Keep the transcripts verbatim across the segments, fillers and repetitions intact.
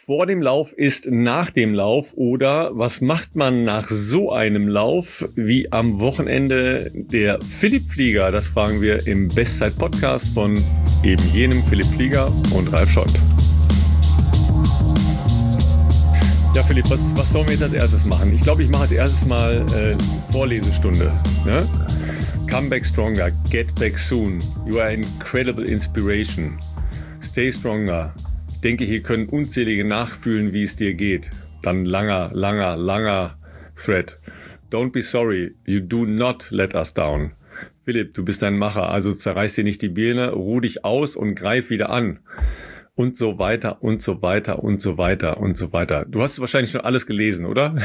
vor dem Lauf ist nach dem Lauf oder was macht man nach so einem Lauf wie am Wochenende der Philipp Flieger? Das fragen wir im Bestzeit-Podcast von eben jenem Philipp Flieger und Ralf Schott. Ja, Philipp, was, was sollen wir jetzt als erstes machen? Ich glaube, ich mache als erstes mal äh, Vorlesestunde. Ne? Come back stronger, get back soon. You are incredible inspiration. Stay stronger. Ich denke, hier können unzählige nachfühlen, wie es dir geht. Dann langer, langer, langer Thread. Don't be sorry, you do not let us down. Philipp, du bist ein Macher, also zerreiß dir nicht die Birne, ruh dich aus und greif wieder an. Und so weiter und so weiter und so weiter und so weiter. Du hast wahrscheinlich schon alles gelesen, oder?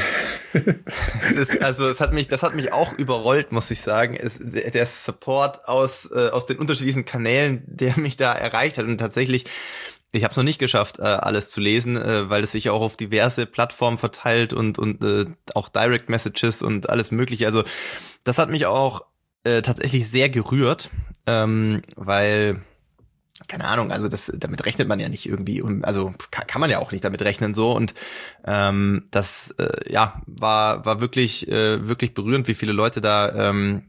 Das, also es hat mich, das hat mich auch überrollt, muss ich sagen. Es, der Support aus äh, aus den unterschiedlichen Kanälen, der mich da erreicht hat, und tatsächlich, ich habe es noch nicht geschafft, äh, alles zu lesen, äh, weil es sich auch auf diverse Plattformen verteilt und und äh, auch Direct Messages und alles Mögliche. Also das hat mich auch äh, tatsächlich sehr gerührt, ähm, weil keine Ahnung, also das, damit rechnet man ja nicht irgendwie, also kann, kann man ja auch nicht damit rechnen so, und ähm, das äh, ja war war wirklich äh, wirklich berührend, wie viele Leute da ähm,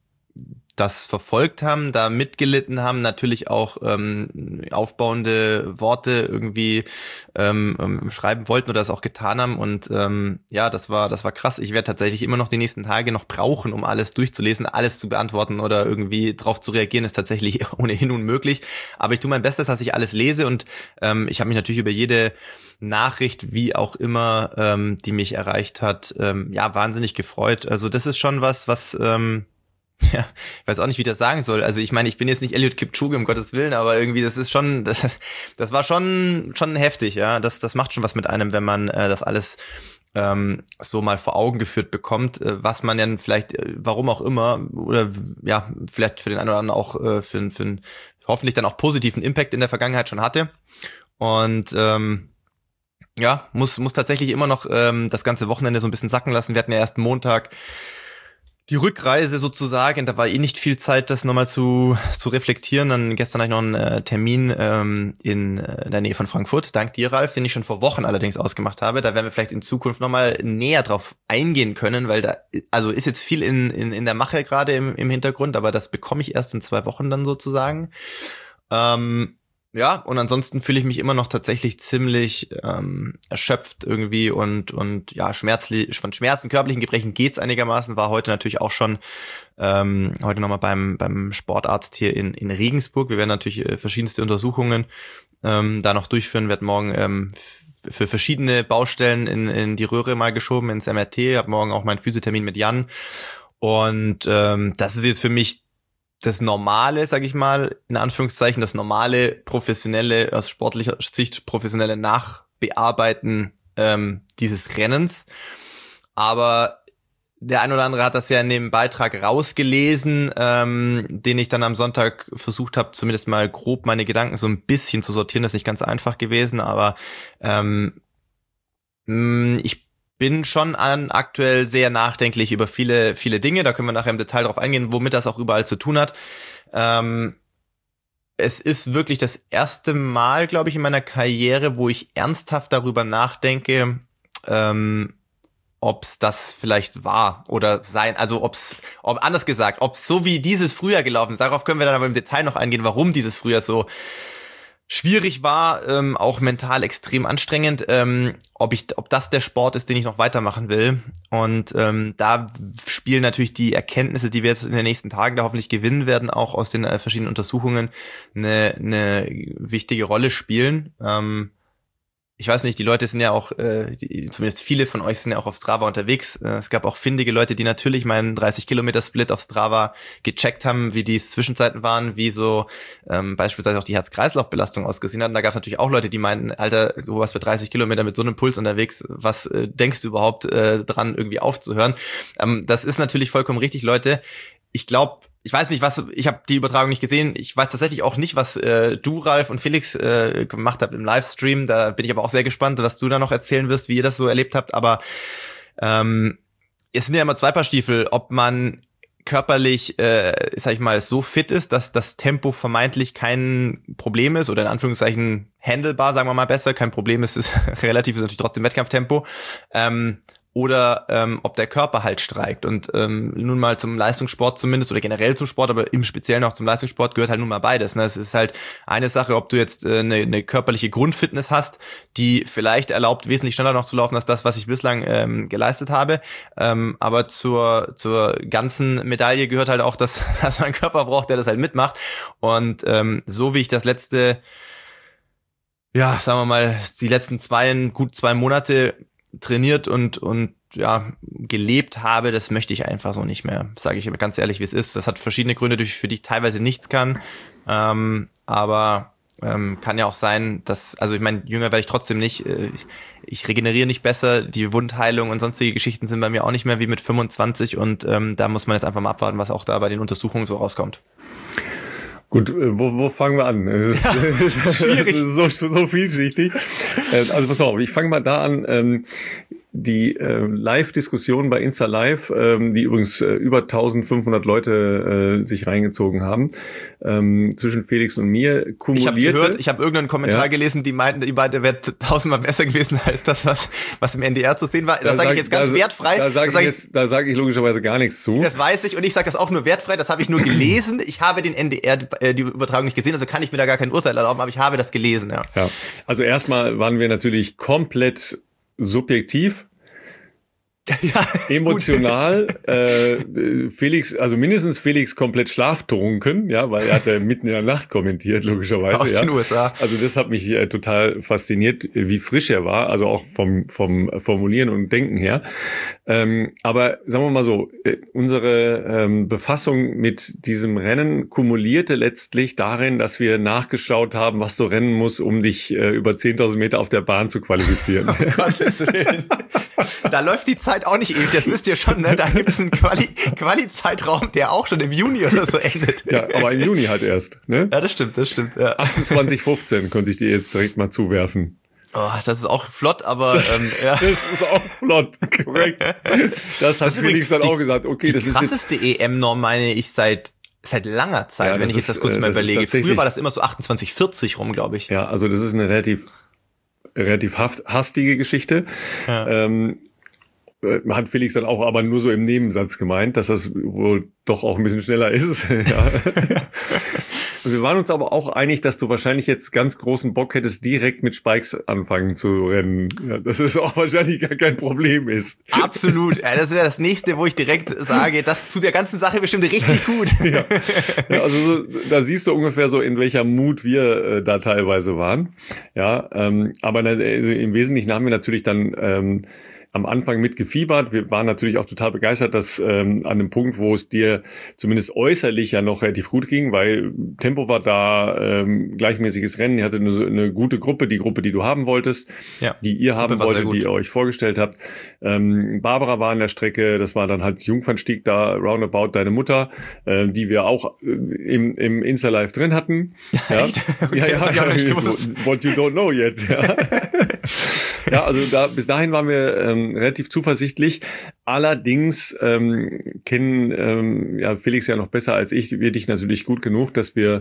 das verfolgt haben, da mitgelitten haben, natürlich auch ähm, aufbauende Worte irgendwie ähm, schreiben wollten oder das auch getan haben, und ähm, ja, das war das war krass. Ich werde tatsächlich immer noch die nächsten Tage noch brauchen, um alles durchzulesen, alles zu beantworten oder irgendwie drauf zu reagieren, ist tatsächlich ohnehin unmöglich. Aber ich tue mein Bestes, dass ich alles lese, und ähm, ich habe mich natürlich über jede Nachricht, wie auch immer, ähm, die mich erreicht hat, ähm, ja, wahnsinnig gefreut. Also das ist schon was, was ähm, ja, ich weiß auch nicht, wie ich das sagen soll. Also ich meine, ich bin jetzt nicht Eliud Kipchoge, um Gottes Willen, aber irgendwie, das ist schon, das, das war schon schon heftig, ja. Das das macht schon was mit einem, wenn man äh, das alles ähm, so mal vor Augen geführt bekommt, äh, was man dann vielleicht, äh, warum auch immer, oder ja, vielleicht für den einen oder anderen auch äh, für, für einen hoffentlich dann auch positiven Impact in der Vergangenheit schon hatte. Und ähm, ja, muss muss tatsächlich immer noch ähm, das ganze Wochenende so ein bisschen sacken lassen. Wir hatten ja erst Montag die Rückreise sozusagen, da war eh nicht viel Zeit, das nochmal zu zu reflektieren. Dann gestern hatte ich noch einen äh, Termin ähm, in, äh, in der Nähe von Frankfurt, dank dir, Ralf, den ich schon vor Wochen allerdings ausgemacht habe. Da werden wir vielleicht in Zukunft nochmal näher drauf eingehen können, weil da, also ist jetzt viel in in, in der Mache gerade im, im Hintergrund, aber das bekomme ich erst in zwei Wochen dann sozusagen. Ähm, Ja, und ansonsten fühle ich mich immer noch tatsächlich ziemlich ähm, erschöpft irgendwie und und ja, schmerzlich, von Schmerzen, körperlichen Gebrechen geht's einigermaßen. War heute natürlich auch schon ähm, heute nochmal beim beim Sportarzt hier in in Regensburg. Wir werden natürlich äh, verschiedenste Untersuchungen ähm, da noch durchführen. Werd morgen ähm, f- für verschiedene Baustellen in in die Röhre mal geschoben, ins M R T. Hab morgen auch meinen Physiothermin mit Jan. Und ähm, das ist jetzt für mich das normale, sag ich mal, in Anführungszeichen, das normale, professionelle, aus sportlicher Sicht professionelle Nachbearbeiten ähm, dieses Rennens. Aber der ein oder andere hat das ja in dem Beitrag rausgelesen, ähm, den ich dann am Sonntag versucht habe, zumindest mal grob meine Gedanken so ein bisschen zu sortieren. Das ist nicht ganz einfach gewesen, aber ähm, mh, ich bin schon an aktuell sehr nachdenklich über viele, viele Dinge. Da können wir nachher im Detail drauf eingehen, womit das auch überall zu tun hat. Ähm, es ist wirklich das erste Mal, glaube ich, in meiner Karriere, wo ich ernsthaft darüber nachdenke, ähm, ob es das vielleicht war oder sein, also ob's, ob anders gesagt, ob so wie dieses Frühjahr gelaufen ist. Darauf können wir dann aber im Detail noch eingehen, warum dieses Frühjahr so schwierig war, ähm, auch mental extrem anstrengend, ähm, ob ich, ob das der Sport ist, den ich noch weitermachen will. Und ähm, da spielen natürlich die Erkenntnisse, die wir jetzt in den nächsten Tagen da hoffentlich gewinnen werden, auch aus den äh, verschiedenen Untersuchungen, eine, eine wichtige Rolle spielen. Ähm, ich weiß nicht, die Leute sind ja auch, äh, die, zumindest viele von euch sind ja auch auf Strava unterwegs. Äh, es gab auch findige Leute, die natürlich meinen dreißig-Kilometer-Split auf Strava gecheckt haben, wie die Zwischenzeiten waren, wie so ähm, beispielsweise auch die Herz-Kreislauf-Belastung ausgesehen hat. Und da gab es natürlich auch Leute, die meinten, Alter, du warst für dreißig Kilometer mit so einem Puls unterwegs, was äh, denkst du überhaupt äh, dran, irgendwie aufzuhören? Ähm, das ist natürlich vollkommen richtig, Leute. Ich glaube, ich weiß nicht, was, ich habe die Übertragung nicht gesehen. Ich weiß tatsächlich auch nicht, was äh, du, Ralf und Felix äh, gemacht habt im Livestream. Da bin ich aber auch sehr gespannt, was du da noch erzählen wirst, wie ihr das so erlebt habt. Aber ähm, es sind ja immer zwei Paar Stiefel, ob man körperlich, äh, sag ich mal, so fit ist, dass das Tempo vermeintlich kein Problem ist oder in Anführungszeichen handelbar, sagen wir mal besser, kein Problem ist, ist relativ, ist natürlich trotzdem Wettkampftempo, ähm, oder ähm, ob der Körper halt streikt. Und ähm, nun mal zum Leistungssport zumindest oder generell zum Sport, aber im Speziellen auch zum Leistungssport gehört halt nun mal beides. Ne? Es ist halt eine Sache, ob du jetzt äh, eine, eine körperliche Grundfitness hast, die vielleicht erlaubt, wesentlich schneller noch zu laufen als das, was ich bislang ähm, geleistet habe. Ähm, aber zur zur ganzen Medaille gehört halt auch, dass, dass man einen Körper braucht, der das halt mitmacht. Und ähm, so wie ich das letzte, ja, sagen wir mal, die letzten zwei, gut zwei Monate trainiert und und ja gelebt habe, das möchte ich einfach so nicht mehr, sage ich ganz ehrlich, wie es ist. Das hat verschiedene Gründe, für die ich teilweise nichts kann, ähm, aber ähm, kann ja auch sein, dass, also ich meine, jünger werde ich trotzdem nicht, äh, ich, ich regeneriere nicht besser, die Wundheilung und sonstige Geschichten sind bei mir auch nicht mehr wie mit fünfundzwanzig und ähm, da muss man jetzt einfach mal abwarten, was auch da bei den Untersuchungen so rauskommt. Gut, wo, wo fangen wir an? Es ist, ja, es ist schwierig. Es ist so, so vielschichtig. Also pass auf, ich fange mal da an. Ähm, die äh, Live-Diskussion bei Insta Live, ähm, die übrigens äh, über eintausendfünfhundert Leute äh, sich reingezogen haben, ähm, zwischen Felix und mir, kumulierte. Ich habe gehört, ich habe irgendeinen Kommentar ja. gelesen, die meinten, die beide wäre tausendmal besser gewesen als das, was was im N D R zu sehen war. Das da sage ich jetzt ganz da, wertfrei. Da sage ich, jetzt, da sag ich logischerweise gar nichts zu. Das weiß ich und ich sage das auch nur wertfrei, das habe ich nur gelesen. Ich habe den N D R, äh, die Übertragung nicht gesehen, also kann ich mir da gar kein Urteil erlauben, aber ich habe das gelesen. Ja. Ja. Also erstmal waren wir natürlich komplett subjektiv. Ja, emotional, äh, Felix, also mindestens Felix komplett schlaftrunken, ja, weil er hat ja mitten in der Nacht kommentiert, logischerweise. Aus ja. den U S A. Also das hat mich äh, total fasziniert, wie frisch er war, also auch vom vom Formulieren und Denken her. Ähm, aber sagen wir mal so, äh, unsere ähm, Befassung mit diesem Rennen kumulierte letztlich darin, dass wir nachgeschaut haben, was du rennen musst, um dich äh, über zehntausend Meter auf der Bahn zu qualifizieren. Oh Gottes Willen. Da läuft die Zeit auch nicht ewig, das wisst ihr schon, ne? Da gibt es einen Quali- Quali-Zeitraum, der auch schon im Juni oder so endet. Ja, aber im Juni halt erst, ne? Ja, das stimmt, das stimmt. Ja. achtundzwanzig fünfzehn könnte ich dir jetzt direkt mal zuwerfen. Oh, das ist auch flott, aber das, ähm, ja. das ist auch flott, korrekt. Das hat Felix dann auch gesagt. Okay, die das ist krasseste E M-Norm, meine ich, seit seit langer Zeit, ja, wenn ich jetzt das kurz mal das überlege. Früher war das immer so achtundzwanzig vierzig rum, glaube ich. Ja, also das ist eine relativ relativ hastige Geschichte. Ja. Ähm, hat Felix dann auch aber nur so im Nebensatz gemeint, dass das wohl doch auch ein bisschen schneller ist. Ja. Wir waren uns aber auch einig, dass du wahrscheinlich jetzt ganz großen Bock hättest, direkt mit Spikes anfangen zu rennen. Ja, dass es auch wahrscheinlich gar kein Problem ist. Absolut. Ja, das wäre das nächste, wo ich direkt sage, das tut der ganzen Sache bestimmt richtig gut. Ja. Ja, also so, da siehst du ungefähr so, in welcher Mut wir äh, da teilweise waren. Ja, ähm, aber also im Wesentlichen haben wir natürlich dann ähm, am Anfang mitgefiebert. Wir waren natürlich auch total begeistert, dass ähm, an dem Punkt, wo es dir zumindest äußerlich ja noch relativ gut ging, weil Tempo war da, ähm, gleichmäßiges Rennen, ihr hattet eine, eine gute Gruppe, die Gruppe, die du haben wolltest, ja, die ihr Gruppe haben wolltet, die ihr euch vorgestellt habt. Ähm, Barbara war an der Strecke, das war dann halt Jungfernstieg da, roundabout deine Mutter, äh, die wir auch äh, im, im Insta-Live drin hatten. Ja, okay, ja, ja, das hab ich auch nicht gewusst. What you don't know yet. Ja, ja, also da bis dahin waren wir ähm, relativ zuversichtlich. Allerdings ähm, kennen ähm, ja Felix ja noch besser als ich, wir dich natürlich gut genug, dass wir,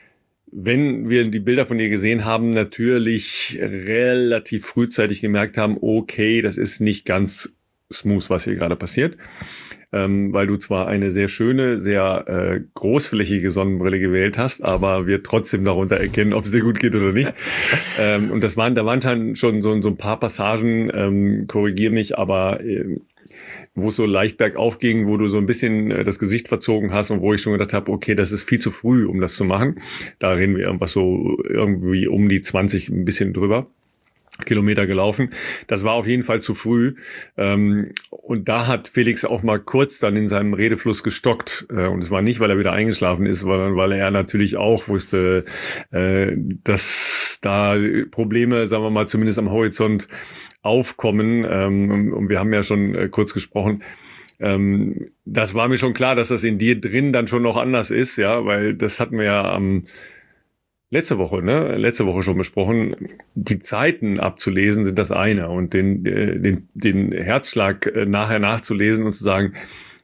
wenn wir die Bilder von dir gesehen haben, natürlich relativ frühzeitig gemerkt haben, okay, das ist nicht ganz smooth, was hier gerade passiert. Ähm, weil du zwar eine sehr schöne, sehr äh, großflächige Sonnenbrille gewählt hast, aber wir trotzdem darunter erkennen, ob es dir gut geht oder nicht. ähm, und das waren, da waren schon, schon so, so ein paar Passagen, ähm, korrigier mich, aber äh, wo es so leicht bergauf ging, wo du so ein bisschen äh, das Gesicht verzogen hast und wo ich schon gedacht habe, okay, das ist viel zu früh, um das zu machen. Da reden wir irgendwas so irgendwie um die zwanzig, ein bisschen drüber. Kilometer gelaufen. Das war auf jeden Fall zu früh. Ähm, und da hat Felix auch mal kurz dann in seinem Redefluss gestockt. Äh, und es war nicht, weil er wieder eingeschlafen ist, sondern weil er natürlich auch wusste, äh, dass da Probleme, sagen wir mal, zumindest am Horizont aufkommen. Ähm, und, und wir haben ja schon äh, kurz gesprochen. Ähm, das war mir schon klar, dass das in dir drin dann schon noch anders ist, ja, weil das hatten wir ja am Letzte Woche, ne? Letzte Woche schon besprochen. Die Zeiten abzulesen sind das eine und den den den Herzschlag nachher nachzulesen und zu sagen,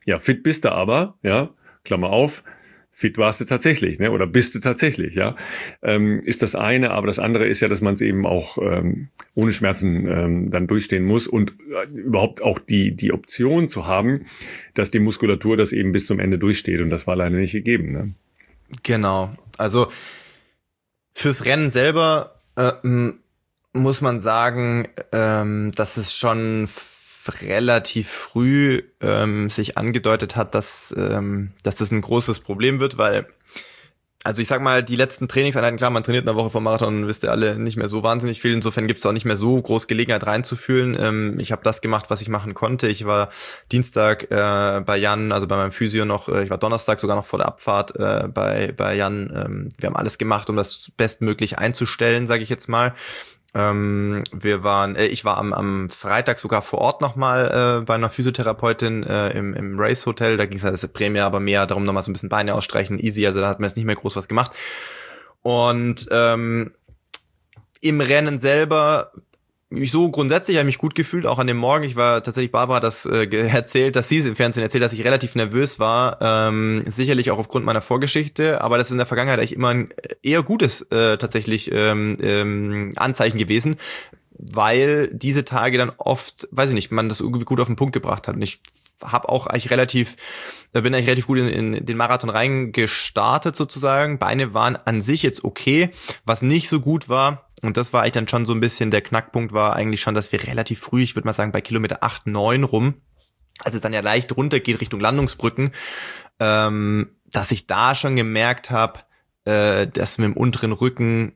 Ja, fit bist du aber, ja, Klammer auf, fit warst du tatsächlich, ne? Oder bist du tatsächlich, ja. Ähm, ist das eine, aber das andere ist ja, dass man es eben auch ähm, ohne Schmerzen ähm, dann durchstehen muss und äh, überhaupt auch die die Option zu haben, dass die Muskulatur das eben bis zum Ende durchsteht und das war leider nicht gegeben, ne? Genau, also fürs Rennen selber äh, muss man sagen, ähm, dass es schon f- relativ früh ähm, sich angedeutet hat, dass ähm, dass das ein großes Problem wird, weil, also ich sag mal, die letzten Trainingseinheiten, klar, man trainiert eine Woche vor Marathon, wisst ihr alle, nicht mehr so wahnsinnig viel, insofern gibt's auch nicht mehr so groß Gelegenheit reinzufühlen. Ähm, ich habe das gemacht, was ich machen konnte. Ich war Dienstag äh, bei Jan, also bei meinem Physio noch, äh, ich war Donnerstag sogar noch vor der Abfahrt äh, bei bei Jan. Ähm, wir haben alles gemacht, um das bestmöglich einzustellen, sage ich jetzt mal. Ähm, wir waren, äh, ich war am, am Freitag sogar vor Ort nochmal äh, bei einer Physiotherapeutin äh, im, im Race Hotel. Da ging es halt das Prämie, aber mehr darum, nochmal so ein bisschen Beine ausstreichen, easy. Also da hat man jetzt nicht mehr groß was gemacht. Und ähm, im Rennen selber, ich so grundsätzlich habe ich mich gut gefühlt, auch an dem Morgen. Ich war tatsächlich, Barbara hat das äh, erzählt, dass sie es im Fernsehen erzählt, dass ich relativ nervös war. Ähm, sicherlich auch aufgrund meiner Vorgeschichte, aber das ist in der Vergangenheit eigentlich immer ein eher gutes äh, tatsächlich ähm, ähm, Anzeichen gewesen, weil diese Tage dann oft, weiß ich nicht, man das irgendwie gut auf den Punkt gebracht hat. Und ich habe auch eigentlich relativ, da bin ich relativ gut in, in den Marathon reingestartet sozusagen. Beine waren an sich jetzt okay. Was nicht so gut war, und das war eigentlich dann schon so ein bisschen der Knackpunkt, war eigentlich schon, dass wir relativ früh, ich würde mal sagen bei Kilometer acht, neun rum, als es dann ja leicht runter geht Richtung Landungsbrücken, ähm, dass ich da schon gemerkt habe, äh, dass mit dem unteren Rücken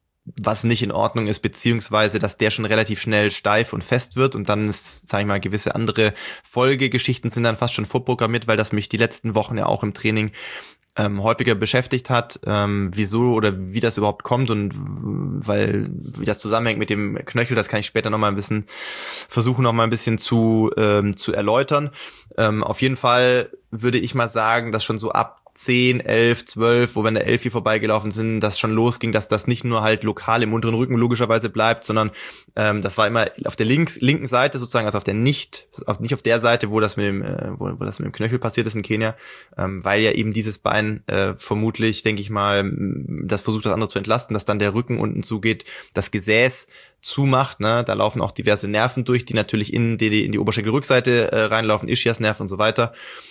was nicht in Ordnung ist, beziehungsweise, dass der schon relativ schnell steif und fest wird und dann ist, sag ich mal, gewisse andere Folgegeschichten sind dann fast schon vorprogrammiert, weil das mich die letzten Wochen ja auch im Training ähm, häufiger beschäftigt hat, ähm, wieso oder wie das überhaupt kommt und weil, wie das zusammenhängt mit dem Knöchel, das kann ich später nochmal ein bisschen versuchen, nochmal ein bisschen zu, ähm, zu erläutern. Ähm, auf jeden Fall würde ich mal sagen, dass schon so ab zehn, elf, zwölf, wo wir an der elf hier vorbeigelaufen sind, das schon losging, dass das nicht nur halt lokal im unteren Rücken logischerweise bleibt, sondern ähm, das war immer auf der links, linken Seite sozusagen, also auf der nicht, auf, nicht auf der Seite, wo das mit dem, äh, wo, wo das mit dem Knöchel passiert ist in Kenia, ähm, weil ja eben dieses Bein äh, vermutlich, denke ich mal, das versucht das andere zu entlasten, dass dann der Rücken unten zugeht, das Gesäß zumacht, ne, da laufen auch diverse Nerven durch, die natürlich in die, in die Oberschenkelrückseite äh, reinlaufen, Ischiasnerv und so weiter.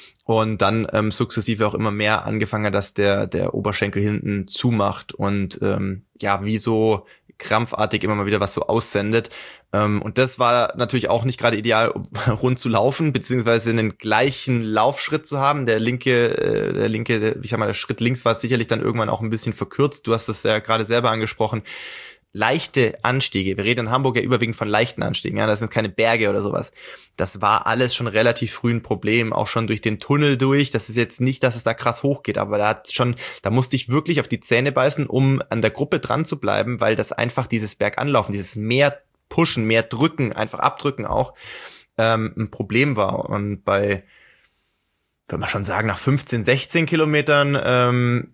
Und dann ähm, sukzessive auch immer mehr angefangen hat, dass der der Oberschenkel hinten zumacht und ähm, ja, wie so krampfartig immer mal wieder was so aussendet. Ähm, und das war natürlich auch nicht gerade ideal, um rund zu laufen, beziehungsweise einen gleichen Laufschritt zu haben. Der linke, äh, der linke, der, ich sag mal, der Schritt links war sicherlich dann irgendwann auch ein bisschen verkürzt. Du hast es ja gerade selber angesprochen. Leichte Anstiege, wir reden in Hamburg ja überwiegend von leichten Anstiegen, ja, das sind keine Berge oder sowas. Das war alles schon relativ früh ein Problem, auch schon durch den Tunnel durch. Das ist jetzt nicht, dass es da krass hochgeht, aber da hat schon, da musste ich wirklich auf die Zähne beißen, um an der Gruppe dran zu bleiben, weil das einfach dieses Berganlaufen, dieses mehr pushen, mehr drücken, einfach abdrücken auch, ähm, ein Problem war. Und bei, würde man schon sagen, nach fünfzehn, sechzehn Kilometern, ähm,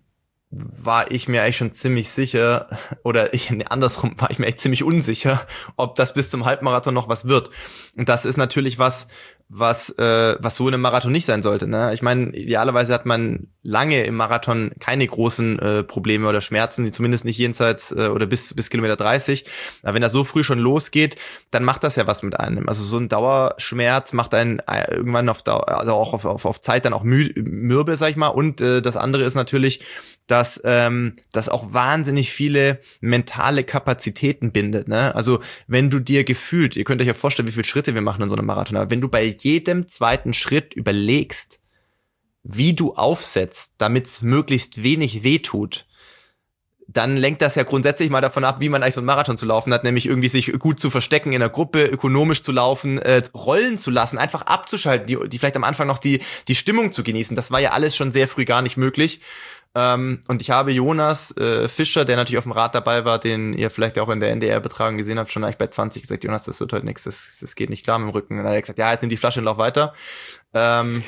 war ich mir eigentlich schon ziemlich sicher, oder ich, nee, andersrum war ich mir echt ziemlich unsicher, ob das bis zum Halbmarathon noch was wird. Und das ist natürlich was, was äh, was so in einem Marathon nicht sein sollte. Ne? Ich meine, idealerweise hat man lange im Marathon keine großen äh, Probleme oder Schmerzen, die zumindest nicht jenseits äh, oder bis bis Kilometer dreißig. Aber wenn das so früh schon losgeht, dann macht das ja was mit einem. Also so ein Dauerschmerz macht einen äh, irgendwann auf Dauer, also auch auf, auf, auf Zeit dann auch mü- mürbe, sag ich mal. Und äh, das andere ist natürlich, dass ähm, das auch wahnsinnig viele mentale Kapazitäten bindet. Ne? Also wenn du dir gefühlt, ihr könnt euch ja vorstellen, wie viele Schritte wir machen in so einem Marathon, aber wenn du bei jedem zweiten Schritt überlegst, wie du aufsetzt, damit es möglichst wenig wehtut, dann lenkt das ja grundsätzlich mal davon ab, wie man eigentlich so einen Marathon zu laufen hat, nämlich irgendwie sich gut zu verstecken in der Gruppe, ökonomisch zu laufen, äh, rollen zu lassen, einfach abzuschalten, die, die vielleicht am Anfang noch die, die Stimmung zu genießen. Das war ja alles schon sehr früh gar nicht möglich. Ähm, und ich habe Jonas äh, Fischer, der natürlich auf dem Rad dabei war, den ihr vielleicht auch in der N D R-Betragung gesehen habt, schon eigentlich bei zwanzig gesagt, Jonas, das wird heute nichts, das, das geht nicht klar mit dem Rücken. Und dann hat er gesagt, ja, jetzt nimm die Flasche und lauf weiter. Ähm,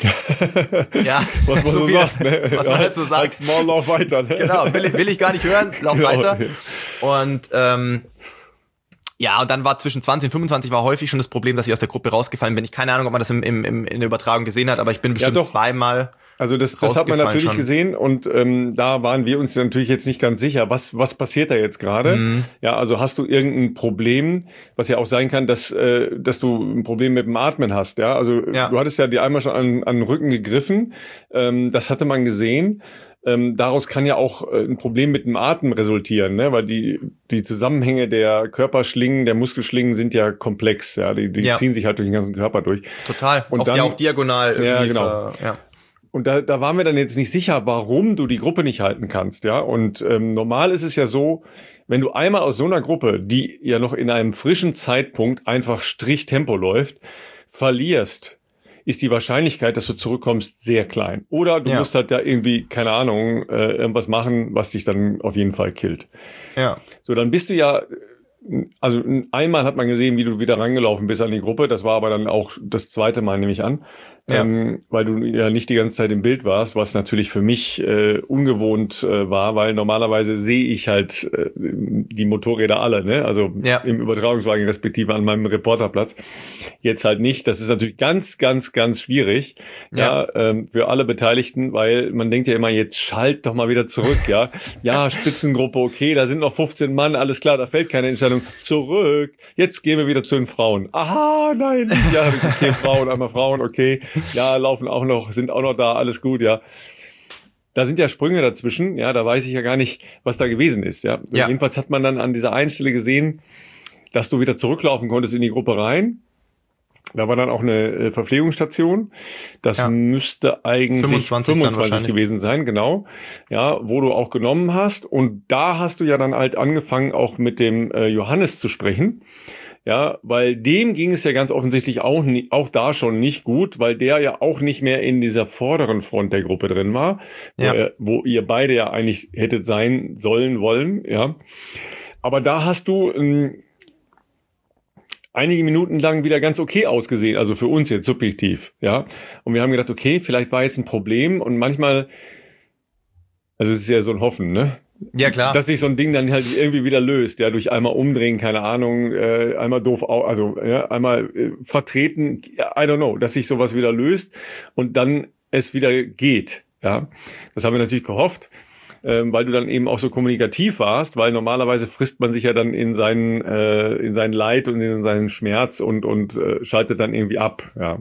ja, was man so, so sagt, ne? Was man halt so sagt. Halt's Maul, lauf weiter. Ne? Genau, will ich, will ich gar nicht hören, lauf genau. weiter. Und ähm, Ja, und dann war zwischen zwanzig und fünfundzwanzig war häufig schon das Problem, dass ich aus der Gruppe rausgefallen bin. Ich keine Ahnung, ob man das im, im, im, in der Übertragung gesehen hat, aber ich bin bestimmt ja, zweimal Also das, das hat man natürlich schon gesehen und ähm, da waren wir uns natürlich jetzt nicht ganz sicher, was was passiert da jetzt gerade. Mhm. Ja, also hast du irgendein Problem, was ja auch sein kann, dass äh, dass du ein Problem mit dem Atmen hast. Ja, also ja. du hattest ja dir einmal schon an, an den Rücken gegriffen, ähm, das hatte man gesehen. Ähm, daraus kann ja auch äh, ein Problem mit dem Atem resultieren, ne? Weil die die Zusammenhänge der Körperschlingen, der Muskelschlingen sind ja komplex, ja, die, die ja. ziehen sich halt durch den ganzen Körper durch. Total. Und dann, ja auch diagonal irgendwie. Ja, genau. Ver, ja. Und da, da waren wir dann jetzt nicht sicher, warum du die Gruppe nicht halten kannst, ja. Und ähm, normal ist es ja so, wenn du einmal aus so einer Gruppe, die ja noch in einem frischen Zeitpunkt einfach Strichtempo läuft, verlierst, ist die Wahrscheinlichkeit, dass du zurückkommst, sehr klein. Oder du ja. musst halt da irgendwie, keine Ahnung, äh, irgendwas machen, was dich dann auf jeden Fall killt. Ja. So, dann bist du ja, also einmal hat man gesehen, wie du wieder rangelaufen bist an die Gruppe. Das war aber dann auch das zweite Mal, nehme ich an. Ja. Ähm, weil du ja nicht die ganze Zeit im Bild warst, was natürlich für mich äh, ungewohnt äh, war, weil normalerweise sehe ich halt äh, die Motorräder alle, ne? Also ja. im Übertragungswagen respektive an meinem Reporterplatz. Jetzt halt nicht. Das ist natürlich ganz, ganz, ganz schwierig, ja, ja ähm, für alle Beteiligten, weil man denkt ja immer, jetzt schalt doch mal wieder zurück, ja. Ja, Spitzengruppe, okay, da sind noch fünfzehn Mann, alles klar, da fällt keine Entscheidung. Zurück. Jetzt gehen wir wieder zu den Frauen. Aha, nein. Ja, okay, Frauen, einmal Frauen, okay. Ja, laufen auch noch, sind auch noch da, alles gut, ja. Da sind ja Sprünge dazwischen, ja, da weiß ich ja gar nicht, was da gewesen ist, ja. ja. Jedenfalls hat man dann an dieser einen Stelle gesehen, dass du wieder zurücklaufen konntest in die Gruppe rein. Da war dann auch eine Verpflegungsstation. Das ja. müsste eigentlich fünfundzwanzig, fünfundzwanzig gewesen sein, genau. Ja, wo du auch genommen hast. Und da hast du ja dann halt angefangen, auch mit dem äh, Johannes zu sprechen. Ja, weil dem ging es ja ganz offensichtlich auch, nie, auch da schon nicht gut, weil der ja auch nicht mehr in dieser vorderen Front der Gruppe drin war, ja. wo, er, wo ihr beide ja eigentlich hättet sein sollen, wollen, ja. Aber da hast du ähm, einige Minuten lang wieder ganz okay ausgesehen, also für uns jetzt subjektiv, ja. Und wir haben gedacht, okay, vielleicht war jetzt ein Problem und manchmal, also es ist ja so ein Hoffen, ne? Ja, klar. Dass sich so ein Ding dann halt irgendwie wieder löst, ja, durch einmal umdrehen, keine Ahnung, äh, einmal doof, also ja, einmal äh, vertreten, I don't know, dass sich sowas wieder löst und dann es wieder geht, ja. Das haben wir natürlich gehofft, ähm, weil du dann eben auch so kommunikativ warst, weil normalerweise frisst man sich ja dann in seinen, äh, in seinen Leid und in seinen Schmerz und und äh, schaltet dann irgendwie ab, ja.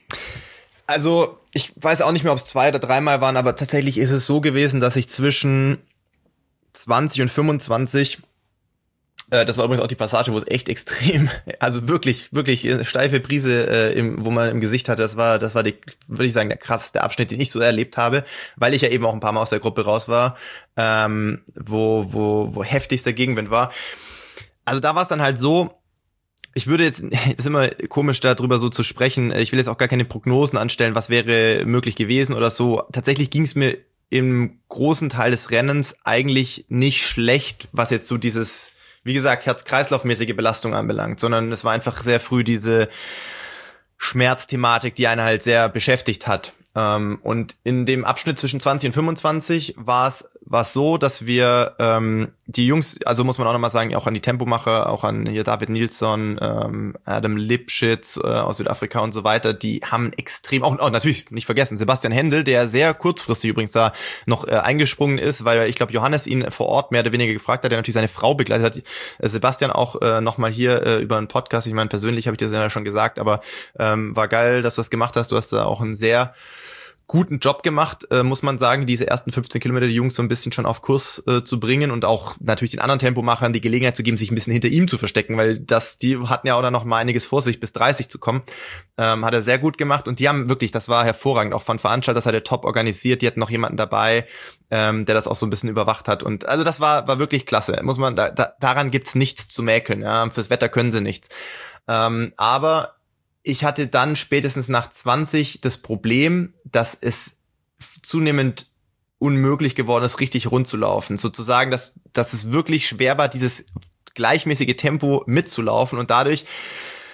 Also ich weiß auch nicht mehr, ob es zwei oder dreimal waren, aber tatsächlich ist es so gewesen, dass ich zwischen zwanzig und fünfundzwanzig, äh, das war übrigens auch die Passage, wo es echt extrem, also wirklich, wirklich eine steife Brise, äh, im, wo man im Gesicht hatte, das war, das war die, würde ich sagen, der krasseste Abschnitt, den ich so erlebt habe, weil ich ja eben auch ein paar Mal aus der Gruppe raus war, ähm, wo, wo, wo heftigster Gegenwind war. Also da war es dann halt so, ich würde jetzt, das ist immer komisch, darüber so zu sprechen, ich will jetzt auch gar keine Prognosen anstellen, was wäre möglich gewesen oder so. Tatsächlich ging es mir im großen Teil des Rennens eigentlich nicht schlecht, was jetzt so dieses, wie gesagt, Herz-Kreislauf-mäßige Belastung anbelangt, sondern es war einfach sehr früh diese Schmerzthematik, die einen halt sehr beschäftigt hat. Ähm, und in dem Abschnitt zwischen zwanzig und fünfundzwanzig war es war es so, dass wir ähm, die Jungs, also muss man auch nochmal sagen, auch an die Tempomacher, auch an hier David Nilsson, ähm, Adam Lipschitz äh, aus Südafrika und so weiter, die haben extrem, auch, auch natürlich nicht vergessen, Sebastian Händel, der sehr kurzfristig übrigens da noch äh, eingesprungen ist, weil ich glaube, Johannes ihn vor Ort mehr oder weniger gefragt hat, der natürlich seine Frau begleitet hat. Äh, Sebastian auch äh, nochmal hier äh, über einen Podcast, ich meine, persönlich habe ich das ja schon gesagt, aber ähm, war geil, dass du das gemacht hast. Du hast da auch einen sehr guten Job gemacht, äh, muss man sagen, diese ersten fünfzehn Kilometer die Jungs so ein bisschen schon auf Kurs äh, zu bringen und auch natürlich den anderen Tempomachern die Gelegenheit zu geben, sich ein bisschen hinter ihm zu verstecken, weil das, die hatten ja auch dann noch mal einiges vor sich, bis dreißig zu kommen. Ähm, hat er sehr gut gemacht und die haben wirklich, das war hervorragend, auch von Veranstalter, das hat er top organisiert, die hatten noch jemanden dabei, ähm, der das auch so ein bisschen überwacht hat und also das war war wirklich klasse, muss man, da, da, daran gibt's nichts zu mäkeln, ja, fürs Wetter können sie nichts. Ähm, aber ich hatte dann spätestens nach zwanzig das Problem, dass es zunehmend unmöglich geworden ist, richtig rund zu laufen. Sozusagen, dass, dass es wirklich schwer war, dieses gleichmäßige Tempo mitzulaufen und dadurch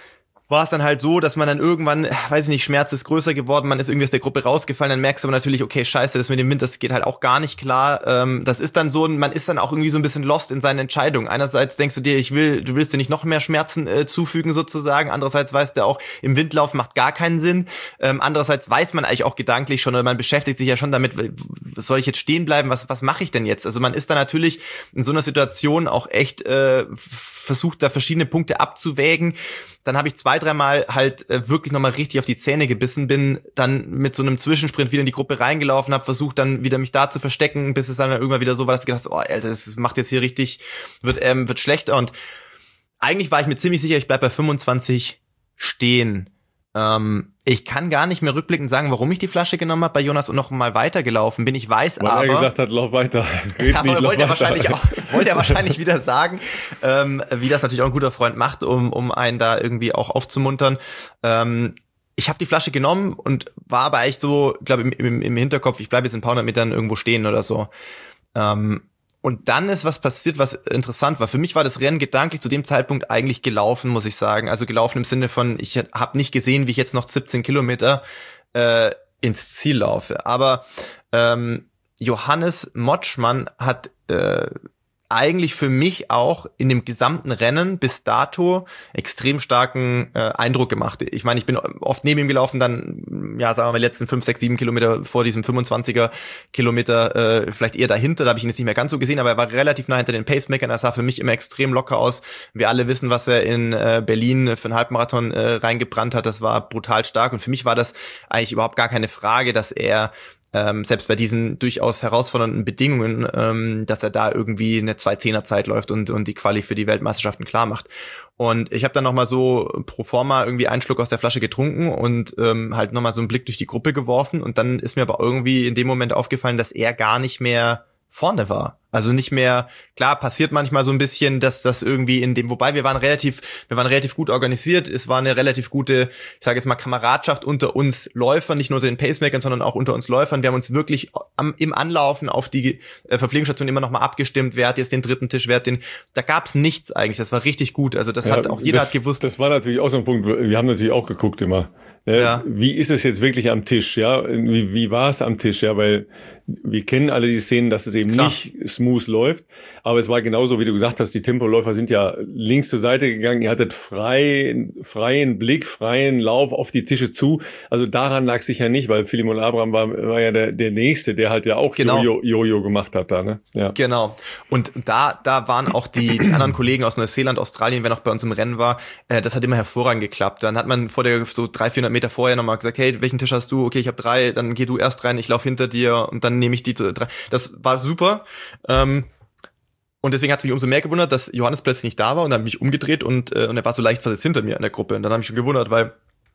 war es dann halt so, dass man dann irgendwann, weiß ich nicht, Schmerz ist größer geworden, man ist irgendwie aus der Gruppe rausgefallen, dann merkst du aber natürlich, okay, scheiße, das mit dem Wind, das geht halt auch gar nicht klar. Ähm, das ist dann so, man ist dann auch irgendwie so ein bisschen lost in seinen Entscheidungen. Einerseits denkst du dir, ich will, du willst dir nicht noch mehr Schmerzen äh, zufügen sozusagen, andererseits weißt du auch, im Windlauf macht gar keinen Sinn. Ähm, andererseits weiß man eigentlich auch gedanklich schon, oder man beschäftigt sich ja schon damit, soll ich jetzt stehen bleiben, was, was mache ich denn jetzt? Also man ist dann natürlich in so einer Situation auch echt äh, versucht, da verschiedene Punkte abzuwägen. Dann habe ich zwei, dreimal halt äh, wirklich nochmal richtig auf die Zähne gebissen, bin dann mit so einem Zwischensprint wieder in die Gruppe reingelaufen, habe versucht dann wieder mich da zu verstecken, bis es dann irgendwann wieder so war, dass ich gedacht habe, oh Alter, das macht jetzt hier richtig, wird ähm, wird schlechter. Und eigentlich war ich mir ziemlich sicher, ich bleib bei fünfundzwanzig stehen. Ähm, ich kann gar nicht mehr rückblickend sagen, warum ich die Flasche genommen habe bei Jonas und noch mal weitergelaufen bin. Ich weiß Weil aber... Weil er gesagt hat, lauf weiter. Ja, aber wollte er wahrscheinlich auch, wollte er wahrscheinlich wieder sagen, ähm, wie das natürlich auch ein guter Freund macht, um um einen da irgendwie auch aufzumuntern. Ähm, ich habe die Flasche genommen und war aber echt so, glaube im, im, im Hinterkopf, ich bleibe jetzt in ein paar hundert Metern irgendwo stehen oder so. Ähm, Und dann ist was passiert, was interessant war. Für mich war das Rennen gedanklich zu dem Zeitpunkt eigentlich gelaufen, muss ich sagen. Also gelaufen im Sinne von, ich habe nicht gesehen, wie ich jetzt noch siebzehn Kilometer äh, ins Ziel laufe. Aber ähm, Johannes Motschmann hat äh, eigentlich für mich auch in dem gesamten Rennen bis dato extrem starken äh, Eindruck gemacht. Ich meine, ich bin oft neben ihm gelaufen, dann, ja, sagen wir mal, die letzten fünf, sechs, sieben Kilometer vor diesem fünfundzwanziger Kilometer, äh, vielleicht eher dahinter, da habe ich ihn jetzt nicht mehr ganz so gesehen, aber er war relativ nah hinter den Pacemakern, er sah für mich immer extrem locker aus. Wir alle wissen, was er in äh, Berlin für einen Halbmarathon äh, reingebrannt hat, das war brutal stark und für mich war das eigentlich überhaupt gar keine Frage, dass er Ähm, selbst bei diesen durchaus herausfordernden Bedingungen, ähm, dass er da irgendwie eine zwei Zehner Zeit läuft und und die Quali für die Weltmeisterschaften klar macht. Und ich habe dann nochmal so pro forma irgendwie einen Schluck aus der Flasche getrunken und ähm, halt nochmal so einen Blick durch die Gruppe geworfen und dann ist mir aber irgendwie in dem Moment aufgefallen, dass er gar nicht mehr vorne war. Also nicht mehr, klar, passiert manchmal so ein bisschen, dass das irgendwie in dem, wobei wir waren relativ, wir waren relativ gut organisiert, es war eine relativ gute, ich sage jetzt mal, Kameradschaft unter uns Läufern, nicht nur unter den Pacemakern, sondern auch unter uns Läufern. Wir haben uns wirklich am, im Anlaufen auf die äh, Verpflegungsstation immer nochmal abgestimmt, wer hat jetzt den dritten Tisch, wer hat den, da gab's nichts eigentlich, das war richtig gut, also das ja, hat auch jeder das, hat gewusst. Das war natürlich auch so ein Punkt, wir haben natürlich auch geguckt immer, ne? Ja. Wie ist es jetzt wirklich am Tisch, ja, wie, wie war es am Tisch, ja, weil wir kennen alle die Szenen, dass es eben Klar. nicht smooth läuft, aber es war genauso, wie du gesagt hast, die Tempoläufer sind ja links zur Seite gegangen, ihr hattet frei, freien Blick, freien Lauf auf die Tische zu, also daran lag es sicher nicht, weil Philemon Abraham war, war ja der, der Nächste, der halt ja auch genau. Jojo, Jojo gemacht hat da, ne? Ja. Genau, und da da waren auch die, die anderen Kollegen aus Neuseeland, Australien, wer noch bei uns im Rennen war, äh, das hat immer hervorragend geklappt, dann hat man vor der, so dreihundert, vierhundert Meter vorher nochmal gesagt, hey, welchen Tisch hast du? Okay, ich habe drei, dann geh du erst rein, ich laufe hinter dir und dann nehme ich die drei. Das war super. Ähm, und deswegen hat es mich umso mehr gewundert, dass Johannes plötzlich nicht da war und dann habe ich mich umgedreht und, äh, und er war so leicht versetzt hinter mir in der Gruppe. Und dann habe ich schon gewundert, weil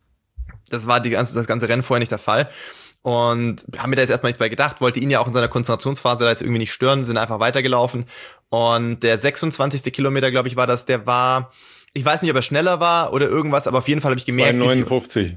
das war die ganze, das ganze Rennen vorher nicht der Fall. Und haben mir da jetzt erstmal nichts bei gedacht, wollte ihn ja auch in seiner Konzentrationsphase da jetzt irgendwie nicht stören, sind einfach weitergelaufen. Und der sechsundzwanzigste Kilometer, glaube ich, war das, der war, ich weiß nicht, ob er schneller war oder irgendwas, aber auf jeden Fall habe ich gemerkt, zwei neunundfünfzig.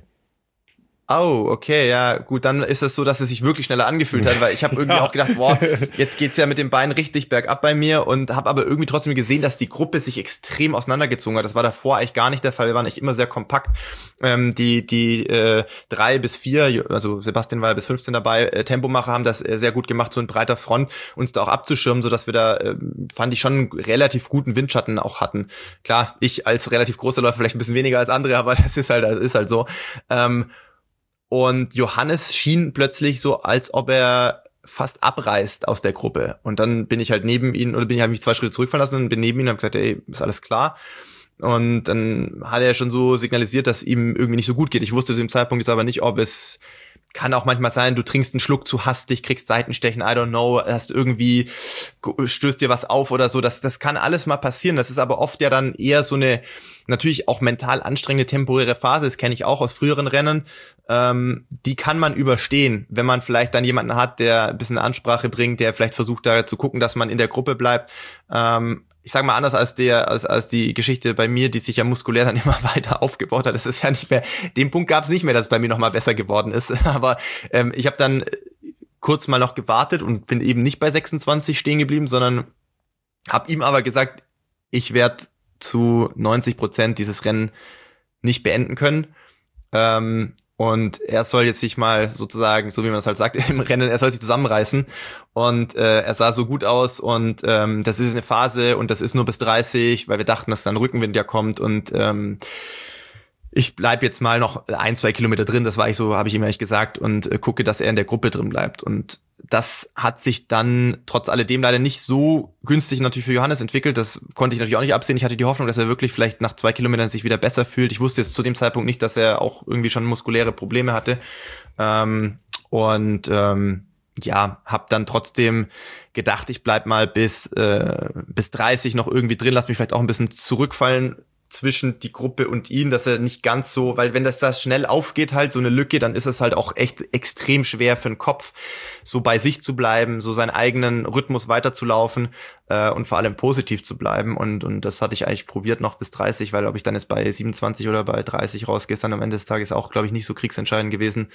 Oh, okay, ja, gut, dann ist es so, dass es sich wirklich schneller angefühlt hat, weil ich habe irgendwie ja. auch gedacht, boah, jetzt geht's ja mit den Beinen richtig bergab bei mir und habe aber irgendwie trotzdem gesehen, dass die Gruppe sich extrem auseinandergezogen hat. Das war davor eigentlich gar nicht der Fall, wir waren echt immer sehr kompakt. Ähm, die die äh, drei bis vier, also Sebastian war ja bis fünfzehn dabei, äh, Tempomacher haben das äh, sehr gut gemacht, so in breiter Front uns da auch abzuschirmen, sodass wir da, äh, fand ich, schon einen relativ guten Windschatten auch hatten. Klar, ich als relativ großer Läufer vielleicht ein bisschen weniger als andere, aber das ist halt, das ist halt so. Ähm, Und Johannes schien plötzlich so, als ob er fast abreißt aus der Gruppe. Und dann bin ich halt neben ihn, oder bin ich, habe mich zwei Schritte zurückfallen lassen und bin neben ihn und habe gesagt, ey, ist alles klar? Und dann hat er schon so signalisiert, dass ihm irgendwie nicht so gut geht. Ich wusste zu dem Zeitpunkt jetzt aber nicht, ob es, kann auch manchmal sein, du trinkst einen Schluck zu hastig, kriegst Seitenstechen, I don't know, hast irgendwie, stößt dir was auf oder so. Das, das kann alles mal passieren. Das ist aber oft ja dann eher so eine, natürlich auch mental anstrengende temporäre Phase, das kenne ich auch aus früheren Rennen, ähm, die kann man überstehen, wenn man vielleicht dann jemanden hat, der ein bisschen Ansprache bringt, der vielleicht versucht da zu gucken, dass man in der Gruppe bleibt. Ähm, ich sage mal anders als der als als die Geschichte bei mir, die sich ja muskulär dann immer weiter aufgebaut hat. Das ist ja nicht mehr, den Punkt gab es nicht mehr, dass es bei mir nochmal besser geworden ist. Aber ähm, ich habe dann kurz mal noch gewartet und bin eben nicht bei sechsundzwanzig stehen geblieben, sondern habe ihm aber gesagt, ich werde zu neunzig Prozent dieses Rennen nicht beenden können. Ähm, und er soll jetzt sich mal sozusagen, so wie man das halt sagt im Rennen, er soll sich zusammenreißen. Und äh, er sah so gut aus und ähm, das ist eine Phase und das ist nur bis dreißig, weil wir dachten, dass dann Rückenwind ja kommt und ähm, ich bleib jetzt mal noch ein, zwei Kilometer drin, das war ich so, habe ich ihm eigentlich gesagt, und äh, gucke, dass er in der Gruppe drin bleibt. Und das hat sich dann trotz alledem leider nicht so günstig natürlich für Johannes entwickelt. Das konnte ich natürlich auch nicht absehen. Ich hatte die Hoffnung, dass er wirklich vielleicht nach zwei Kilometern sich wieder besser fühlt. Ich wusste jetzt zu dem Zeitpunkt nicht, dass er auch irgendwie schon muskuläre Probleme hatte. Ähm, und ähm, ja, hab dann trotzdem gedacht, ich bleib mal bis äh, bis dreißig noch irgendwie drin, lass mich vielleicht auch ein bisschen zurückfallen zwischen die Gruppe und ihn, dass er nicht ganz so, weil wenn das da schnell aufgeht, halt so eine Lücke, dann ist es halt auch echt extrem schwer für den Kopf, so bei sich zu bleiben, so seinen eigenen Rhythmus weiterzulaufen äh, und vor allem positiv zu bleiben. Und und das hatte ich eigentlich probiert noch bis dreißig, weil ob ich dann jetzt bei siebenundzwanzig oder bei dreißig rausgehe, ist dann am Ende des Tages auch, glaube ich, nicht so kriegsentscheidend gewesen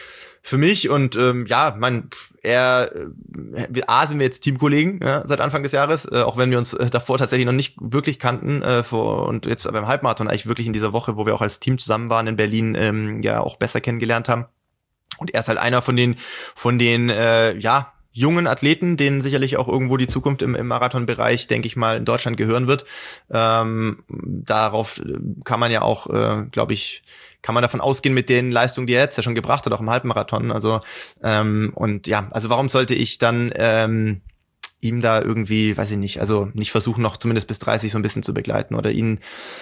für mich. Und ähm, ja, man, er, äh, A, sind wir jetzt Teamkollegen, ja, seit Anfang des Jahres, äh, auch wenn wir uns äh, davor tatsächlich noch nicht wirklich kannten äh, vor, und jetzt beim Halbmarathon eigentlich wirklich in dieser Woche, wo wir auch als Team zusammen waren in Berlin, ähm, ja auch besser kennengelernt haben. Und er ist halt einer von den, von den, äh, ja, jungen Athleten, denen sicherlich auch irgendwo die Zukunft im, im Marathonbereich, denke ich mal, in Deutschland gehören wird. Ähm, darauf kann man ja auch, äh, glaube ich, kann man davon ausgehen mit den Leistungen, die er jetzt ja schon gebracht hat, auch im Halbmarathon. Also ähm, und ja, also warum sollte ich dann ähm, ihm da irgendwie, weiß ich nicht, also nicht versuchen, noch zumindest bis dreißig so ein bisschen zu begleiten oder ihn,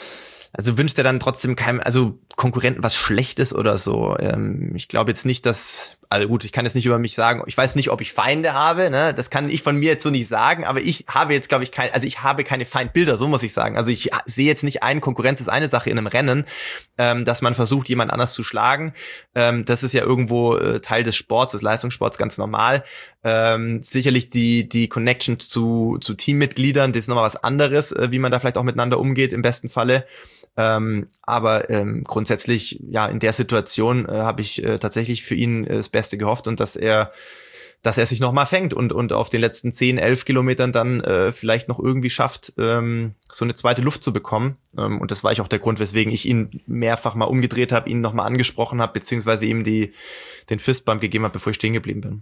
also wünscht er dann trotzdem keinem, also Konkurrenten was Schlechtes oder so. Ähm, ich glaube jetzt nicht, dass, also gut, ich kann jetzt nicht über mich sagen, ich weiß nicht, ob ich Feinde habe, ne, das kann ich von mir jetzt so nicht sagen, aber ich habe jetzt, glaube ich, kein, also ich habe keine Feindbilder, so muss ich sagen. Also ich sehe jetzt nicht ein, Konkurrenz ist eine Sache in einem Rennen, ähm, dass man versucht, jemand anders zu schlagen. Ähm, das ist ja irgendwo äh, Teil des Sports, des Leistungssports, ganz normal. Ähm, sicherlich die die Connection zu zu Teammitgliedern, das ist nochmal was anderes, äh, wie man da vielleicht auch miteinander umgeht, im besten Falle. Ähm, aber ähm, grundsätzlich, ja, in der Situation äh, habe ich äh, tatsächlich für ihn äh, das Beste gehofft und dass er dass er sich nochmal fängt und und auf den letzten zehn, elf Kilometern dann äh, vielleicht noch irgendwie schafft, ähm, so eine zweite Luft zu bekommen. Ähm, und das war ich auch der Grund, weswegen ich ihn mehrfach mal umgedreht habe, ihn nochmal angesprochen habe, beziehungsweise ihm die den Fistbump gegeben habe, bevor ich stehen geblieben bin.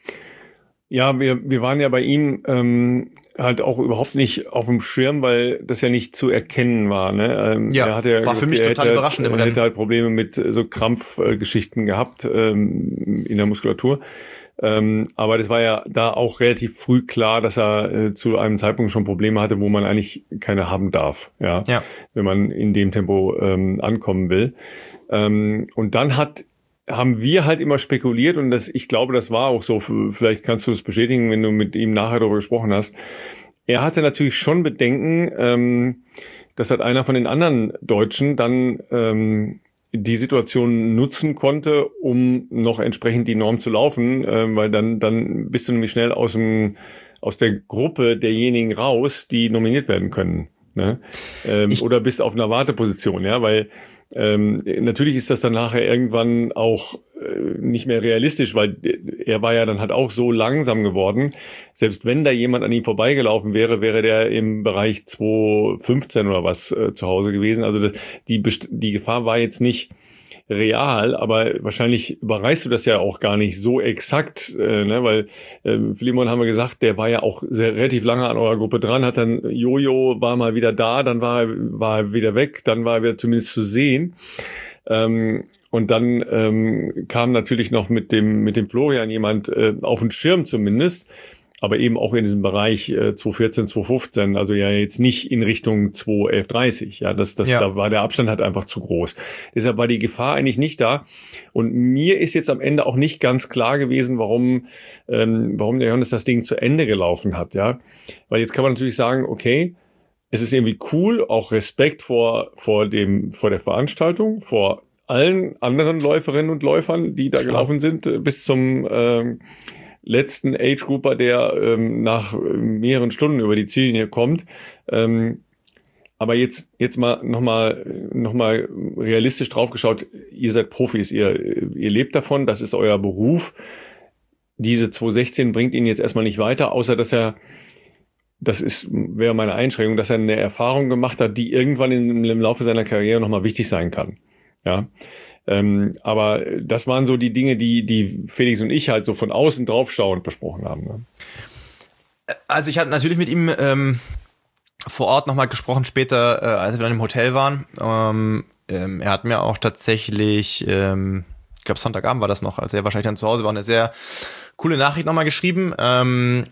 Ja, wir, wir waren ja bei ihm ähm, halt auch überhaupt nicht auf dem Schirm, weil das ja nicht zu erkennen war. Ne? Ähm, ja, er hatte ja war gesagt, für mich total hätte, überraschend im Rennen. Er hätte halt Probleme mit so Krampfgeschichten gehabt ähm, in der Muskulatur. Ähm, aber das war ja da auch relativ früh klar, dass er äh, zu einem Zeitpunkt schon Probleme hatte, wo man eigentlich keine haben darf, ja, ja. wenn man in dem Tempo ähm, ankommen will. Ähm, und dann hat haben wir halt immer spekuliert und das, ich glaube, das war auch so, vielleicht kannst du das bestätigen, wenn du mit ihm nachher darüber gesprochen hast. Er hatte natürlich schon Bedenken, ähm, dass halt einer von den anderen Deutschen dann ähm, die Situation nutzen konnte, um noch entsprechend die Norm zu laufen, äh, weil dann dann bist du nämlich schnell aus dem aus der Gruppe derjenigen raus, die nominiert werden können, ne? Ähm, oder bist auf einer Warteposition, ja, weil Ähm, natürlich ist das dann nachher irgendwann auch äh, nicht mehr realistisch, weil er war ja dann halt auch so langsam geworden. Selbst wenn da jemand an ihm vorbeigelaufen wäre, wäre der im Bereich zwei fünfzehn oder was äh, zu Hause gewesen. Also das, die, die Gefahr war jetzt nicht real, aber wahrscheinlich überreißt du das ja auch gar nicht so exakt, äh, ne? Weil äh, Philemon, haben wir gesagt, der war ja auch sehr, relativ lange an eurer Gruppe dran, hat dann Jojo, war mal wieder da, dann war er, war er wieder weg, dann war er wieder zumindest zu sehen. Ähm, und dann ähm, kam natürlich noch mit dem mit dem Florian jemand äh, auf den Schirm zumindest, aber eben auch in diesem Bereich äh, zwei vierzehn, zwei fünfzehn, also ja jetzt nicht in Richtung zwei elf dreißig. Ja, das, das, ja. Da war der Abstand halt einfach zu groß. Deshalb war die Gefahr eigentlich nicht da. Und mir ist jetzt am Ende auch nicht ganz klar gewesen, warum, ähm, warum der Johannes das Ding zu Ende gelaufen hat. Ja, weil jetzt kann man natürlich sagen, okay, es ist irgendwie cool, auch Respekt vor, vor dem, vor der Veranstaltung, vor allen anderen Läuferinnen und Läufern, die da Klar. gelaufen sind, äh, bis zum, ähm, letzten Age-Grouper, der ähm, nach mehreren Stunden über die Ziellinie kommt. Ähm, aber jetzt jetzt mal nochmal noch mal realistisch draufgeschaut, ihr seid Profis, ihr, ihr lebt davon, das ist euer Beruf. Diese zwei sechzehn bringt ihn jetzt erstmal nicht weiter, außer dass er das ist, wäre meine Einschränkung, dass er eine Erfahrung gemacht hat, die irgendwann im, im Laufe seiner Karriere nochmal wichtig sein kann. Ja. Ähm, aber das waren so die Dinge, die, die Felix und ich halt so von außen draufschauend besprochen haben. Ne? Also ich hatte natürlich mit ihm ähm, vor Ort nochmal gesprochen, später, äh, als wir dann im Hotel waren. Ähm, ähm, er hat mir auch tatsächlich, ähm, ich glaube Sonntagabend war das noch, als er wahrscheinlich dann zu Hause war, eine sehr coole Nachricht nochmal geschrieben. Ähm,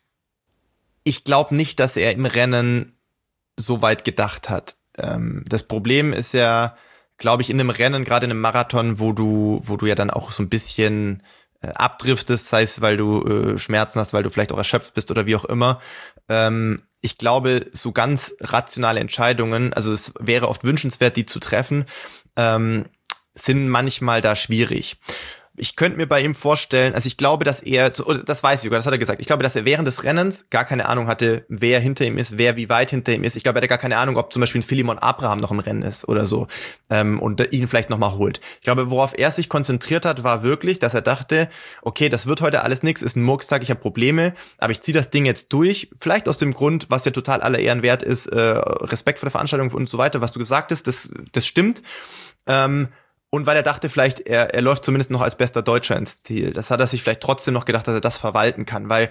ich glaube nicht, dass er im Rennen so weit gedacht hat. Ähm, das Problem ist ja, glaube ich, in einem Rennen, gerade in einem Marathon, wo du, wo du ja dann auch so ein bisschen äh, abdriftest, sei es, weil du äh, Schmerzen hast, weil du vielleicht auch erschöpft bist oder wie auch immer. Ähm, ich glaube, so ganz rationale Entscheidungen, also es wäre oft wünschenswert, die zu treffen, ähm, sind manchmal da schwierig. Ich könnte mir bei ihm vorstellen, also ich glaube, dass er, das weiß ich sogar, das hat er gesagt, ich glaube, dass er während des Rennens gar keine Ahnung hatte, wer hinter ihm ist, wer wie weit hinter ihm ist. Ich glaube, er hatte gar keine Ahnung, ob zum Beispiel ein Philemon Abraham noch im Rennen ist oder so ähm, und ihn vielleicht nochmal holt. Ich glaube, worauf er sich konzentriert hat, war wirklich, dass er dachte, okay, das wird heute alles nix, ist ein Murkstag, ich habe Probleme, aber ich ziehe das Ding jetzt durch, vielleicht aus dem Grund, was ja total aller Ehren wert ist, äh, Respekt vor der Veranstaltung und so weiter, was du gesagt hast, das, das stimmt. Ähm, Und weil er dachte vielleicht, er, er läuft zumindest noch als bester Deutscher ins Ziel. Das hat er sich vielleicht trotzdem noch gedacht, dass er das verwalten kann, weil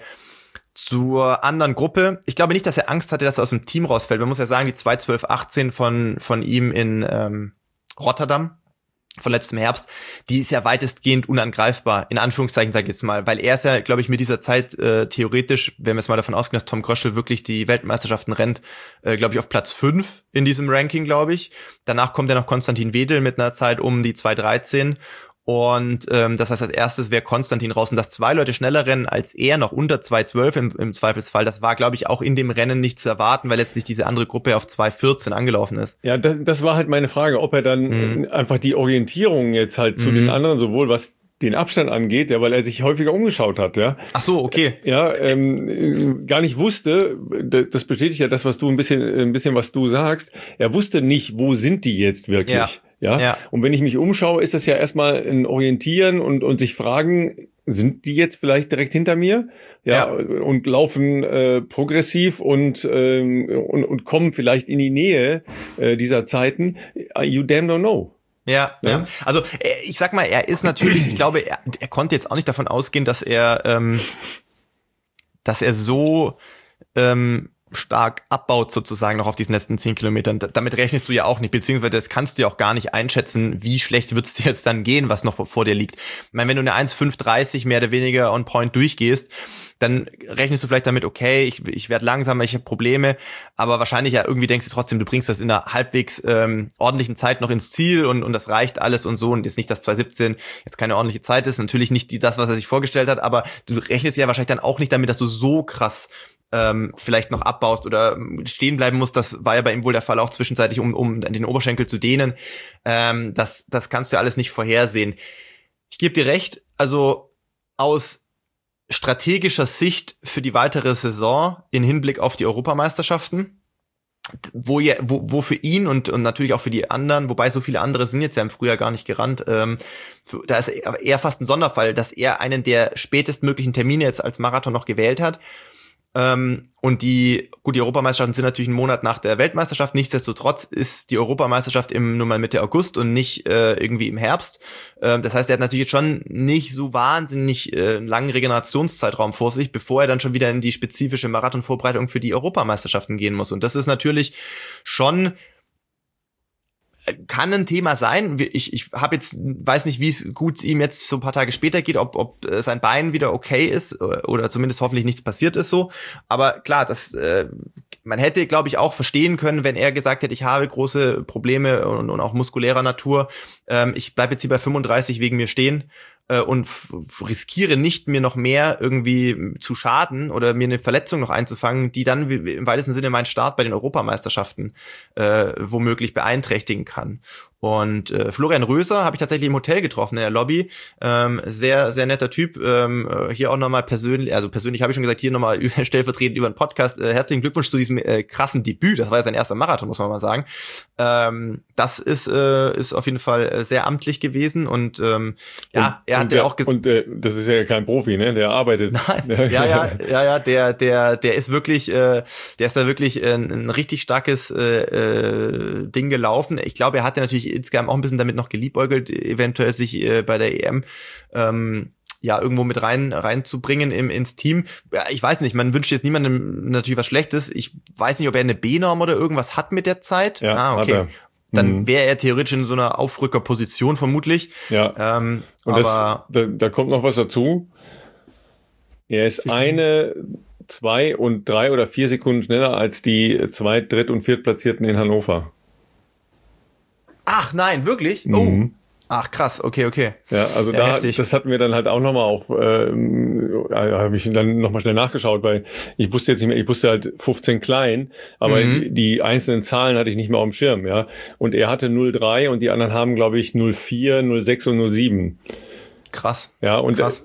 zur anderen Gruppe, ich glaube nicht, dass er Angst hatte, dass er aus dem Team rausfällt. Man muss ja sagen, die zwei zwölf achtzehn von, von ihm in ähm, Rotterdam von letztem Herbst, die ist ja weitestgehend unangreifbar, in Anführungszeichen sage ich jetzt mal, weil er ist ja, glaube ich, mit dieser Zeit äh, theoretisch, wenn wir jetzt mal davon ausgehen, dass Tom Kröschel wirklich die Weltmeisterschaften rennt, äh, glaube ich, auf Platz fünf in diesem Ranking, glaube ich. Danach kommt ja noch Konstantin Wedel mit einer Zeit um die zwei dreizehn und ähm, das heißt, als erstes wäre Konstantin raus und dass zwei Leute schneller rennen als er, noch unter zwei zwölf im, im Zweifelsfall, das war, glaube ich, auch in dem Rennen nicht zu erwarten, weil letztlich diese andere Gruppe auf zwei vierzehn angelaufen ist. Ja, das, das war halt meine Frage, ob er dann mhm. einfach die Orientierung jetzt halt zu mhm. den anderen, sowohl was den Abstand angeht, ja, weil er sich häufiger umgeschaut hat, ja. Ach so, okay. Ja, ähm, gar nicht wusste, das bestätigt ja das, was du ein bisschen, ein bisschen, was du sagst. Er wusste nicht, wo sind die jetzt wirklich, ja. Ja? Ja. Und wenn ich mich umschaue, ist das ja erstmal ein Orientieren und, und sich fragen, sind die jetzt vielleicht direkt hinter mir? Ja, ja. Und laufen äh, progressiv und, ähm, und, und kommen vielleicht in die Nähe äh, dieser Zeiten. You damn don't know. Ja, ja, ja. Also ich sag mal, er ist natürlich, ich glaube, er, er konnte jetzt auch nicht davon ausgehen, dass er, ähm, dass er so ähm, stark abbaut sozusagen noch auf diesen letzten zehn Kilometern. Da, damit rechnest du ja auch nicht, beziehungsweise das kannst du ja auch gar nicht einschätzen, wie schlecht wird es dir jetzt dann gehen, was noch vor dir liegt. Ich meine, wenn du eine eins fünf dreißig mehr oder weniger on point durchgehst, dann rechnest du vielleicht damit, okay, ich, ich werde langsamer, ich habe Probleme, aber wahrscheinlich ja irgendwie denkst du trotzdem, du bringst das in einer halbwegs ähm, ordentlichen Zeit noch ins Ziel und und das reicht alles und so und jetzt nicht, dass zwei siebzehn jetzt keine ordentliche Zeit ist, natürlich nicht die, das, was er sich vorgestellt hat, aber du rechnest ja wahrscheinlich dann auch nicht damit, dass du so krass ähm, vielleicht noch abbaust oder stehen bleiben musst. Das war ja bei ihm wohl der Fall auch zwischenzeitlich, um um den Oberschenkel zu dehnen. Ähm, das das kannst du ja alles nicht vorhersehen. Ich gebe dir recht, also aus strategischer Sicht für die weitere Saison in Hinblick auf die Europameisterschaften, wo ja, wo, wo für ihn und, und natürlich auch für die anderen, wobei so viele andere sind jetzt ja im Frühjahr gar nicht gerannt, ähm, für, da ist eher fast ein Sonderfall, dass er einen der spätestmöglichen Termine jetzt als Marathon noch gewählt hat. Ähm, und die, gut, die Europameisterschaften sind natürlich einen Monat nach der Weltmeisterschaft. Nichtsdestotrotz ist die Europameisterschaft im nun mal Mitte August und nicht äh, irgendwie im Herbst. Ähm, das heißt, er hat natürlich jetzt schon nicht so wahnsinnig äh, einen langen Regenerationszeitraum vor sich, bevor er dann schon wieder in die spezifische Marathonvorbereitung für die Europameisterschaften gehen muss. Und das ist natürlich schon, kann ein Thema sein. Ich, ich habe jetzt, weiß nicht, wie es gut ihm jetzt so ein paar Tage später geht, ob, ob sein Bein wieder okay ist oder zumindest hoffentlich nichts passiert ist so. Aber klar, das, äh, man hätte, glaube ich, auch verstehen können, wenn er gesagt hätte, ich habe große Probleme und, und auch muskulärer Natur. Ähm, ich bleibe jetzt hier bei fünfunddreißig wegen mir stehen und f- riskiere nicht, mir noch mehr irgendwie zu schaden oder mir eine Verletzung noch einzufangen, die dann im weitesten Sinne meinen Start bei den Europameisterschaften äh, womöglich beeinträchtigen kann. Und äh, Florian Röser habe ich tatsächlich im Hotel getroffen, in der Lobby. Ähm, sehr, sehr netter Typ. Ähm, hier auch nochmal persönlich, also persönlich habe ich schon gesagt, hier nochmal stellvertretend über den Podcast. Äh, herzlichen Glückwunsch zu diesem äh, krassen Debüt. Das war ja sein erster Marathon, muss man mal sagen. Ähm, das ist äh, ist auf jeden Fall sehr amtlich gewesen. Und ähm, ja, und, er hat ja auch gesagt. Und äh, das ist ja kein Profi, ne? Der arbeitet. Nein. Ja, ja, ja, ja, der, der, der ist wirklich, äh, der ist da wirklich äh, ein richtig starkes äh, äh, Ding gelaufen. Ich glaube, er hatte natürlich insgesamt auch ein bisschen damit noch geliebäugelt, eventuell sich äh, bei der E M ähm, ja irgendwo mit rein reinzubringen im ins Team. Ja, ich weiß nicht, man wünscht jetzt niemandem natürlich was Schlechtes. Ich weiß nicht, ob er eine B-Norm oder irgendwas hat mit der Zeit. Ja, ah, okay. Hat er. Dann wäre er theoretisch in so einer Aufrückerposition vermutlich. Ja. Ähm, Und aber das, da, da kommt noch was dazu. Er ist eine, zwei und drei oder vier Sekunden schneller als die zwei, dritt- und viertplatzierten in Hannover. Ach nein, wirklich? Mhm. Oh. Ach krass, okay, okay. Ja, also Ja, da, heftig. das hatten wir dann halt auch nochmal auf, ähm, habe ich dann nochmal schnell nachgeschaut, weil ich wusste jetzt nicht mehr, ich wusste halt fünfzehn klein, aber Mhm. die einzelnen Zahlen hatte ich nicht mehr auf dem Schirm, ja. Und er hatte null Komma drei und die anderen haben, glaube ich, null Komma vier, null Komma sechs und null Komma sieben. Krass. Ja, und Krass.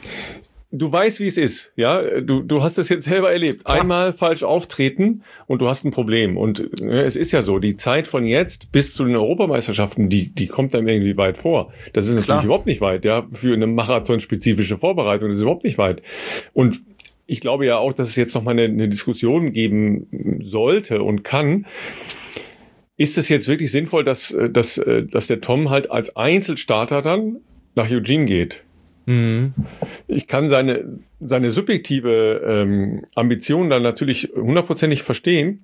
du weißt, wie es ist, ja. Du, du hast es jetzt selber erlebt. Einmal falsch auftreten und du hast ein Problem. Und ja, es ist ja so, die Zeit von jetzt bis zu den Europameisterschaften, die, die kommt dann irgendwie weit vor. Das ist natürlich Klar. überhaupt nicht weit, ja. Für eine marathonspezifische Vorbereitung, das ist überhaupt nicht weit. Und ich glaube ja auch, dass es jetzt noch mal eine, eine Diskussion geben sollte und kann. Ist es jetzt wirklich sinnvoll, dass, dass, dass der Tom halt als Einzelstarter dann nach Eugene geht? Mhm. Ich kann seine, seine subjektive ähm, Ambition dann natürlich hundertprozentig verstehen,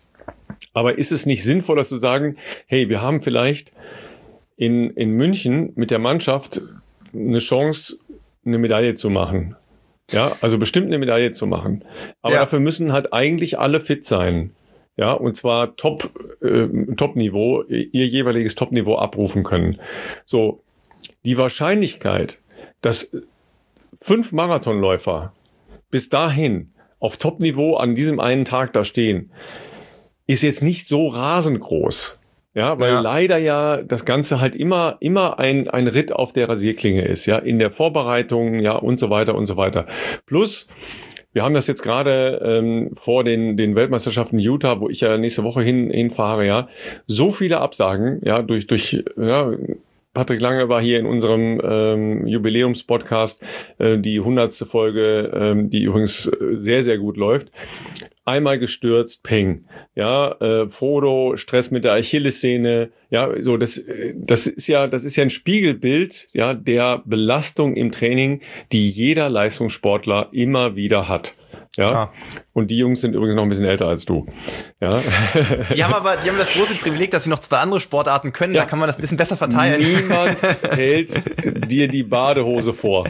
aber ist es nicht sinnvoller zu sagen, hey, wir haben vielleicht in, in München mit der Mannschaft eine Chance, eine Medaille zu machen. Ja, also bestimmt eine Medaille zu machen. Aber Ja. dafür müssen halt eigentlich alle fit sein. Ja, und zwar Top, äh, Top-Niveau, ihr jeweiliges Top-Niveau abrufen können. So, die Wahrscheinlichkeit, dass fünf Marathonläufer bis dahin auf Top-Niveau an diesem einen Tag da stehen, ist jetzt nicht so rasend groß. Ja, weil Ja. leider ja das Ganze halt immer, immer ein, ein Ritt auf der Rasierklinge ist, ja, in der Vorbereitung, ja, und so weiter und so weiter. Plus, wir haben das jetzt gerade ähm, vor den, den Weltmeisterschaften in Utah, wo ich ja nächste Woche hin, hinfahre, ja, so viele Absagen, ja, durch, durch, ja, Patrick Lange war hier in unserem ähm, Jubiläums-Podcast, äh, die hundertste Folge, ähm, die übrigens äh, sehr, sehr gut läuft. Einmal gestürzt, peng. Ja, äh, Frodo, Stress mit der Achillessehne. Ja, so, das, äh, das ist ja, das ist ja ein Spiegelbild, ja, der Belastung im Training, die jeder Leistungssportler immer wieder hat. Ja, Klar. und die Jungs sind übrigens noch ein bisschen älter als du. Ja. Die haben aber, die haben das große Privileg, dass sie noch zwei andere Sportarten können. Ja. Da kann man das ein bisschen besser verteilen. Niemand hält dir die Badehose vor.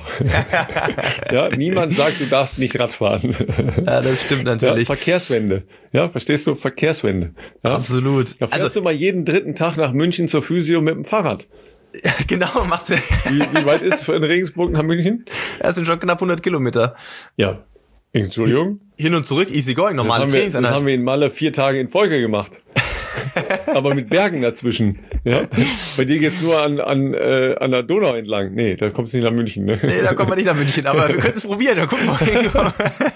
Ja, niemand sagt, du darfst nicht Radfahren. Ja, das stimmt Ja, natürlich. Verkehrswende. Ja, verstehst du? Verkehrswende. Ja. Absolut. Da fährst Also, du mal jeden dritten Tag nach München zur Physio mit dem Fahrrad. genau, machst du. Wie, wie weit ist es von Regensburg nach München? Das sind schon knapp hundert Kilometer. Ja. Entschuldigung. Hin und zurück, easy going, Das normale haben, wir, das Trainingseinheit. haben wir in Malle vier Tage in Folge gemacht. Aber mit Bergen dazwischen. Ja? Bei dir geht's nur an, an, äh, an der Donau entlang. Nee, da kommst du nicht nach München. Ne? Nee, da kommen wir nicht nach München, aber wir können es probieren. Dann gucken wir mal.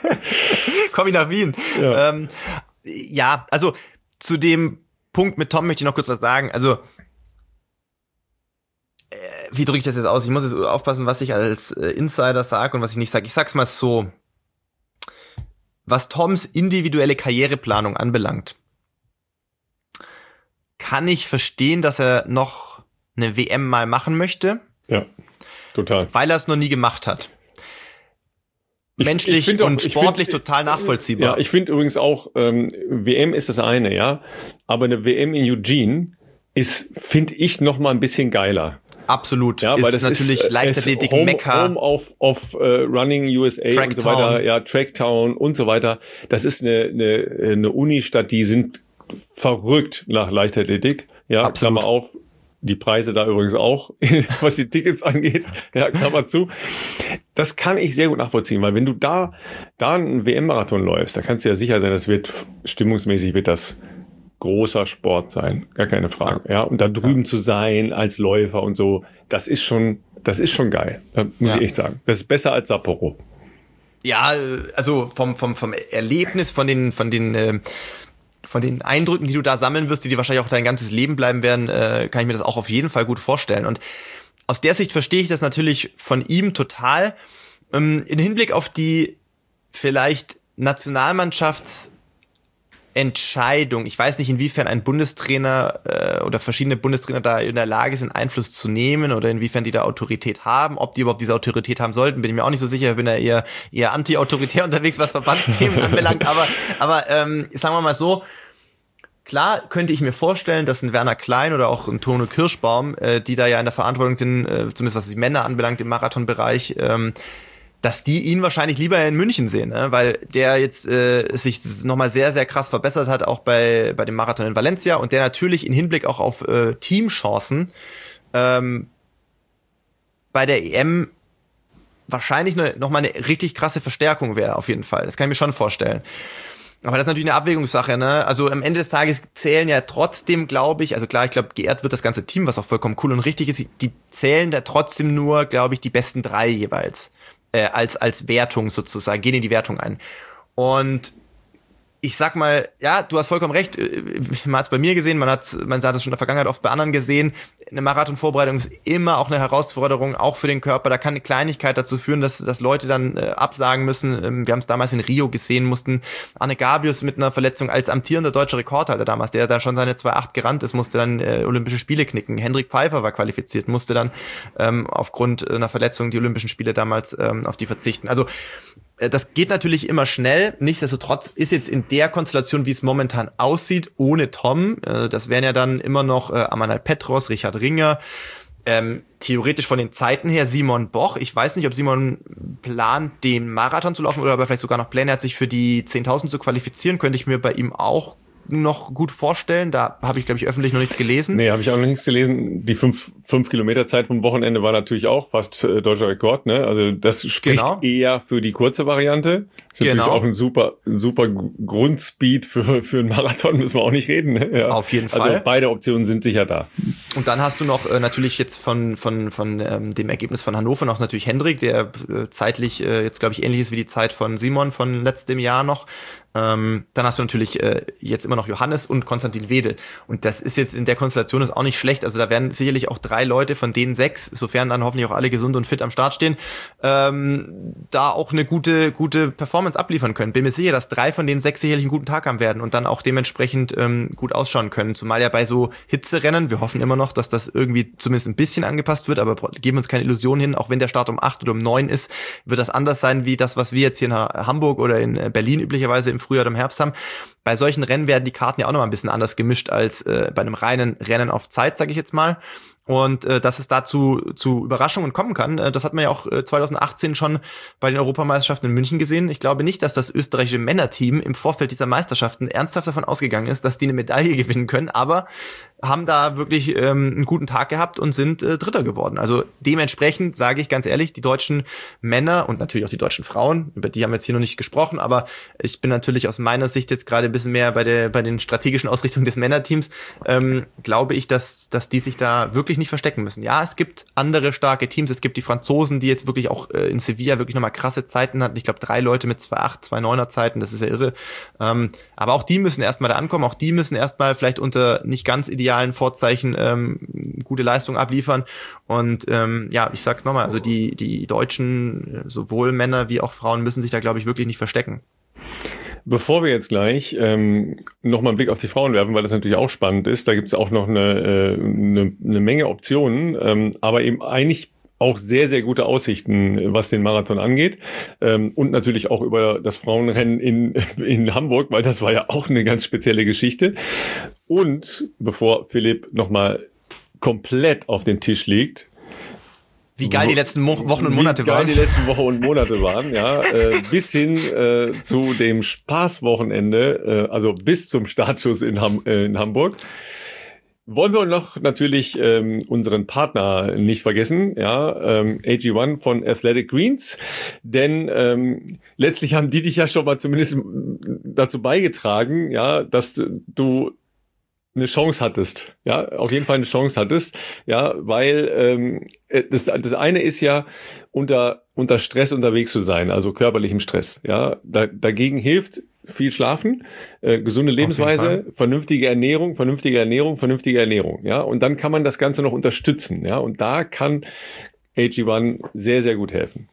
Komm ich nach Wien. Ja. Ähm, ja, also zu dem Punkt mit Tom möchte ich noch kurz was sagen. Also, äh, wie drücke ich das jetzt aus? Ich muss jetzt aufpassen, was ich als äh, Insider sage und was ich nicht sage. Ich sag's mal so. Was Toms individuelle Karriereplanung anbelangt, kann ich verstehen, dass er noch eine W M mal machen möchte, Ja, total. weil er es noch nie gemacht hat. Ich- Menschlich ich find auch- und ich sportlich find- total nachvollziehbar. Ja, ich finde übrigens auch, ähm, W M ist das eine, ja. Aber eine W M in Eugene ist, finde ich, noch mal ein bisschen geiler. Absolut. Ja, ist weil das natürlich ist, äh, Leichtathletik ist Home, Mekka. Home auf, auf äh, Running U S A und so Tracktown. weiter, ja, Tracktown und so weiter. Das ist eine, eine, eine Unistadt, die sind verrückt nach Leichtathletik. Ja, Absolut. Klammer auf, die Preise da übrigens auch, was die Tickets angeht, ja, Klammer zu. Das kann ich sehr gut nachvollziehen, weil wenn du da, da einen W M-Marathon läufst, da kannst du ja sicher sein, das wird stimmungsmäßig wird das großer Sport sein, gar keine Frage. Ja, und da drüben ja. zu sein als Läufer und so, das ist schon, das ist schon geil, muss ja. ich echt sagen. Das ist besser als Sapporo. Ja, also vom vom vom Erlebnis, von den von den äh, von den Eindrücken, die du da sammeln wirst, die dir wahrscheinlich auch dein ganzes Leben bleiben werden, äh, kann ich mir das auch auf jeden Fall gut vorstellen. Und aus der Sicht verstehe ich das natürlich von ihm total. Ähm, in Hinblick auf die vielleicht Nationalmannschafts Entscheidung. Ich weiß nicht, inwiefern ein Bundestrainer äh, oder verschiedene Bundestrainer da in der Lage sind, Einfluss zu nehmen oder inwiefern die da Autorität haben. Ob die überhaupt diese Autorität haben sollten, bin ich mir auch nicht so sicher. Ich bin ja eher, eher anti-autoritär unterwegs, was Verbandsthemen anbelangt. Aber, aber ähm, sagen wir mal so, klar könnte ich mir vorstellen, dass ein Werner Klein oder auch ein Tono Kirschbaum, äh, die da ja in der Verantwortung sind, äh, zumindest was die Männer anbelangt im Marathonbereich, ähm, dass die ihn wahrscheinlich lieber in München sehen, ne? Weil der jetzt äh, sich nochmal sehr, sehr krass verbessert hat, auch bei bei dem Marathon in Valencia und der natürlich in Hinblick auch auf äh, Teamchancen ähm, bei der E M wahrscheinlich ne, nochmal eine richtig krasse Verstärkung wäre, auf jeden Fall. Das kann ich mir schon vorstellen. Aber das ist natürlich eine Abwägungssache, ne? Also am Ende des Tages zählen ja trotzdem, glaube ich, also klar, ich glaube, geehrt wird das ganze Team, was auch vollkommen cool und richtig ist, die zählen da trotzdem nur, glaube ich, die besten drei jeweils. Äh, als als Wertung sozusagen, gehen in die Wertung ein. Und ich sag mal, ja, du hast vollkommen recht, man hat es bei mir gesehen, man hat man hat es schon in der Vergangenheit oft bei anderen gesehen, eine Marathonvorbereitung ist immer auch eine Herausforderung, auch für den Körper, da kann eine Kleinigkeit dazu führen, dass dass Leute dann äh, absagen müssen. Ähm, wir haben es damals in Rio gesehen, mussten Arne Gabius mit einer Verletzung als amtierender deutscher Rekordhalter damals, der da schon seine zwei acht gerannt ist, musste dann äh, Olympische Spiele knicken. Hendrik Pfeiffer war qualifiziert, musste dann ähm, aufgrund einer Verletzung die Olympischen Spiele damals ähm, auf die verzichten. Also das geht natürlich immer schnell. Nichtsdestotrotz ist jetzt in der Konstellation, wie es momentan aussieht, ohne Tom, äh, das wären ja dann immer noch äh, Amanal Petros, Richard Ringer, ähm, theoretisch von den Zeiten her Simon Boch. Ich weiß nicht, ob Simon plant, den Marathon zu laufen oder aber vielleicht sogar noch Pläne hat, sich für die zehntausend zu qualifizieren. Könnte ich mir bei ihm auch noch gut vorstellen. Da habe ich, glaube ich, öffentlich noch nichts gelesen. Nee, habe ich auch noch nichts gelesen. Die fünf, fünf Kilometer Zeit vom Wochenende war natürlich auch fast äh, deutscher Rekord, ne? Also das spricht genau. eher für die kurze Variante. Ist genau. natürlich auch ein super, super Grundspeed für, für einen Marathon, müssen wir auch nicht reden. Ne? Ja. Auf jeden Fall. Also beide Optionen sind sicher da. Und dann hast du noch äh, natürlich jetzt von, von, von ähm, dem Ergebnis von Hannover noch natürlich Hendrik, der äh, zeitlich äh, jetzt, glaube ich, ähnlich ist wie die Zeit von Simon von letztem Jahr noch. Ähm, dann hast du natürlich äh, jetzt immer noch Johannes und Konstantin Wedel. Und das ist jetzt in der Konstellation ist auch nicht schlecht. Also da werden sicherlich auch drei Leute von denen sechs, sofern dann hoffentlich auch alle gesund und fit am Start stehen, ähm, da auch eine gute gute Performance abliefern können. Bin mir sicher, dass drei von den sechs sicherlich einen guten Tag haben werden und dann auch dementsprechend ähm, gut ausschauen können. Zumal ja bei so Hitzerennen, wir hoffen immer noch, dass das irgendwie zumindest ein bisschen angepasst wird, aber geben uns keine Illusion hin, auch wenn der Start um acht oder um neun ist, wird das anders sein wie das, was wir jetzt hier in Hamburg oder in Berlin üblicherweise im Frühjahr oder im Herbst haben. Bei solchen Rennen werden die Karten ja auch noch mal ein bisschen anders gemischt als äh, bei einem reinen Rennen auf Zeit, sage ich jetzt mal. Und äh, dass es dazu zu Überraschungen kommen kann, äh, das hat man ja auch äh, zwanzig achtzehn schon bei den Europameisterschaften in München gesehen. Ich glaube nicht, dass das österreichische Männerteam im Vorfeld dieser Meisterschaften ernsthaft davon ausgegangen ist, dass die eine Medaille gewinnen können, aber haben da wirklich ähm, einen guten Tag gehabt und sind äh, Dritter geworden. Also dementsprechend sage ich ganz ehrlich, die deutschen Männer und natürlich auch die deutschen Frauen, über die haben wir jetzt hier noch nicht gesprochen, aber ich bin natürlich aus meiner Sicht jetzt gerade ein bisschen mehr bei der bei den strategischen Ausrichtungen des Männerteams, ähm, glaube ich, dass dass die sich da wirklich nicht verstecken müssen. Ja, es gibt andere starke Teams, es gibt die Franzosen, die jetzt wirklich auch äh, in Sevilla wirklich nochmal krasse Zeiten hatten. Ich glaube, drei Leute mit zwei acht, zwei neuner Zeiten, das ist ja irre. Ähm, aber auch die müssen erstmal da ankommen, auch die müssen erstmal vielleicht unter nicht ganz idealen Vorzeichen ähm, gute Leistung abliefern. Und ähm, ja, ich sag's nochmal, also die, die Deutschen, sowohl Männer wie auch Frauen, müssen sich da, glaube ich, wirklich nicht verstecken. Bevor wir jetzt gleich ähm, nochmal einen Blick auf die Frauen werfen, weil das natürlich auch spannend ist, da gibt's auch noch eine, äh, eine, eine Menge Optionen, ähm, aber eben eigentlich auch sehr, sehr gute Aussichten, was den Marathon angeht. Ähm, und natürlich auch über das Frauenrennen in, in Hamburg, weil das war ja auch eine ganz spezielle Geschichte. Und bevor Philipp nochmal komplett auf den Tisch liegt, wie geil die letzten Mo- Wochen und Monate waren. Wie geil die letzten Wochen und Monate waren, ja. Äh, bis hin äh, zu dem Spaßwochenende, äh, also bis zum Startschuss in, Ham- äh, in Hamburg. Wollen wir noch natürlich ähm, unseren Partner nicht vergessen, ja, ähm, A G eins von Athletic Greens, denn ähm, letztlich haben die dich ja schon mal zumindest dazu beigetragen, ja, dass du eine Chance hattest, ja, auf jeden Fall eine Chance hattest, ja, weil ähm, das, das eine ist ja unter unter Stress unterwegs zu sein, also körperlichem Stress, ja, da, dagegen hilft viel Schlafen, äh, gesunde Lebensweise, vernünftige Ernährung, vernünftige Ernährung, vernünftige Ernährung, ja, und dann kann man das Ganze noch unterstützen, ja, und da kann A G eins sehr, sehr gut helfen.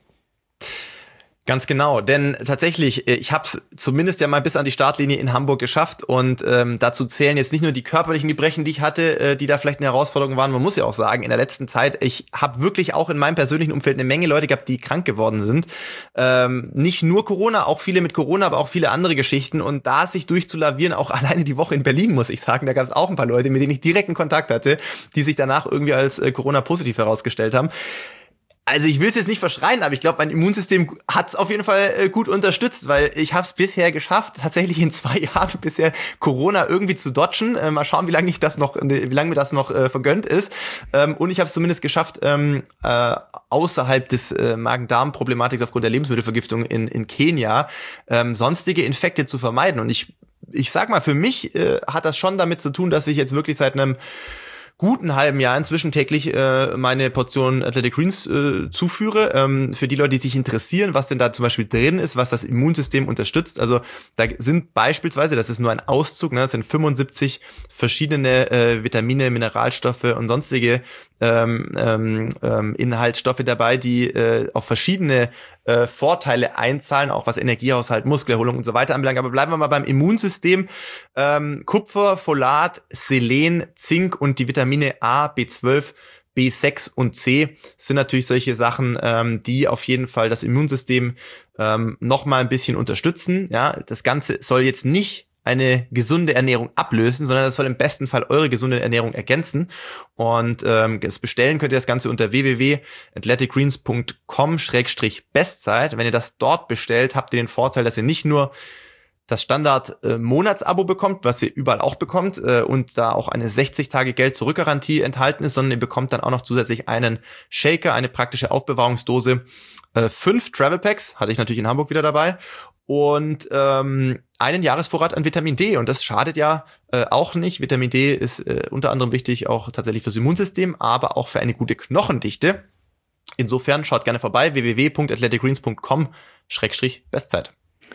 Ganz genau, denn tatsächlich, ich habe es zumindest ja mal bis an die Startlinie in Hamburg geschafft und ähm, dazu zählen jetzt nicht nur die körperlichen Gebrechen, die ich hatte, äh, die da vielleicht eine Herausforderung waren. Man muss ja auch sagen, in der letzten Zeit, ich habe wirklich auch in meinem persönlichen Umfeld eine Menge Leute gehabt, die krank geworden sind. Ähm, nicht nur Corona, auch viele mit Corona, aber auch viele andere Geschichten. Und da sich durchzulavieren, auch alleine die Woche in Berlin, muss ich sagen, da gab es auch ein paar Leute, mit denen ich direkten Kontakt hatte, die sich danach irgendwie als äh, Corona-positiv herausgestellt haben. Also ich will es jetzt nicht verschreien, aber ich glaube, mein Immunsystem hat es auf jeden Fall äh, gut unterstützt, weil ich habe es bisher geschafft, tatsächlich in zwei Jahren bisher Corona irgendwie zu dodgen. Äh, mal schauen, wie lange ich das noch, wie lange mir das noch äh, vergönnt ist. Ähm, und ich habe es zumindest geschafft, ähm, äh, außerhalb des äh, Magen-Darm-Problematik aufgrund der Lebensmittelvergiftung in in Kenia ähm, sonstige Infekte zu vermeiden. Und ich ich sag mal, für mich äh, hat das schon damit zu tun, dass ich jetzt wirklich seit einem guten halben Jahr inzwischen täglich äh, meine Portion Athletic Greens äh, zuführe. Ähm, für die Leute, die sich interessieren, was denn da zum Beispiel drin ist, was das Immunsystem unterstützt. Also da sind beispielsweise, das ist nur ein Auszug, ne, das sind fünfundsiebzig verschiedene äh, Vitamine, Mineralstoffe und sonstige ähm, ähm, Inhaltsstoffe dabei, die äh, auf verschiedene äh, Vorteile einzahlen, auch was Energiehaushalt, Muskelerholung und so weiter anbelangt. Aber bleiben wir mal beim Immunsystem. Ähm, Kupfer, Folat, Selen, Zink und die Vitamine A, B zwölf, B sechs und C sind natürlich solche Sachen, ähm, die auf jeden Fall das Immunsystem ähm, noch mal ein bisschen unterstützen. Ja, das Ganze soll jetzt nicht eine gesunde Ernährung ablösen, sondern das soll im besten Fall eure gesunde Ernährung ergänzen. Und ähm, das bestellen könnt ihr das Ganze unter w w w punkt athletic greens punkt com Schrägstrich Bestzeit. Wenn ihr das dort bestellt, habt ihr den Vorteil, dass ihr nicht nur das Standard-Monatsabo äh, bekommt, was ihr überall auch bekommt, äh, und da auch eine sechzig Tage Geld-Zurück-Garantie enthalten ist, sondern ihr bekommt dann auch noch zusätzlich einen Shaker, eine praktische Aufbewahrungsdose, äh, fünf Travel Packs, hatte ich natürlich in Hamburg wieder dabei, und ähm, einen Jahresvorrat an Vitamin D. Und das schadet ja äh, auch nicht. Vitamin D ist äh, unter anderem wichtig auch tatsächlich fürs Immunsystem, aber auch für eine gute Knochendichte. Insofern schaut gerne vorbei, w w w punkt athletic greens punkt com Schrägstrich Bestzeit.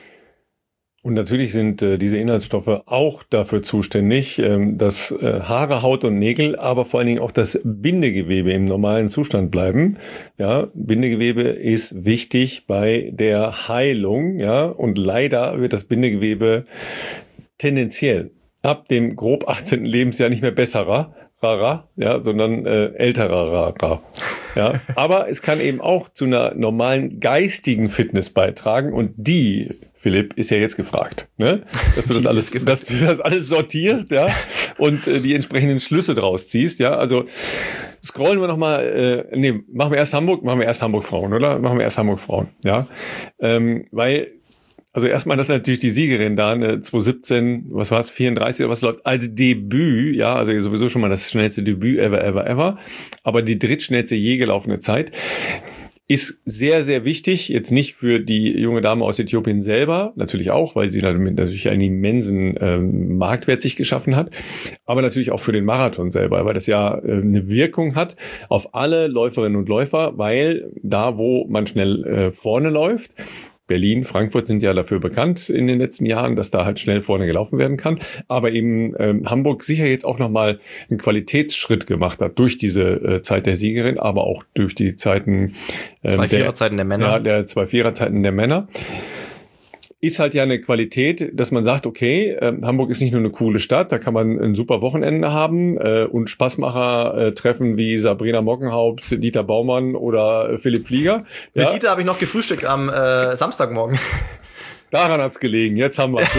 Und natürlich sind äh, diese Inhaltsstoffe auch dafür zuständig, ähm, dass äh, Haare, Haut und Nägel, aber vor allen Dingen auch das Bindegewebe im normalen Zustand bleiben. Ja, Bindegewebe ist wichtig bei der Heilung, ja, und leider wird das Bindegewebe tendenziell ab dem grob achtzehnten Lebensjahr nicht mehr besserer, rarer, ja, sondern äh, älterer, rarer. Ja, aber es kann eben auch zu einer normalen geistigen Fitness beitragen, und die, Philipp, ist ja jetzt gefragt, ne? Dass du das alles, dass du das alles sortierst, ja, und äh, die entsprechenden Schlüsse draus ziehst, ja. Also scrollen wir nochmal, äh, nee, machen wir erst Hamburg, machen wir erst Hamburg Frauen, oder? Machen wir erst Hamburg Frauen, ja. Ähm, weil, also erstmal, das ist natürlich die Siegerin da, ne, zwanzig siebzehn, was war's, vierunddreißig oder was läuft, als Debüt, ja, also sowieso schon mal das schnellste Debüt ever, ever, ever, aber die drittschnellste je gelaufene Zeit. Ist sehr, sehr wichtig, jetzt nicht für die junge Dame aus Äthiopien selber, natürlich auch, weil sie damit natürlich einen immensen ähm, Marktwert sich geschaffen hat, aber natürlich auch für den Marathon selber, weil das ja äh, eine Wirkung hat auf alle Läuferinnen und Läufer, weil da, wo man schnell äh, vorne läuft, Berlin, Frankfurt sind ja dafür bekannt in den letzten Jahren, dass da halt schnell vorne gelaufen werden kann. Aber eben ähm, Hamburg sicher jetzt auch nochmal einen Qualitätsschritt gemacht hat durch diese äh, Zeit der Siegerin, aber auch durch die Zeiten ähm, zwei Viererzeiten der, der Männer. Ja, der zwei Viererzeiten der Männer. Ist halt ja eine Qualität, dass man sagt, okay, äh, Hamburg ist nicht nur eine coole Stadt, da kann man ein super Wochenende haben äh, und Spaßmacher äh, treffen wie Sabrina Mockenhaupt, Dieter Baumann oder äh, Philipp Flieger. Mit ja. Dieter habe ich noch gefrühstückt am äh, Samstagmorgen. Daran hat's gelegen, jetzt haben wir's.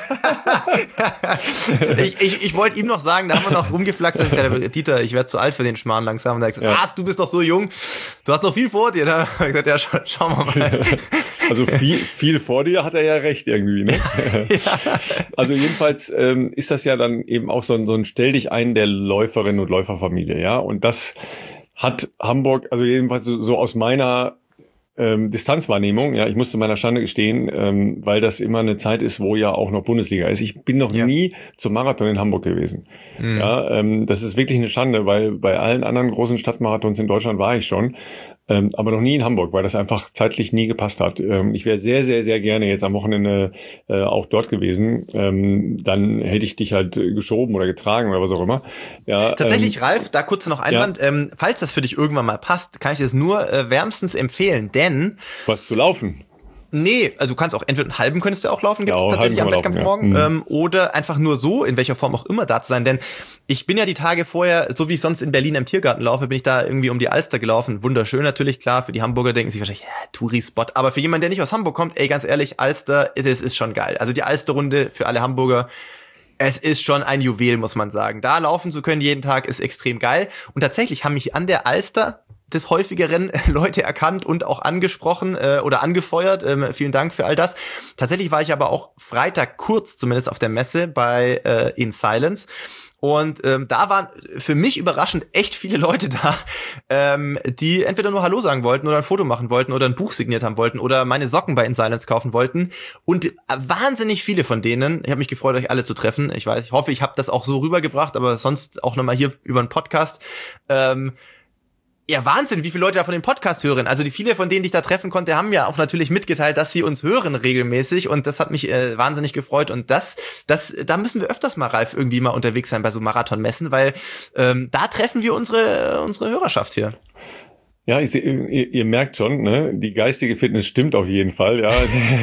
ich ich, ich wollte ihm noch sagen, da haben wir noch rumgeflaxt, dass ich gesagt, Dieter, ich werde zu alt für den Schmarrn langsam. Und da habe ich gesagt, ja. Was, du bist doch so jung, du hast noch viel vor dir. Da habe ich gesagt, ja, schau, schauen wir mal. Also viel, viel vor dir hat er ja recht irgendwie, ne? Ja. Also jedenfalls ähm, ist das ja dann eben auch so ein, so ein Stell dich ein der Läuferinnen und Läuferfamilie, ja. Und das hat Hamburg, also jedenfalls so, so aus meiner ähm, Distanzwahrnehmung, ja, ich muss zu meiner Schande gestehen, ähm, weil das immer eine Zeit ist, wo ja auch noch Bundesliga ist. Ich bin noch ja. nie zum Marathon in Hamburg gewesen. Mhm. Ja, ähm, das ist wirklich eine Schande, weil bei allen anderen großen Stadtmarathons in Deutschland war ich schon. Ähm, aber noch nie in Hamburg, weil das einfach zeitlich nie gepasst hat. Ähm, ich wäre sehr, sehr, sehr gerne jetzt am Wochenende äh, auch dort gewesen. Ähm, dann hätte ich dich halt geschoben oder getragen oder was auch immer. Ja, Tatsächlich, ähm, Ralf, da kurz noch Einwand. Ja. Ähm, falls das für dich irgendwann mal passt, kann ich das nur äh, wärmstens empfehlen, denn... Was zu laufen? Nee, also du kannst auch, entweder einen halben könntest du auch laufen, gibt es ja, tatsächlich am Wettkampf laufen, morgen, ja. ähm, oder einfach nur so, in welcher Form auch immer da zu sein, denn ich bin ja die Tage vorher, so wie ich sonst in Berlin im Tiergarten laufe, bin ich da irgendwie um die Alster gelaufen, wunderschön natürlich, klar, für die Hamburger denken sich wahrscheinlich, ja, Touri-Spot, aber für jemanden, der nicht aus Hamburg kommt, ey, ganz ehrlich, Alster, es ist, ist schon geil, also die Alster-Runde für alle Hamburger, es ist schon ein Juwel, muss man sagen, da laufen zu können jeden Tag ist extrem geil und tatsächlich haben mich an der Alster des häufigeren Leute erkannt und auch angesprochen äh, oder angefeuert. Ähm, vielen Dank für all das. Tatsächlich war ich aber auch Freitag kurz zumindest auf der Messe bei äh, In Silence. Und ähm, da waren für mich überraschend echt viele Leute da, ähm, die entweder nur Hallo sagen wollten oder ein Foto machen wollten oder ein Buch signiert haben wollten oder meine Socken bei In Silence kaufen wollten. Und wahnsinnig viele von denen, ich habe mich gefreut, euch alle zu treffen. Ich weiß, ich hoffe, ich habe das auch so rübergebracht, aber sonst auch nochmal hier über einen Podcast. Ähm, Ja, Wahnsinn, wie viele Leute da von dem Podcast hören. Also die viele von denen, die ich da treffen konnte, haben ja auch natürlich mitgeteilt, dass sie uns hören regelmäßig und das hat mich äh, wahnsinnig gefreut und das, das, da müssen wir öfters mal, Ralf, irgendwie mal unterwegs sein bei so Marathonmessen, weil ähm, da treffen wir unsere unsere Hörerschaft hier. Ja, ich seh, ihr, ihr merkt schon, ne, die geistige Fitness stimmt auf jeden Fall, ja.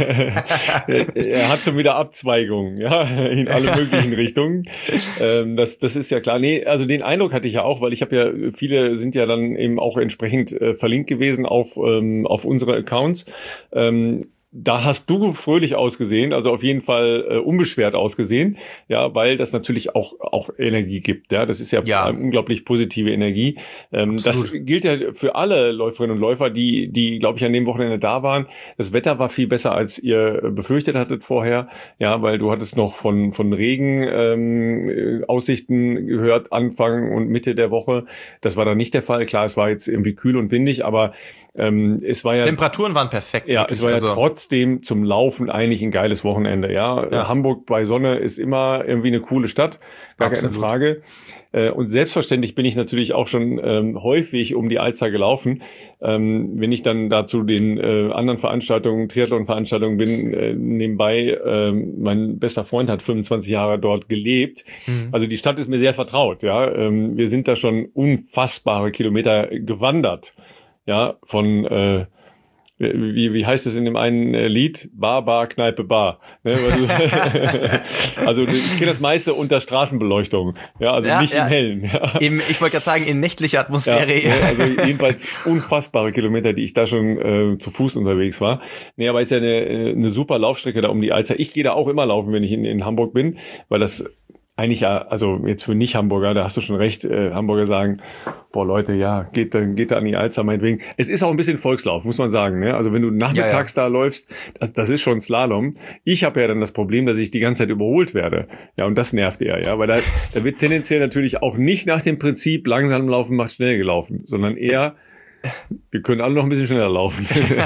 Er hat schon wieder Abzweigungen, ja, in alle möglichen Richtungen. Ähm, das, das ist ja klar. Nee, also den Eindruck hatte ich ja auch, weil ich habe ja, viele sind ja dann eben auch entsprechend äh, verlinkt gewesen auf, ähm, auf unsere Accounts. Ähm, Da hast du fröhlich ausgesehen, also auf jeden Fall äh, unbeschwert ausgesehen, ja, weil das natürlich auch auch Energie gibt, ja, das ist ja, ja. unglaublich positive Energie. Ähm, das gilt ja für alle Läuferinnen und Läufer, die die, glaube ich, an dem Wochenende da waren. Das Wetter war viel besser, als ihr befürchtet hattet vorher, ja, weil du hattest noch von von Regen ähm, Aussichten gehört Anfang und Mitte der Woche. Das war dann nicht der Fall. Klar, es war jetzt irgendwie kühl und windig, aber ähm, es war ja Temperaturen waren perfekt. Ja, es war ja also trotzdem zum Laufen eigentlich ein geiles Wochenende, ja. ja. Hamburg bei Sonne ist immer irgendwie eine coole Stadt, gar Absolut. keine Frage. Und selbstverständlich bin ich natürlich auch schon ähm, häufig um die Alster gelaufen. Ähm, wenn ich dann da zu den äh, anderen Veranstaltungen, Triathlon-Veranstaltungen bin, äh, nebenbei, äh, mein bester Freund hat fünfundzwanzig Jahre dort gelebt. Mhm. Also die Stadt ist mir sehr vertraut, ja. Ähm, wir sind da schon unfassbare Kilometer gewandert, ja, von äh, Wie, wie heißt es in dem einen Lied? Bar, Bar, Kneipe, Bar. Ne? Also ich kenne das meiste unter Straßenbeleuchtung. Ja, also ja, nicht ja. im Hellen. Ja. Im, ich wollte gerade sagen, in nächtlicher Atmosphäre. Ja, ne? Also jedenfalls unfassbare Kilometer, die ich da schon äh, zu Fuß unterwegs war. Nee, aber ist ja eine, eine super Laufstrecke da um die Alster. Ich gehe da auch immer laufen, wenn ich in, in Hamburg bin, weil das eigentlich ja, also jetzt für Nicht-Hamburger, da hast du schon recht, äh, Hamburger sagen, boah Leute, ja, geht da, geht da an die Alster meinetwegen. Es ist auch ein bisschen Volkslauf, muss man sagen, ne? Also wenn du nachmittags ja, ja. da läufst, das, das ist schon Slalom. Ich habe ja dann das Problem, dass ich die ganze Zeit überholt werde. Ja, und das nervt eher, ja, weil da, da wird tendenziell natürlich auch nicht nach dem Prinzip langsam laufen macht schnell gelaufen, sondern eher, wir können alle noch ein bisschen schneller laufen.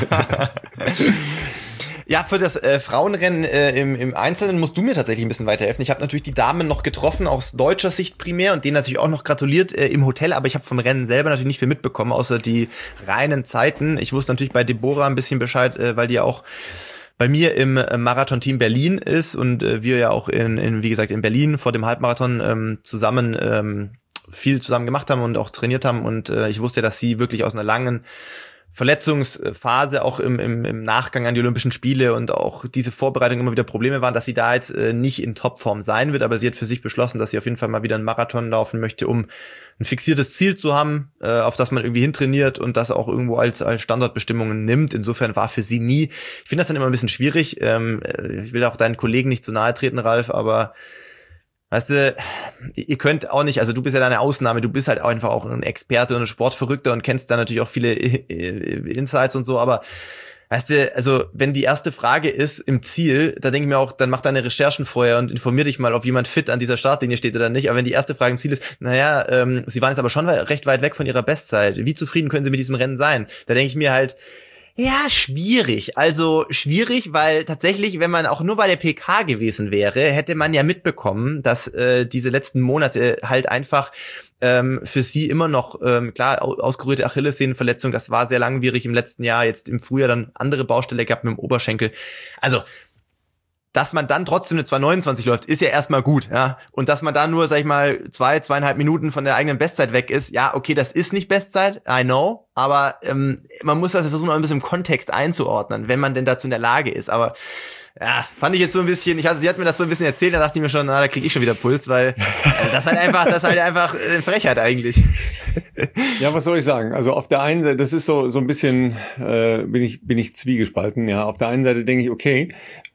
Ja, für das äh, Frauenrennen äh, im, im Einzelnen musst du mir tatsächlich ein bisschen weiterhelfen. Ich habe natürlich die Damen noch getroffen, aus deutscher Sicht primär, und denen natürlich auch noch gratuliert äh, im Hotel, aber ich habe vom Rennen selber natürlich nicht viel mitbekommen, außer die reinen Zeiten. Ich wusste natürlich bei Deborah ein bisschen Bescheid, äh, weil die ja auch bei mir im äh, Marathon-Team Berlin ist und äh, wir ja auch in, in, wie gesagt, in Berlin vor dem Halbmarathon ähm, zusammen ähm, viel zusammen gemacht haben und auch trainiert haben, und äh, ich wusste, dass sie wirklich aus einer langen Verletzungsphase auch im, im, im Nachgang an die Olympischen Spiele und auch diese Vorbereitung immer wieder Probleme waren, dass sie da jetzt äh, nicht in Topform sein wird, aber sie hat für sich beschlossen, dass sie auf jeden Fall mal wieder einen Marathon laufen möchte, um ein fixiertes Ziel zu haben, äh, auf das man irgendwie hintrainiert und das auch irgendwo als, als Standortbestimmungen nimmt. Insofern war für sie nie, ich finde das dann immer ein bisschen schwierig, ähm, ich will auch deinen Kollegen nicht zu nahe treten, Ralf, aber weißt du, ihr könnt auch nicht, also du bist ja da eine Ausnahme, du bist halt auch einfach auch ein Experte und ein Sportverrückter und kennst da natürlich auch viele Insights und so, aber weißt du, also wenn die erste Frage ist im Ziel, da denke ich mir auch, dann mach deine Recherchen vorher und informier dich mal, ob jemand fit an dieser Startlinie steht oder nicht, aber wenn die erste Frage im Ziel ist, naja, ähm, sie waren jetzt aber schon recht weit weg von ihrer Bestzeit, wie zufrieden können sie mit diesem Rennen sein? Da denke ich mir halt, Ja, schwierig. Also schwierig, weil tatsächlich, wenn man auch nur bei der P K gewesen wäre, hätte man ja mitbekommen, dass äh, diese letzten Monate halt einfach ähm, für sie immer noch, ähm, klar, ausgerührte Achillessehnenverletzung, das war sehr langwierig im letzten Jahr, jetzt im Frühjahr dann andere Baustelle gehabt mit dem Oberschenkel. Also dass man dann trotzdem eine zwei neunundzwanzig läuft, ist ja erstmal gut, ja. Und dass man da nur, sag ich mal, zwei, zweieinhalb Minuten von der eigenen Bestzeit weg ist, ja, okay, das ist nicht Bestzeit, I know, aber ähm, man muss das versuchen, auch ein bisschen im Kontext einzuordnen, wenn man denn dazu in der Lage ist. Aber ja, fand ich jetzt so ein bisschen, ich hatte, sie hat mir das so ein bisschen erzählt, da dachte ich mir schon, na, da kriege ich schon wieder Puls, weil äh, das halt einfach, das halt einfach äh, Frechheit eigentlich. Ja, was soll ich sagen? Also auf der einen Seite, das ist so so ein bisschen, äh, bin ich bin ich zwiegespalten, ja. Auf der einen Seite denke ich, okay,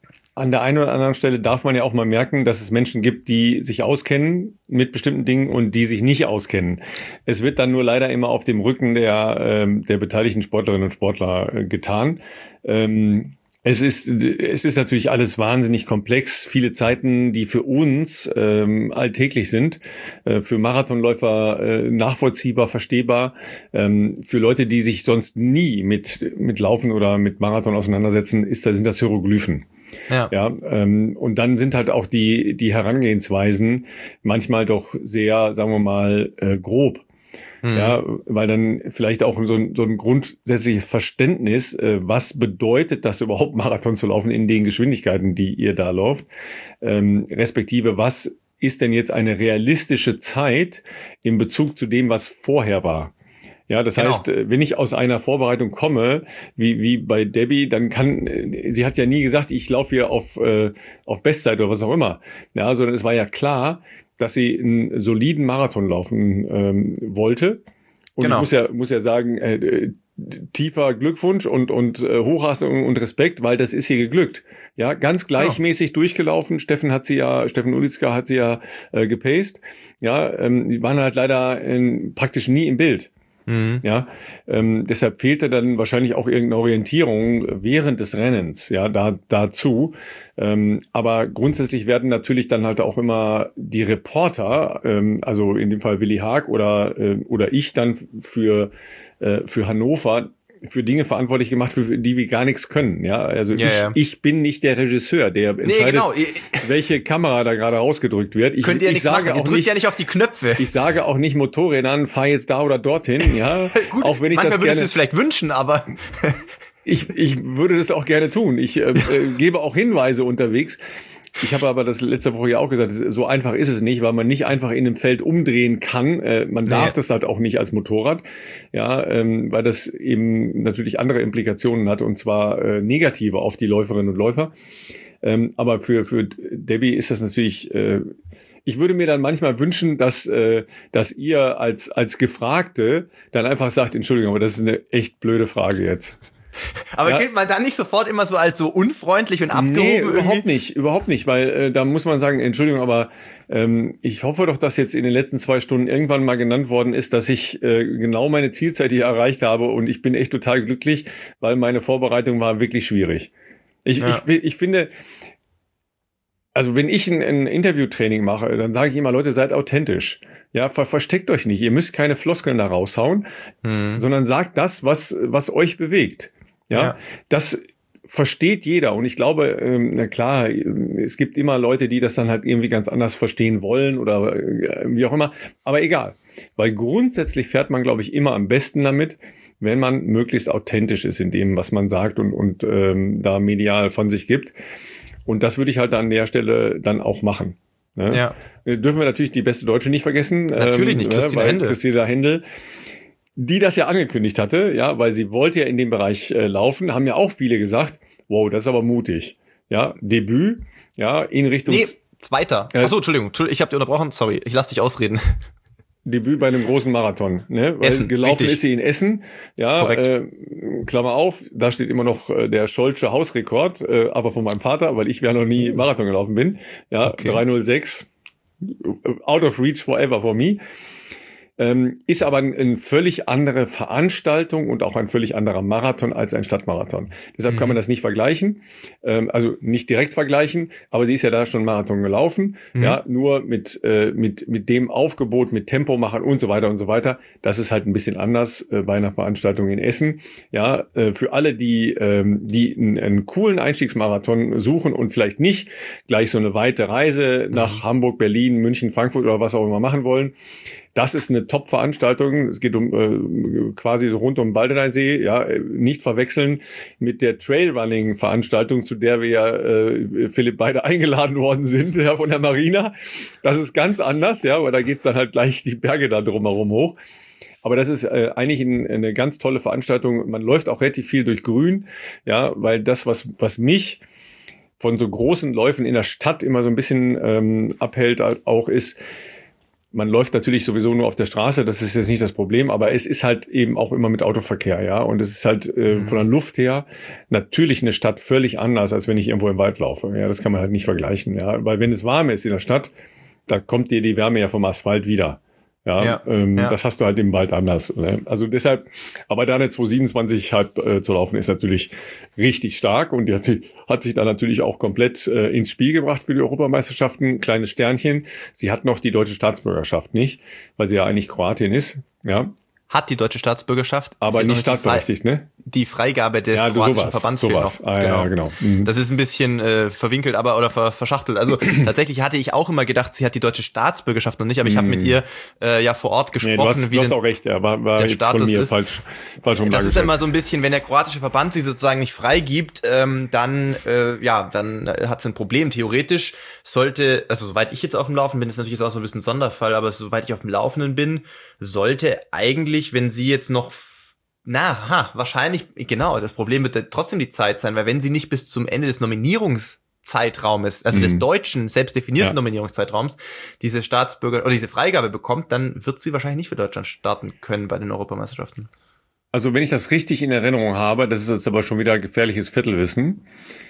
an der einen oder anderen Stelle darf man ja auch mal merken, dass es Menschen gibt, die sich auskennen mit bestimmten Dingen und die sich nicht auskennen. Es wird dann nur leider immer auf dem Rücken der, ähm, der beteiligten Sportlerinnen und Sportler äh, getan. Ähm, es ist, es ist natürlich alles wahnsinnig komplex. Viele Zeiten, die für uns ähm, alltäglich sind, äh, für Marathonläufer äh, nachvollziehbar, verstehbar, ähm, für Leute, die sich sonst nie mit, mit Laufen oder mit Marathon auseinandersetzen, ist, sind das Hieroglyphen. Ja, ja ähm, und dann sind halt auch die die Herangehensweisen manchmal doch sehr, sagen wir mal, äh, grob. Mhm. Ja, weil dann vielleicht auch so ein, so ein grundsätzliches Verständnis, äh, was bedeutet das überhaupt, Marathon zu laufen in den Geschwindigkeiten, die ihr da lauft, ähm, respektive was ist denn jetzt eine realistische Zeit in Bezug zu dem, was vorher war. Ja, das genau. heißt, wenn ich aus einer Vorbereitung komme, wie wie bei Debbie, dann kann, sie hat ja nie gesagt, ich laufe hier auf äh, auf Bestzeit oder was auch immer. Ja, sondern es war ja klar, dass sie einen soliden Marathon laufen ähm, wollte. Und genau. ich muss ja muss ja sagen, äh, tiefer Glückwunsch und und äh, Hochachtung und Respekt, weil das ist ihr geglückt. Ja, ganz gleichmäßig genau. durchgelaufen. Steffen hat sie ja, Steffen Ulitzka hat sie ja äh, gepaced. Ja, ähm, die waren halt leider äh, praktisch nie im Bild. Mhm. Ja, ähm, deshalb fehlte dann wahrscheinlich auch irgendeine Orientierung während des Rennens, ja, da dazu. Ähm, aber grundsätzlich werden natürlich dann halt auch immer die Reporter, ähm, also in dem Fall Willi Haag oder äh, oder ich dann für äh, für Hannover für Dinge verantwortlich gemacht, für die wir gar nichts können. Ja, also ja, ich, ja. ich bin nicht der Regisseur, der entscheidet, nee, genau. welche Kamera da gerade rausgedrückt wird. Ich, Könnt ihr ich nichts sage machen. Ihr auch drückt nicht, ja nicht auf die Knöpfe. Ich sage auch nicht Motorrädern, fahr jetzt da oder dorthin. Ja, Gut, auch wenn ich manchmal das würdest gerne, du es vielleicht wünschen, aber ich, ich würde das auch gerne tun. Ich äh, äh, gebe auch Hinweise unterwegs. Ich habe aber das letzte Woche ja auch gesagt, so einfach ist es nicht, weil man nicht einfach in einem Feld umdrehen kann. Äh, man darf nee. das halt auch nicht als Motorrad, ja, ähm, weil das eben natürlich andere Implikationen hat, und zwar äh, negative auf die Läuferinnen und Läufer. Ähm, aber für für Debbie ist das natürlich. Äh, ich würde mir dann manchmal wünschen, dass äh, dass ihr als als Gefragte dann einfach sagt, Entschuldigung, aber das ist eine echt blöde Frage jetzt. Aber ja. gilt man dann nicht sofort immer so als so unfreundlich und abgehoben? Nee, überhaupt irgendwie? nicht, überhaupt nicht, weil äh, da muss man sagen, Entschuldigung, aber ähm, ich hoffe doch, dass jetzt in den letzten zwei Stunden irgendwann mal genannt worden ist, dass ich äh, genau meine Zielzeit hier erreicht habe, und ich bin echt total glücklich, weil meine Vorbereitung war wirklich schwierig. Ich, ja. ich, ich finde, also wenn ich ein, ein Interviewtraining mache, dann sage ich immer, Leute, seid authentisch. Ja, ver- versteckt euch nicht. Ihr müsst keine Floskeln da raushauen, mhm. sondern sagt das, was was euch bewegt. Ja, ja, das versteht jeder, und ich glaube, ähm, na klar, es gibt immer Leute, die das dann halt irgendwie ganz anders verstehen wollen oder äh, wie auch immer, aber egal, weil grundsätzlich fährt man, glaube ich, immer am besten damit, wenn man möglichst authentisch ist in dem, was man sagt und und ähm, da medial von sich gibt, und das würde ich halt an der Stelle dann auch machen. Ne? Ja. Dürfen wir natürlich die beste Deutsche nicht vergessen. Natürlich ähm, nicht, Christina weil Händel. Christina Händel, die das ja angekündigt hatte, ja, weil sie wollte ja in dem Bereich äh, laufen, haben ja auch viele gesagt, wow, das ist aber mutig. Ja, Debüt, ja, in Richtung... Nee, zweiter. Äh, Achso, Entschuldigung, ich habe dich unterbrochen, sorry, ich lass dich ausreden. Debüt bei einem großen Marathon, ne? Weil Essen, gelaufen richtig. ist sie in Essen, ja, äh, Klammer auf, da steht immer noch äh, der Scholzsche Hausrekord, äh, aber von meinem Vater, weil ich ja noch nie Marathon gelaufen bin, ja, okay. drei null sechs, out of reach forever for me. Ähm, ist aber eine ein völlig andere Veranstaltung und auch ein völlig anderer Marathon als ein Stadtmarathon. Deshalb mhm. kann man das nicht vergleichen, ähm, also nicht direkt vergleichen, aber sie ist ja da schon Marathon gelaufen, mhm. ja, nur mit, äh, mit, mit dem Aufgebot, mit Tempomachern und so weiter und so weiter. Das ist halt ein bisschen anders äh, bei einer Veranstaltung in Essen. Ja, äh, für alle, die, ähm, die einen, einen coolen Einstiegsmarathon suchen und vielleicht nicht gleich so eine weite Reise nach mhm. Hamburg, Berlin, München, Frankfurt oder was auch immer machen wollen. Das ist eine Top-Veranstaltung. Es geht um äh, quasi so rund um den Baldeneysee. Ja, nicht verwechseln mit der Trailrunning-Veranstaltung, zu der wir ja, äh, Philipp, beide eingeladen worden sind, ja, von der Marina. Das ist ganz anders, ja, aber da geht's dann halt gleich die Berge da drumherum hoch. Aber das ist äh, eigentlich ein, eine ganz tolle Veranstaltung. Man läuft auch relativ viel durch Grün, ja, weil das, was, was mich von so großen Läufen in der Stadt immer so ein bisschen ähm, abhält, auch ist, man läuft natürlich sowieso nur auf der Straße, das ist jetzt nicht das Problem, aber es ist halt eben auch immer mit Autoverkehr, ja, und es ist halt äh, mhm. von der Luft her natürlich eine Stadt völlig anders, als wenn ich irgendwo im Wald laufe, ja, das kann man halt nicht vergleichen, ja, weil wenn es warm ist in der Stadt, da kommt dir die Wärme ja vom Asphalt wieder. Ja, ja, ähm, ja, das hast du halt im Wald anders. Ne? Also deshalb, aber da eine zwei siebenundzwanzig halb äh, zu laufen, ist natürlich richtig stark und die hat sich, hat sich da natürlich auch komplett äh, ins Spiel gebracht für die Europameisterschaften. Kleines Sternchen. Sie hat noch die deutsche Staatsbürgerschaft nicht, weil sie ja eigentlich Kroatin ist. Ja. Hat die deutsche Staatsbürgerschaft. Aber nicht startberechtigt, ne? Die Freigabe des ja, kroatischen sowas, Verbands sowas. fehlt noch. Ah, genau. Ja, genau. Mhm. Das ist ein bisschen äh, verwinkelt, aber oder ver, verschachtelt. Also tatsächlich hatte ich auch immer gedacht, sie hat die deutsche Staatsbürgerschaft noch nicht, aber ich habe Mhm. mit ihr äh, ja vor Ort gesprochen. Nee, du hast, wie du hast denn auch recht, ja, war, war der jetzt Status von mir ist. falsch, falsch rum Das ist dargestellt. immer so ein bisschen, wenn der kroatische Verband sie sozusagen nicht freigibt, ähm, dann äh, ja, dann hat sie ein Problem. Theoretisch sollte, also soweit ich jetzt auf dem Laufenden bin, ist natürlich jetzt auch so ein bisschen ein Sonderfall, aber soweit ich auf dem Laufenden bin, sollte eigentlich, wenn sie jetzt noch Na, ha, wahrscheinlich, genau, das Problem wird trotzdem die Zeit sein, weil wenn sie nicht bis zum Ende des Nominierungszeitraumes, also mhm. des deutschen, selbst definierten ja. Nominierungszeitraums, diese Staatsbürger oder diese Freigabe bekommt, dann wird sie wahrscheinlich nicht für Deutschland starten können bei den Europameisterschaften. Also wenn ich das richtig in Erinnerung habe, das ist jetzt aber schon wieder gefährliches Viertelwissen,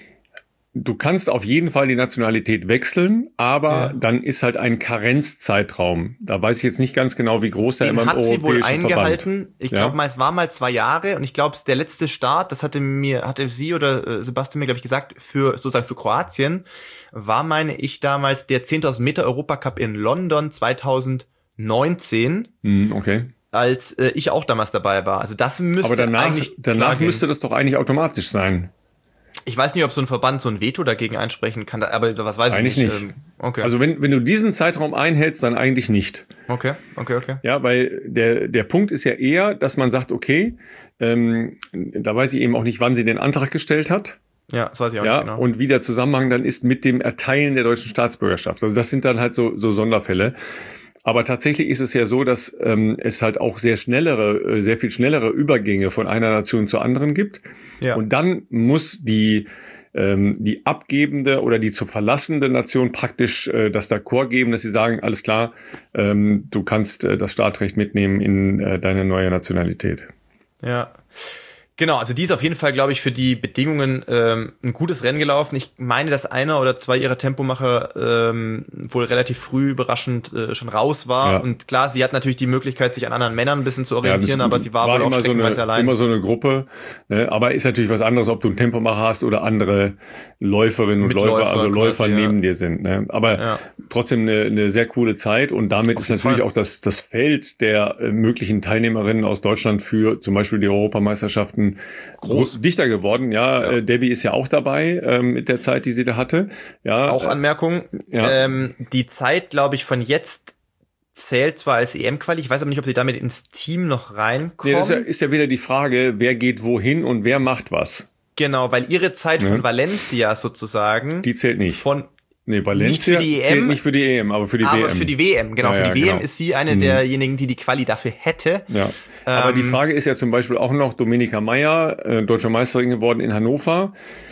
du kannst auf jeden Fall die Nationalität wechseln, aber ja. dann ist halt ein Karenzzeitraum. Da weiß ich jetzt nicht ganz genau, wie groß der immer im europäischen Verband. Hat sie wohl eingehalten. Verband. Ich ja? glaube, es war mal zwei Jahre und ich glaube, der letzte Start, das hatte mir, hatte sie oder äh, Sebastian mir, glaube ich, gesagt, für sozusagen für Kroatien, war, meine ich, damals der zehntausend Meter Europacup in London zweitausendneunzehn. Hm, okay. Als äh, ich auch damals dabei war. Also das müsste aber danach, eigentlich danach müsste das doch eigentlich automatisch sein. Ich weiß nicht, ob so ein Verband so ein Veto dagegen einsprechen kann, aber was weiß eigentlich ich nicht. nicht. Ähm, okay. Also wenn, wenn du diesen Zeitraum einhältst, dann eigentlich nicht. Okay, okay, okay. Ja, weil der, der Punkt ist ja eher, dass man sagt, okay, ähm, da weiß ich eben auch nicht, wann sie den Antrag gestellt hat. Ja, das weiß ich auch ja, nicht genau. Und wie der Zusammenhang dann ist mit dem Erteilen der deutschen Staatsbürgerschaft. Also das sind dann halt so, so Sonderfälle. Aber tatsächlich ist es ja so, dass ähm, es halt auch sehr schnellere, sehr viel schnellere Übergänge von einer Nation zur anderen gibt. Ja. Und dann muss die ähm, die abgebende oder die zu verlassende Nation praktisch äh, das D'accord geben, dass sie sagen, alles klar, ähm, du kannst äh, das Startrecht mitnehmen in äh, deine neue Nationalität. Ja. Genau, also die ist auf jeden Fall, glaube ich, für die Bedingungen ähm, ein gutes Rennen gelaufen. Ich meine, dass einer oder zwei ihrer Tempomacher ähm, wohl relativ früh überraschend äh, schon raus war. Ja. Und klar, sie hat natürlich die Möglichkeit, sich an anderen Männern ein bisschen zu orientieren, ja, aber sie war, war wohl auch streckenweise so eine, allein. Immer so eine Gruppe, ne? Aber ist natürlich was anderes, ob du einen Tempomacher hast oder andere Läuferinnen und Läufer, Läufer, also Läufer quasi, neben ja. dir sind. Ne? Aber ja. trotzdem eine, eine sehr coole Zeit und damit ist natürlich Fall. auch das, das Feld der äh, möglichen Teilnehmerinnen aus Deutschland für zum Beispiel die Europameisterschaften groß dichter geworden. Ja, ja. Äh, Debbie ist ja auch dabei ähm, mit der Zeit, die sie da hatte. Ja, auch Anmerkung. Ja. Ähm, die Zeit, glaube ich, von jetzt zählt zwar als E M-Quali, ich weiß aber nicht, ob sie damit ins Team noch reinkommen. Nee, das ist ja, ist ja wieder die Frage, wer geht wohin und wer macht was. Genau, weil ihre Zeit ja. von Valencia sozusagen. Die zählt nicht. Von Nee, Valencia nicht für die E M, zählt nicht für die E M, aber für die aber W M. Aber für die W M, genau. Ja, für die ja, W M genau. ist sie eine mhm. derjenigen, die die Quali dafür hätte. Ja. Aber ähm, die Frage ist ja zum Beispiel auch noch, Dominika Meier, äh, deutsche Meisterin geworden in Hannover,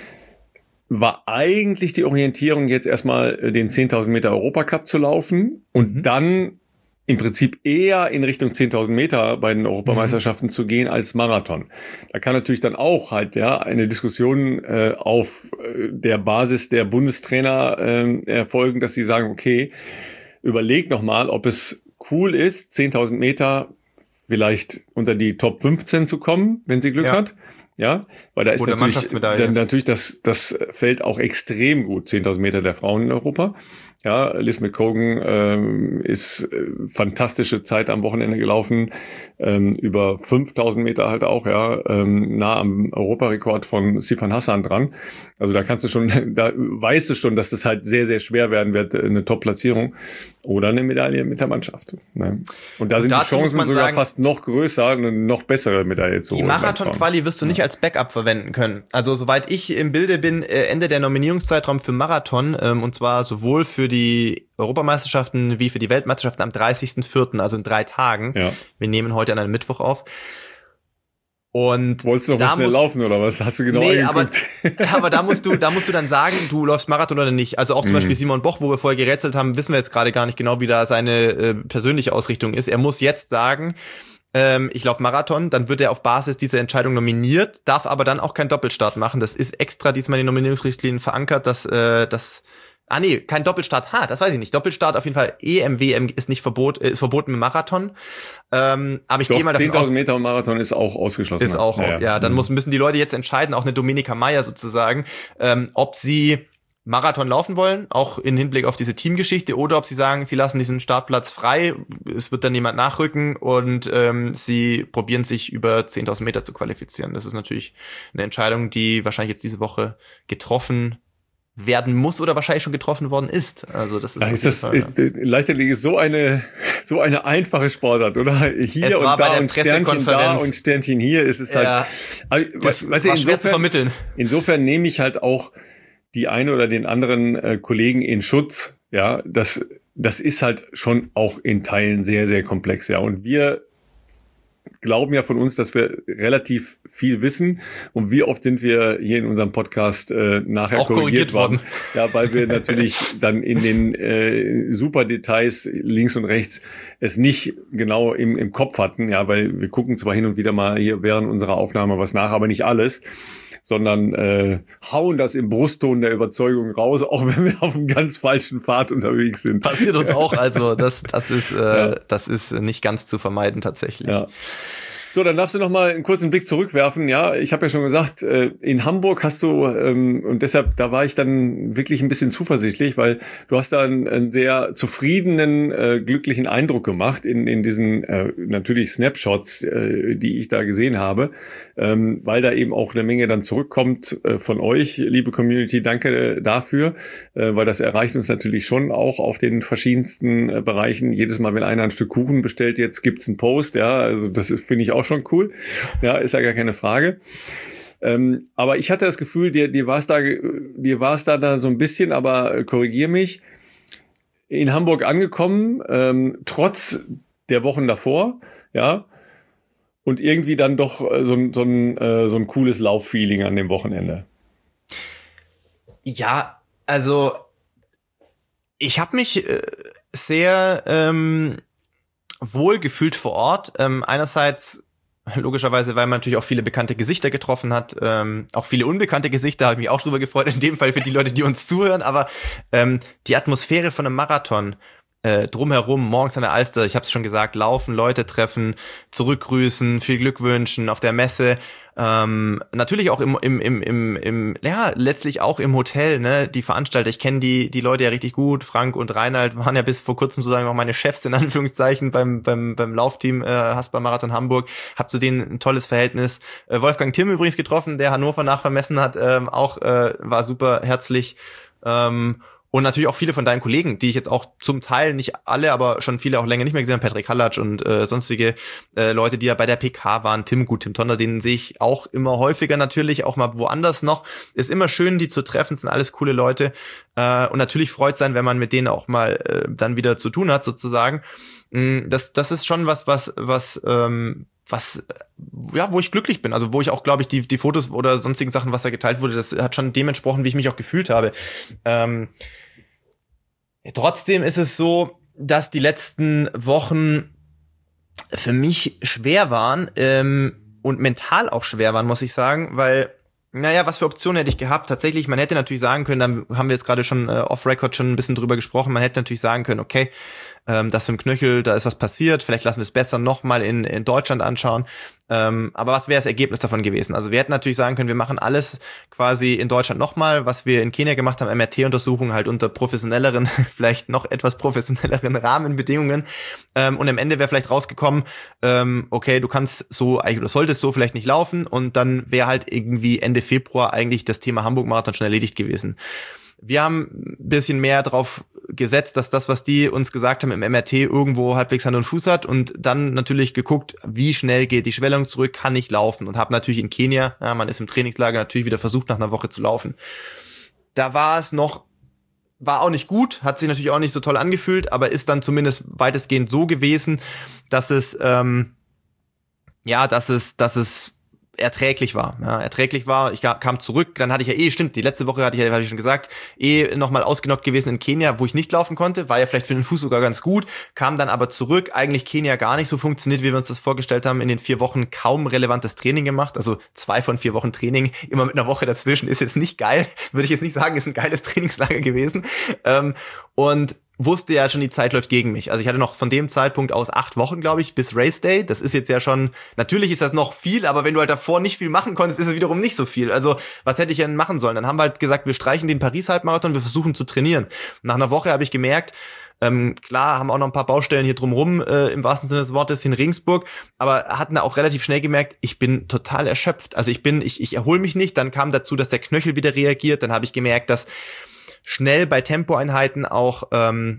war eigentlich die Orientierung jetzt erstmal den zehntausend Meter Europacup zu laufen und mhm. dann im Prinzip eher in Richtung zehntausend Meter bei den Europameisterschaften mhm. zu gehen als Marathon. Da kann natürlich dann auch halt ja eine Diskussion äh, auf äh, der Basis der Bundestrainer äh, erfolgen, dass sie sagen, okay, überleg noch mal, ob es cool ist, zehntausend Meter vielleicht unter die Top fünfzehn zu kommen, wenn sie Glück Ja. hat. Ja, weil da ist Oder natürlich, Mannschaftsmedaille. dann natürlich das, das Feld auch extrem gut, zehntausend Meter der Frauen in Europa. Ja, Liz McCogan ähm, ist äh, fantastische Zeit am Wochenende gelaufen, ähm, über fünftausend Meter halt auch, ja, ähm, nah am Europarekord von Sifan Hassan dran. Also da kannst du schon, da weißt du schon, dass das halt sehr, sehr schwer werden wird, eine Top-Platzierung oder eine Medaille mit der Mannschaft. Ne? Und da sind die dazu muss Chancen man sogar sagen, fast noch größer, eine noch bessere Medaille zu Die holen. Marathon-Quali wirst du nicht als Backup verwenden können. Also soweit ich im Bilde bin, äh, Ende der Nominierungszeitraum für Marathon, ähm, und zwar sowohl für die Europameisterschaften wie für die Weltmeisterschaften am dreißigsten vierten, also in drei Tagen. Ja. Wir nehmen heute an einem Mittwoch auf. Und Wolltest du noch da mal schnell muss- laufen oder was? Hast du genau Nee, aber, angeguckt? aber da musst du, da musst du dann sagen, du läufst Marathon oder nicht. Also auch zum Mhm. Beispiel Simon Boch, wo wir vorher gerätselt haben, wissen wir jetzt gerade gar nicht genau, wie da seine äh, persönliche Ausrichtung ist. Er muss jetzt sagen, ähm, ich laufe Marathon, dann wird er auf Basis dieser Entscheidung nominiert, darf aber dann auch keinen Doppelstart machen. Das ist extra diesmal in den Nominierungsrichtlinien verankert, dass äh, das Ah nee, kein Doppelstart. Ha, das weiß ich nicht. Doppelstart auf jeden Fall. E M W M ist nicht verbot, ist verboten im Marathon. Ähm, aber ich Doch, gehe mal davon aus, zehntausend Meter und Marathon ist auch ausgeschlossen. ist auch, ja, ja. dann Mhm. muss, müssen die Leute jetzt entscheiden, auch eine Dominika Meyer sozusagen, ähm, ob sie Marathon laufen wollen, auch in Hinblick auf diese Teamgeschichte, oder ob sie sagen, sie lassen diesen Startplatz frei, es wird dann jemand nachrücken und ähm, sie probieren sich über zehntausend Meter zu qualifizieren. Das ist natürlich eine Entscheidung, die wahrscheinlich jetzt diese Woche getroffen werden muss oder wahrscheinlich schon getroffen worden ist. Also das ist, Ja, auf ist jeden das, Fall, ist, äh, Leichtathletik ist so eine, so eine einfache Sportart, oder? Hier Es war und bei da der und Sternchen da Pressekonferenz. und Sternchen hier ist es halt. Ja, Aber, das weißt du, war schwer zu insofern, vermitteln. insofern nehme ich halt auch die eine oder den anderen äh, Kollegen in Schutz. Ja, das, das ist halt schon auch in Teilen sehr, sehr komplex. Ja, und wir glauben ja von uns, dass wir relativ viel wissen. Und wie oft sind wir hier in unserem Podcast äh, nachher Auch korrigiert, korrigiert worden? worden. Ja, weil wir natürlich dann in den äh, super Details links und rechts es nicht genau im, im Kopf hatten. Ja, weil wir gucken zwar hin und wieder mal hier während unserer Aufnahme was nach, aber nicht alles, sondern äh, hauen das im Brustton der Überzeugung raus, auch wenn wir auf einem ganz falschen Pfad unterwegs sind. Passiert uns auch, also das, das ist, äh, Ja. das ist nicht ganz zu vermeiden tatsächlich. Ja. So, dann darfst du noch mal einen kurzen Blick zurückwerfen. Ja, ich habe ja schon gesagt, äh, in Hamburg hast du, ähm, und deshalb, da war ich dann wirklich ein bisschen zuversichtlich, weil du hast da einen, einen sehr zufriedenen, äh, glücklichen Eindruck gemacht in, in diesen äh, natürlich Snapshots, äh, die ich da gesehen habe, ähm, weil da eben auch eine Menge dann zurückkommt äh, von euch, liebe Community. Danke äh, dafür, äh, weil das erreicht uns natürlich schon auch auf den verschiedensten äh, Bereichen. Jedes Mal, wenn einer ein Stück Kuchen bestellt, jetzt gibt's einen Post. Ja, also das finde ich auch schon cool. Ja, ist ja gar keine Frage. Ähm, aber ich hatte das Gefühl, dir, dir war es da, dir war es da, da so ein bisschen, aber äh, korrigier mich, in Hamburg angekommen, ähm, trotz der Wochen davor, ja, und irgendwie dann doch äh, so, ein- so, ein, äh, so ein cooles Lauffeeling an dem Wochenende. Ja, also ich habe mich äh, sehr ähm, wohl gefühlt vor Ort. Ähm, einerseits logischerweise, weil man natürlich auch viele bekannte Gesichter getroffen hat, ähm, auch viele unbekannte Gesichter, habe ich mich auch drüber gefreut, in dem Fall für die Leute, die uns zuhören, aber ähm, die Atmosphäre von einem Marathon, äh, drumherum, morgens an der Alster, ich habe es schon gesagt, laufen, Leute treffen, zurückgrüßen, viel Glück wünschen auf der Messe, ähm, natürlich auch im, im, im, im, im, ja, letztlich auch im Hotel, ne, die Veranstalter, ich kenne die, die Leute ja richtig gut, Frank und Reinhard waren ja bis vor kurzem sozusagen noch meine Chefs, in Anführungszeichen, beim, beim, beim Laufteam, äh, Haspa Marathon Hamburg, hab zu denen ein tolles Verhältnis, äh, Wolfgang Timm übrigens getroffen, der Hannover nachvermessen hat, ähm, auch, äh, war super herzlich, ähm, und natürlich auch viele von deinen Kollegen, die ich jetzt auch zum Teil, nicht alle, aber schon viele auch länger nicht mehr gesehen habe, Patrick Hallatsch und äh, sonstige äh, Leute, die ja bei der P K waren, Tim Gut, Tim Tonner, den sehe ich auch immer häufiger natürlich, auch mal woanders noch. Ist immer schön, die zu treffen, sind alles coole Leute. Äh, und natürlich freut es sein, wenn man mit denen auch mal äh, dann wieder zu tun hat, sozusagen. Mm, Das, das ist schon was, was, was, ähm, was, ja, wo ich glücklich bin, also wo ich auch, glaube ich, die, die Fotos oder sonstigen Sachen, was da geteilt wurde, das hat schon dem entsprochen, wie ich mich auch gefühlt habe. Ähm, trotzdem ist es so, dass die letzten Wochen für mich schwer waren ähm, und mental auch schwer waren, muss ich sagen, weil, naja, was für Optionen hätte ich gehabt? Tatsächlich, man hätte natürlich sagen können, da haben wir jetzt gerade schon äh, off-Record schon ein bisschen drüber gesprochen, man hätte natürlich sagen können, okay, ähm, das im Knöchel, da ist was passiert, vielleicht lassen wir es besser nochmal in, in Deutschland anschauen. Ähm, aber was wäre das Ergebnis davon gewesen? Also wir hätten natürlich sagen können, wir machen alles quasi in Deutschland nochmal, was wir in Kenia gemacht haben, M R T-Untersuchungen halt unter professionelleren, vielleicht noch etwas professionelleren Rahmenbedingungen. Ähm, und am Ende wäre vielleicht rausgekommen, ähm, okay, du kannst so, eigentlich oder solltest so vielleicht nicht laufen, und dann wäre halt irgendwie Ende Februar eigentlich das Thema Hamburg-Marathon schon erledigt gewesen. Wir haben ein bisschen mehr drauf gesetzt, dass das, was die uns gesagt haben, im M R T irgendwo halbwegs Hand und Fuß hat, und dann natürlich geguckt, wie schnell geht die Schwellung zurück, kann ich laufen, und habe natürlich in Kenia, ja, man ist im Trainingslager, natürlich wieder versucht, nach einer Woche zu laufen. Da war es noch, war auch nicht gut, hat sich natürlich auch nicht so toll angefühlt, aber ist dann zumindest weitestgehend so gewesen, dass es, ähm, ja, dass es, dass es erträglich war, ja, erträglich war. Ich kam zurück, dann hatte ich ja eh, stimmt, die letzte Woche hatte ich ja, hatte ich schon gesagt, eh nochmal ausgenockt gewesen in Kenia, wo ich nicht laufen konnte, war ja vielleicht für den Fuß sogar ganz gut, kam dann aber zurück, eigentlich Kenia gar nicht so funktioniert, wie wir uns das vorgestellt haben, in den vier Wochen kaum relevantes Training gemacht, also zwei von vier Wochen Training, immer mit einer Woche dazwischen, ist jetzt nicht geil, würde ich jetzt nicht sagen, ist ein geiles Trainingslager gewesen, ähm, und wusste ja schon, die Zeit läuft gegen mich. Also ich hatte noch von dem Zeitpunkt aus acht Wochen, glaube ich, bis Race Day. Das ist jetzt ja schon, natürlich ist das noch viel, aber wenn du halt davor nicht viel machen konntest, ist es wiederum nicht so viel. Also was hätte ich denn machen sollen? Dann haben wir halt gesagt, wir streichen den Paris-Halbmarathon, wir versuchen zu trainieren. Nach einer Woche habe ich gemerkt, ähm, klar, haben auch noch ein paar Baustellen hier drumrum, äh, im wahrsten Sinne des Wortes, in Regensburg, aber hatten da auch relativ schnell gemerkt, ich bin total erschöpft. Also ich bin, ich, ich erhole mich nicht. Dann kam dazu, dass der Knöchel wieder reagiert. Dann habe ich gemerkt, dass schnell bei Tempoeinheiten auch ähm,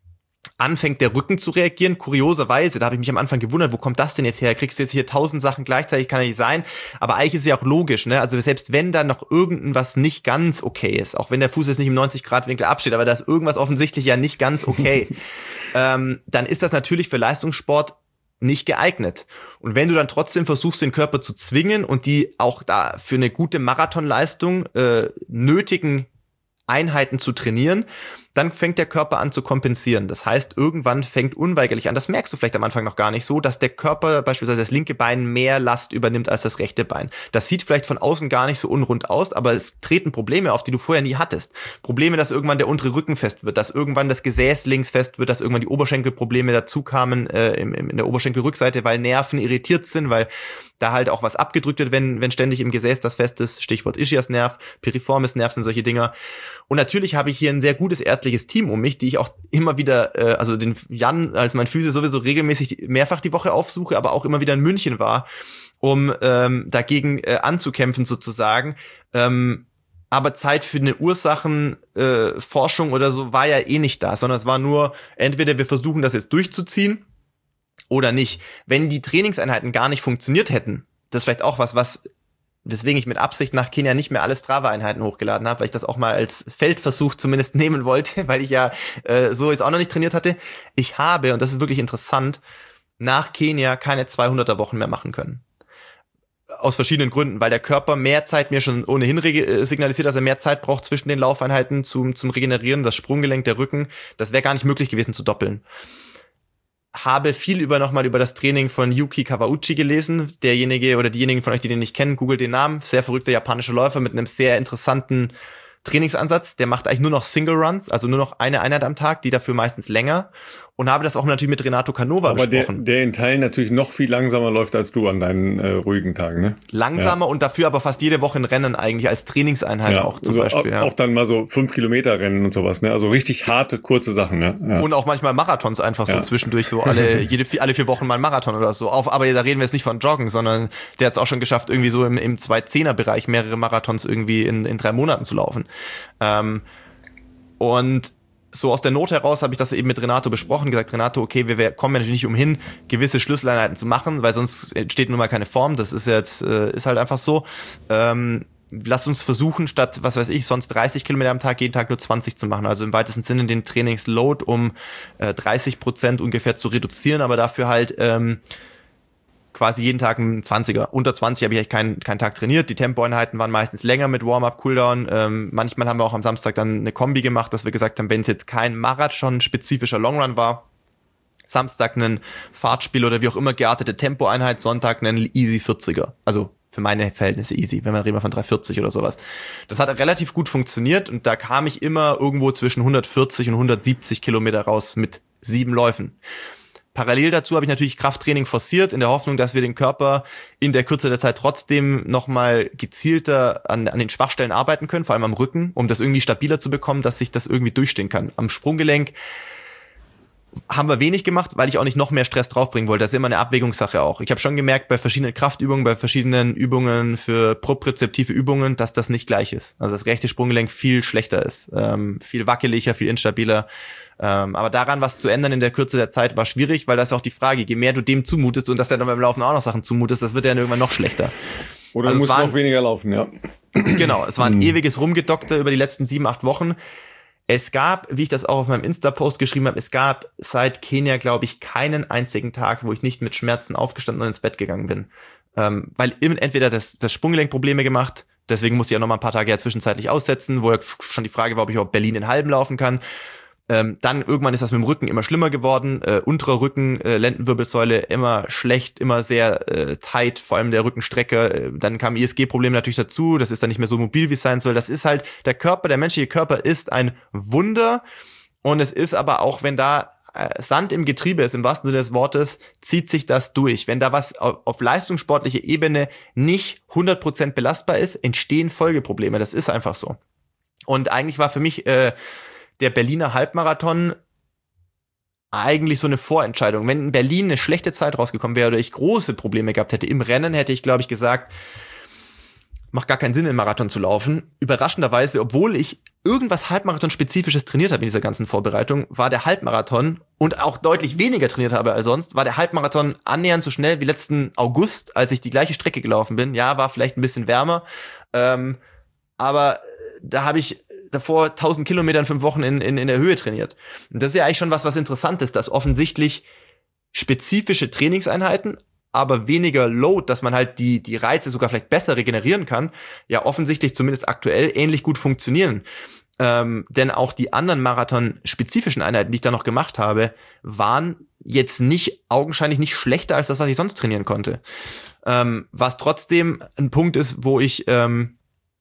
anfängt der Rücken zu reagieren, kurioserweise, da habe ich mich am Anfang gewundert, wo kommt das denn jetzt her? Kriegst du jetzt hier tausend Sachen gleichzeitig, kann ja nicht sein, aber eigentlich ist es ja auch logisch, ne? Also selbst wenn da noch irgendwas nicht ganz okay ist, auch wenn der Fuß jetzt nicht im neunzig Grad Winkel absteht, aber da ist irgendwas offensichtlich ja nicht ganz okay, ähm, dann ist das natürlich für Leistungssport nicht geeignet. Und wenn du dann trotzdem versuchst, den Körper zu zwingen und die auch da für eine gute Marathonleistung äh, nötigen Einheiten zu trainieren, dann fängt der Körper an zu kompensieren. Das heißt, irgendwann fängt unweigerlich an, das merkst du vielleicht am Anfang noch gar nicht so, dass der Körper, beispielsweise das linke Bein, mehr Last übernimmt als das rechte Bein. Das sieht vielleicht von außen gar nicht so unrund aus, aber es treten Probleme auf, die du vorher nie hattest. Probleme, dass irgendwann der untere Rücken fest wird, dass irgendwann das Gesäß links fest wird, dass irgendwann die Oberschenkelprobleme dazu kamen äh, in, in der Oberschenkelrückseite, weil Nerven irritiert sind, weil da halt auch was abgedrückt wird, wenn wenn ständig im Gesäß das fest ist. Stichwort Ischiasnerv, piriformis Nerv sind solche Dinger. Und natürlich habe ich hier ein sehr gutes ärztliches Team um mich, die ich auch immer wieder, äh, also den Jan als mein Physio sowieso regelmäßig mehrfach die Woche aufsuche, aber auch immer wieder in München war, um ähm, dagegen äh, anzukämpfen sozusagen. Ähm, aber Zeit für eine Ursachenforschung äh, Forschung oder so war ja eh nicht da, sondern es war nur, entweder wir versuchen das jetzt durchzuziehen oder nicht. Wenn die Trainingseinheiten gar nicht funktioniert hätten, das ist vielleicht auch was, was weswegen ich mit Absicht nach Kenia nicht mehr alle Strava-Einheiten hochgeladen habe, weil ich das auch mal als Feldversuch zumindest nehmen wollte, weil ich ja äh, so jetzt auch noch nicht trainiert hatte. Ich habe, und das ist wirklich interessant, nach Kenia keine zweihunderter Wochen mehr machen können. Aus verschiedenen Gründen, weil der Körper mehr Zeit mir schon ohnehin reg- signalisiert, dass er mehr Zeit braucht zwischen den Laufeinheiten zum, zum Regenerieren, das Sprunggelenk, der Rücken, das wäre gar nicht möglich gewesen zu doppeln. Habe viel über nochmal über das Training von Yuki Kawauchi gelesen. Derjenige oder diejenigen von euch, die den nicht kennen, googelt den Namen. Sehr verrückter japanischer Läufer mit einem sehr interessanten Trainingsansatz. Der macht eigentlich nur noch Single Runs, also nur noch eine Einheit am Tag, die dafür meistens länger. Und habe das auch natürlich mit Renato Canova Aber besprochen. Der, der in Teilen natürlich noch viel langsamer läuft als du an deinen äh, ruhigen Tagen, ne? Langsamer ja. Und dafür aber fast jede Woche ein Rennen eigentlich als Trainingseinheit ja, auch zum also Beispiel. Auch, ja. auch dann mal so fünf Kilometer Rennen und sowas, ne? Also richtig harte, kurze Sachen, ne? Ja. Und auch manchmal Marathons einfach so ja. zwischendurch, so alle jede alle vier Wochen mal ein Marathon oder so. Auf, aber da reden wir jetzt nicht von Joggen, sondern der hat es auch schon geschafft, irgendwie so im, im zwei-Zehner-Bereich mehrere Marathons irgendwie in, in drei Monaten zu laufen. Ähm, und so aus der Not heraus habe ich das eben mit Renato besprochen, gesagt, Renato, okay, wir, wir kommen ja natürlich nicht umhin, gewisse Schlüsseleinheiten zu machen, weil sonst entsteht nun mal keine Form, das ist jetzt, äh, ist halt einfach so. Ähm, lass uns versuchen, statt, was weiß ich, sonst dreißig Kilometer am Tag, jeden Tag nur zwanzig zu machen, also im weitesten Sinne den Trainingsload um äh, dreißig Prozent ungefähr zu reduzieren, aber dafür halt ähm, quasi jeden Tag ein zwanziger. Unter zwanzig habe ich eigentlich keinen, keinen Tag trainiert. Die Tempoeinheiten waren meistens länger mit Warm-up, Cooldown. Ähm, manchmal haben wir auch am Samstag dann eine Kombi gemacht, dass wir gesagt haben, wenn es jetzt kein Marathon-spezifischer Longrun war, Samstag ein Fahrtspiel oder wie auch immer geartete Tempoeinheit, Sonntag einen easy vierziger. Also für meine Verhältnisse easy, wenn man reden wir von drei vierzig oder sowas. Das hat relativ gut funktioniert und da kam ich immer irgendwo zwischen hundertvierzig und hundertsiebzig Kilometer raus mit sieben Läufen. Parallel dazu habe ich natürlich Krafttraining forciert, in der Hoffnung, dass wir den Körper in der Kürze der Zeit trotzdem nochmal gezielter an, an den Schwachstellen arbeiten können, vor allem am Rücken, um das irgendwie stabiler zu bekommen, dass sich das irgendwie durchstehen kann. Am Sprunggelenk haben wir wenig gemacht, weil ich auch nicht noch mehr Stress draufbringen wollte. Das ist immer eine Abwägungssache auch. Ich habe schon gemerkt, bei verschiedenen Kraftübungen, bei verschiedenen Übungen für propriozeptive Übungen, dass das nicht gleich ist. Also das rechte Sprunggelenk viel schlechter ist, ähm, viel wackeliger, viel instabiler. Ähm, aber daran was zu ändern in der Kürze der Zeit war schwierig, weil das ist auch die Frage, je mehr du dem zumutest und dass er dann beim Laufen auch noch Sachen zumutest, das wird ja dann irgendwann noch schlechter. Oder also du musst noch weniger laufen, ja. Genau, es war ein hm. ewiges Rumgedokter über die letzten sieben, acht Wochen. Es gab, wie ich das auch auf meinem Insta-Post geschrieben habe, es gab seit Kenia, glaube ich, keinen einzigen Tag, wo ich nicht mit Schmerzen aufgestanden und ins Bett gegangen bin. Ähm, weil entweder das, das Sprunggelenk Probleme gemacht, deswegen musste ich ja noch mal ein paar Tage ja zwischenzeitlich aussetzen, wo schon die Frage war, ob ich überhaupt Berlin in Halben laufen kann. Ähm, dann irgendwann ist das mit dem Rücken immer schlimmer geworden, äh, unterer Rücken, äh, Lendenwirbelsäule immer schlecht, immer sehr äh, tight, vor allem der Rückenstrecke. Äh, dann kam I S G-Problem natürlich dazu, das ist dann nicht mehr so mobil, wie es sein soll. Das ist halt, der Körper, der menschliche Körper ist ein Wunder und es ist aber auch, wenn da äh, Sand im Getriebe ist, im wahrsten Sinne des Wortes, zieht sich das durch. Wenn da was auf, auf leistungssportlicher Ebene nicht hundert Prozent belastbar ist, entstehen Folgeprobleme, das ist einfach so. Und eigentlich war für mich äh, der Berliner Halbmarathon eigentlich so eine Vorentscheidung. Wenn in Berlin eine schlechte Zeit rausgekommen wäre oder ich große Probleme gehabt hätte im Rennen, hätte ich, glaube ich, gesagt, macht gar keinen Sinn, einen Marathon zu laufen. Überraschenderweise, obwohl ich irgendwas Halbmarathon-Spezifisches trainiert habe in dieser ganzen Vorbereitung, war der Halbmarathon und auch deutlich weniger trainiert habe als sonst, war der Halbmarathon annähernd so schnell wie letzten August, als ich die gleiche Strecke gelaufen bin. Ja, war vielleicht ein bisschen wärmer, ähm, aber da habe ich davor tausend Kilometer in fünf Wochen in, in, in der Höhe trainiert. Und das ist ja eigentlich schon was, was interessant ist, dass offensichtlich spezifische Trainingseinheiten, aber weniger Load, dass man halt die, die Reize sogar vielleicht besser regenerieren kann, ja offensichtlich zumindest aktuell ähnlich gut funktionieren. Ähm, denn auch die anderen Marathon-spezifischen Einheiten, die ich da noch gemacht habe, waren jetzt nicht, augenscheinlich nicht schlechter als das, was ich sonst trainieren konnte. Ähm, was trotzdem ein Punkt ist, wo ich, ähm,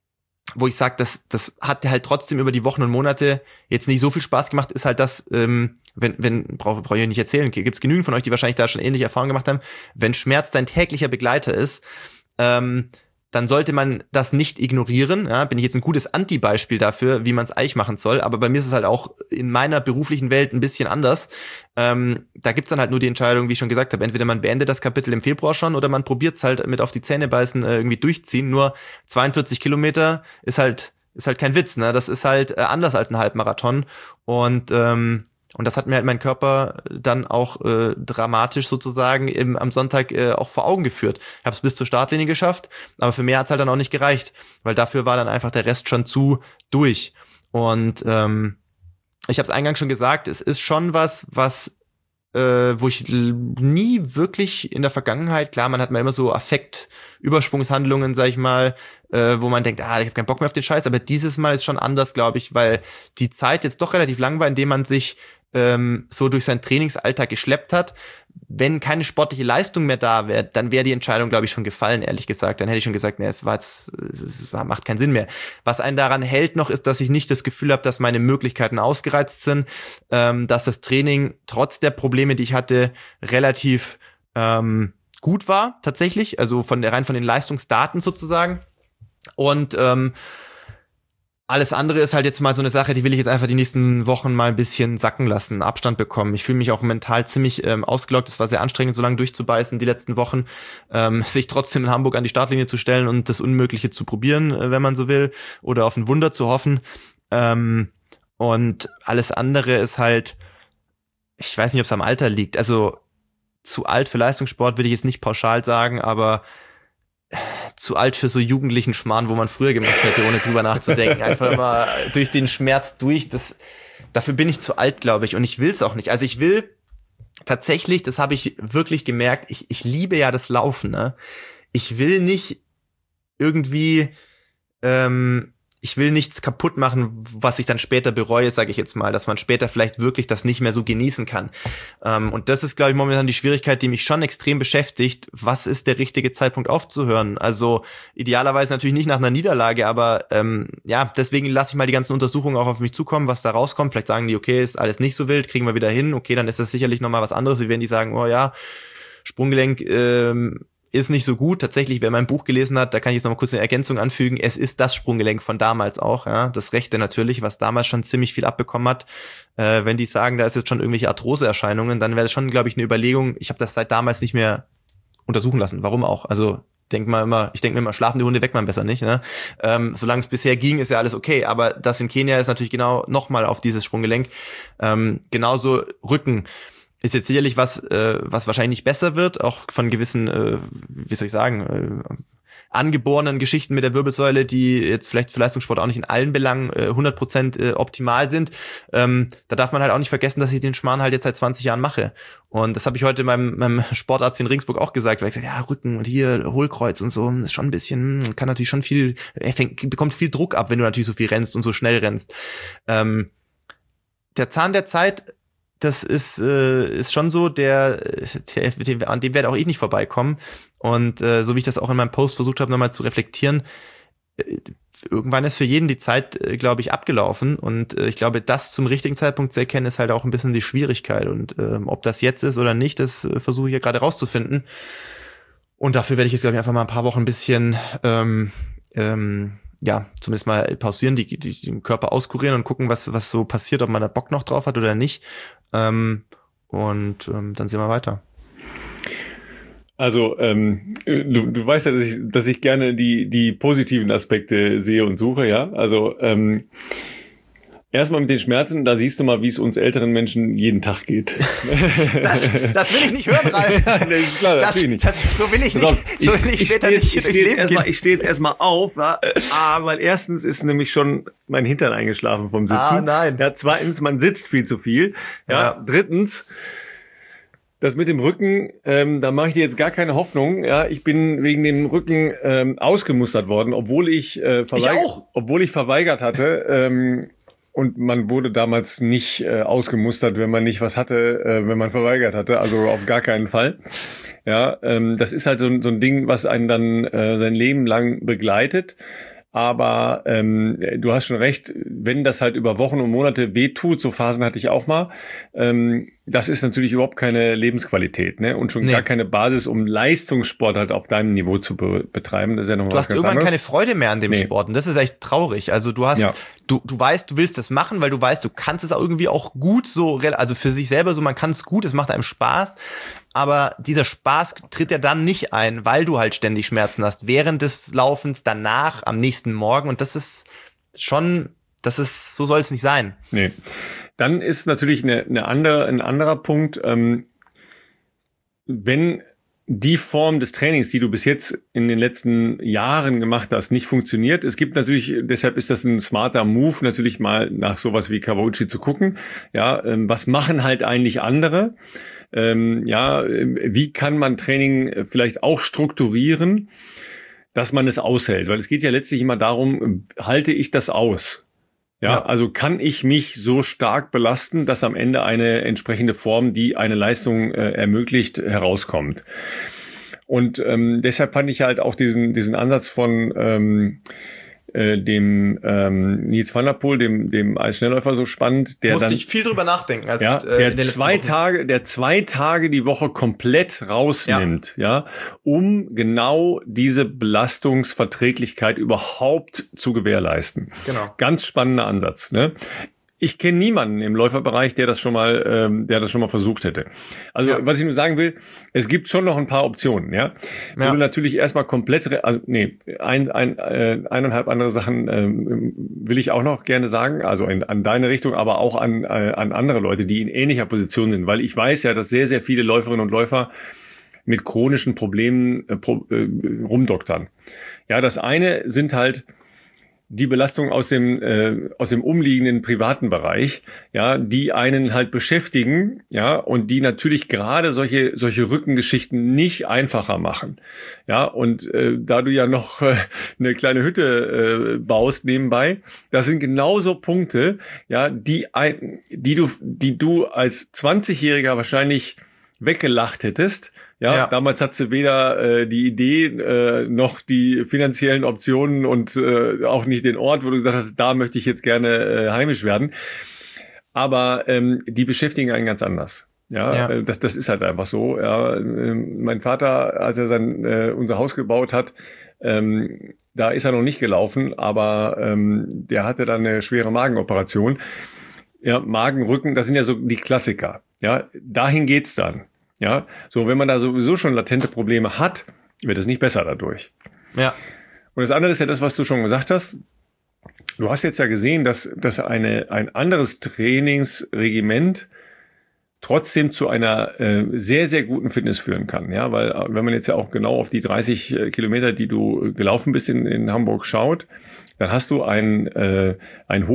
wo ich sage, das, das hat halt trotzdem über die Wochen und Monate jetzt nicht so viel Spaß gemacht, ist halt das, ähm, wenn, wenn, brauche brauch ich nicht erzählen, gibt es genügend von euch, die wahrscheinlich da schon ähnliche Erfahrungen gemacht haben, wenn Schmerz dein täglicher Begleiter ist, ähm, dann sollte man das nicht ignorieren. Ja, bin ich jetzt ein gutes Anti-Beispiel dafür, wie man es eigentlich machen soll. Aber bei mir ist es halt auch in meiner beruflichen Welt ein bisschen anders. Ähm, da gibt's dann halt nur die Entscheidung, wie ich schon gesagt habe, entweder man beendet das Kapitel im Februar schon oder man probiert's halt mit auf die Zähne beißen äh, irgendwie durchziehen. Nur zweiundvierzig Kilometer ist halt ist halt kein Witz. Ne? Das ist halt äh, anders als ein Halbmarathon. Und ähm, Und das hat mir halt mein Körper dann auch äh, dramatisch sozusagen im, am Sonntag äh, auch vor Augen geführt. Ich habe es bis zur Startlinie geschafft, aber für mehr hat's halt dann auch nicht gereicht, weil dafür war dann einfach der Rest schon zu durch. Und ähm, ich habe es eingangs schon gesagt, es ist schon was, was äh, wo ich nie wirklich in der Vergangenheit, klar, man hat mal immer so Affektübersprungshandlungen, sag ich mal, äh, wo man denkt, ah, ich habe keinen Bock mehr auf den Scheiß, aber dieses Mal ist schon anders, glaube ich, weil die Zeit jetzt doch relativ lang war, indem man sich ähm, so durch seinen Trainingsalltag geschleppt hat. Wenn keine sportliche Leistung mehr da wäre, dann wäre die Entscheidung, glaube ich, schon gefallen, ehrlich gesagt. Dann hätte ich schon gesagt, nee, es war jetzt, es war, macht keinen Sinn mehr. Was einen daran hält noch, ist, dass ich nicht das Gefühl habe, dass meine Möglichkeiten ausgereizt sind, ähm, dass das Training trotz der Probleme, die ich hatte, relativ ähm, gut war, tatsächlich. Also von der rein von den Leistungsdaten sozusagen. Und ähm, alles andere ist halt jetzt mal so eine Sache, die will ich jetzt einfach die nächsten Wochen mal ein bisschen sacken lassen, Abstand bekommen. Ich fühle mich auch mental ziemlich ähm, ausgelaugt. Es war sehr anstrengend, so lange durchzubeißen die letzten Wochen, ähm, sich trotzdem in Hamburg an die Startlinie zu stellen und das Unmögliche zu probieren, äh, wenn man so will, oder auf ein Wunder zu hoffen. Ähm, und alles andere ist halt, ich weiß nicht, ob es am Alter liegt. Also zu alt für Leistungssport würde ich jetzt nicht pauschal sagen, aber zu alt für so jugendlichen Schmarrn, wo man früher gemacht hätte, ohne drüber nachzudenken. Einfach immer durch den Schmerz durch. Das, dafür bin ich zu alt, glaube ich. Und ich will es auch nicht. Also ich will tatsächlich, das habe ich wirklich gemerkt, ich, ich liebe ja das Laufen. Ne? Ich will nicht irgendwie, ähm, ich will nichts kaputt machen, was ich dann später bereue, sage ich jetzt mal, dass man später vielleicht wirklich das nicht mehr so genießen kann. Ähm, und das ist, glaube ich, momentan die Schwierigkeit, die mich schon extrem beschäftigt. Was ist der richtige Zeitpunkt aufzuhören? Also idealerweise natürlich nicht nach einer Niederlage, aber ähm, ja, deswegen lasse ich mal die ganzen Untersuchungen auch auf mich zukommen, was da rauskommt. Vielleicht sagen die, okay, ist alles nicht so wild, kriegen wir wieder hin. Okay, dann ist das sicherlich nochmal was anderes, wie wenn die sagen, oh ja, Sprunggelenk ähm, ist nicht so gut. Tatsächlich, wer mein Buch gelesen hat, da kann ich jetzt noch mal kurz eine Ergänzung anfügen. Es ist das Sprunggelenk von damals auch, ja, das rechte natürlich, was damals schon ziemlich viel abbekommen hat. Äh, wenn die sagen, da ist jetzt schon irgendwelche Arthroseerscheinungen, dann wäre das schon, glaube ich, eine Überlegung. Ich habe das seit damals nicht mehr untersuchen lassen. Warum auch? Also denk mal immer, ich denke mir immer, schlafende Hunde weckt man besser nicht. Ne? Ähm, solange es bisher ging, ist ja alles okay. Aber das in Kenia ist natürlich genau nochmal auf dieses Sprunggelenk. Ähm, genauso Rücken. Ist jetzt sicherlich was, äh, was wahrscheinlich nicht besser wird, auch von gewissen, äh, wie soll ich sagen, äh, angeborenen Geschichten mit der Wirbelsäule, die jetzt vielleicht für Leistungssport auch nicht in allen Belangen äh, hundert Prozent äh, optimal sind. Ähm, da darf man halt auch nicht vergessen, dass ich den Schmarrn halt jetzt seit zwanzig Jahren mache. Und das habe ich heute meinem, meinem Sportarzt in Regensburg auch gesagt, weil ich gesagt, ja, Rücken und hier Hohlkreuz und so, ist schon ein bisschen, kann natürlich schon viel, er fängt, bekommt viel Druck ab, wenn du natürlich so viel rennst und so schnell rennst. Ähm, der Zahn der Zeit, das ist äh, ist schon so, der, der an dem werde auch ich nicht vorbeikommen. Und äh, so wie ich das auch in meinem Post versucht habe, nochmal zu reflektieren, äh, irgendwann ist für jeden die Zeit, äh, glaube ich, abgelaufen. Und äh, ich glaube, das zum richtigen Zeitpunkt zu erkennen, ist halt auch ein bisschen die Schwierigkeit. Und äh, ob das jetzt ist oder nicht, das äh, versuche ich ja gerade rauszufinden. Und dafür werde ich jetzt, glaube ich, einfach mal ein paar Wochen ein bisschen ähm, ähm, ja, zumindest mal pausieren, die, die, den Körper auskurieren und gucken, was, was so passiert, ob man da Bock noch drauf hat oder nicht. Ähm, und ähm, dann sehen wir weiter. Also, ähm, du, du weißt ja, dass ich, dass ich gerne die, die positiven Aspekte sehe und suche, ja. Also, ähm, erstmal mit den Schmerzen, da siehst du mal, wie es uns älteren Menschen jeden Tag geht. Das, das will ich nicht hören, Ralf. Ja, klar, das, das, nicht. Das, so will ich nicht. Auf, so will ich, ich später nicht durchs Leben gehen. Ich stehe jetzt erstmal auf, ja, ah, weil erstens ist nämlich schon mein Hintern eingeschlafen vom Sitzen. Ah, nein. Ja, zweitens, man sitzt viel zu viel. Ja, ja. Drittens, das mit dem Rücken, ähm, da mache ich dir jetzt gar keine Hoffnung. Ja, ich bin wegen dem Rücken ähm, ausgemustert worden, obwohl ich, äh, verweigert, ich auch. obwohl ich verweigert hatte. Ähm, Und man wurde damals nicht äh, ausgemustert, wenn man nicht was hatte, äh, wenn man verweigert hatte. Also auf gar keinen Fall. Ja, ähm, das ist halt so, so ein Ding, was einen dann äh, sein Leben lang begleitet. Aber ähm, du hast schon recht, wenn das halt über Wochen und Monate wehtut, so Phasen hatte ich auch mal, ähm, das ist natürlich überhaupt keine Lebensqualität, ne? Und schon nee. gar keine Basis, um Leistungssport halt auf deinem Niveau zu be- betreiben. Das ist ja noch du was hast irgendwann anderes. Keine Freude mehr an dem nee. Sport. Und das ist echt traurig. Also du hast, ja. du, du weißt, du willst das machen, weil du weißt, du kannst es auch irgendwie auch gut so, also für sich selber so, man kann es gut, es macht einem Spaß. Aber dieser Spaß tritt ja dann nicht ein, weil du halt ständig Schmerzen hast. Während des Laufens, danach, am nächsten Morgen. Und das ist schon, das ist, so soll es nicht sein. Nee. Dann ist natürlich eine, eine andere, ein anderer Punkt, ähm, wenn die Form des Trainings, die du bis jetzt in den letzten Jahren gemacht hast, nicht funktioniert. Es gibt natürlich, deshalb ist das ein smarter Move, natürlich mal nach sowas wie Kawauchi zu gucken. Ja, ähm, was machen halt eigentlich andere? Ähm, ja, wie kann man Training vielleicht auch strukturieren, dass man es aushält? Weil es geht ja letztlich immer darum, halte ich das aus? Ja, ja, also kann ich mich so stark belasten, dass am Ende eine entsprechende Form, die eine Leistung äh, ermöglicht, herauskommt. Und ähm, deshalb fand ich halt auch diesen diesen Ansatz von ähm, äh, dem ähm, Nils van der Poel, dem dem Eisschnellläufer so spannend, der musste dann ich viel drüber nachdenken, als ja, äh, der in den zwei Tage, der zwei Tage die Woche komplett rausnimmt, ja. ja, um genau diese Belastungsverträglichkeit überhaupt zu gewährleisten. Genau. Ganz spannender Ansatz, ne? Ich kenne niemanden im Läuferbereich, der das schon mal, ähm, der das schon mal versucht hätte. Also ja. was ich nur sagen will, es gibt schon noch ein paar Optionen, ja. Wenn ja. du natürlich erstmal komplett, also nee, ein, ein, äh, eineinhalb andere Sachen ähm, will ich auch noch gerne sagen, also in, an deine Richtung, aber auch an, äh, an andere Leute, die in ähnlicher Position sind, weil ich weiß ja, dass sehr, sehr viele Läuferinnen und Läufer mit chronischen Problemen äh, pro, äh, rumdoktern. Ja, das eine sind halt die Belastung aus dem äh, aus dem umliegenden privaten Bereich, ja, die einen halt beschäftigen, ja, und die natürlich gerade solche solche Rückengeschichten nicht einfacher machen, ja, und äh, da du ja noch äh, eine kleine Hütte äh, baust nebenbei, das sind genauso Punkte, ja, die ein, die du die du als zwanzigjähriger wahrscheinlich weggelacht hättest. Ja, ja, damals hat sie weder äh, die Idee äh, noch die finanziellen Optionen und äh, auch nicht den Ort, wo du gesagt hast, da möchte ich jetzt gerne äh, heimisch werden. Aber ähm, die beschäftigen einen ganz anders. Ja, ja. Äh, das, das ist halt einfach so. Ja, äh, mein Vater, als er sein äh, unser Haus gebaut hat, ähm, da ist er noch nicht gelaufen, aber ähm, der hatte dann eine schwere Magenoperation. Ja, Magen, Rücken, das sind ja so die Klassiker. Ja, dahin geht's dann. Ja, so wenn man da sowieso schon latente Probleme hat, wird es nicht besser dadurch. Ja. Und das andere ist ja das, was du schon gesagt hast. Du hast jetzt ja gesehen, dass, dass eine, ein anderes Trainingsregiment trotzdem zu einer äh, sehr, sehr guten Fitness führen kann. Ja, weil wenn man jetzt ja auch genau auf die dreißig Kilometer, die du gelaufen bist in, in Hamburg schaut, dann hast du ein, äh, ein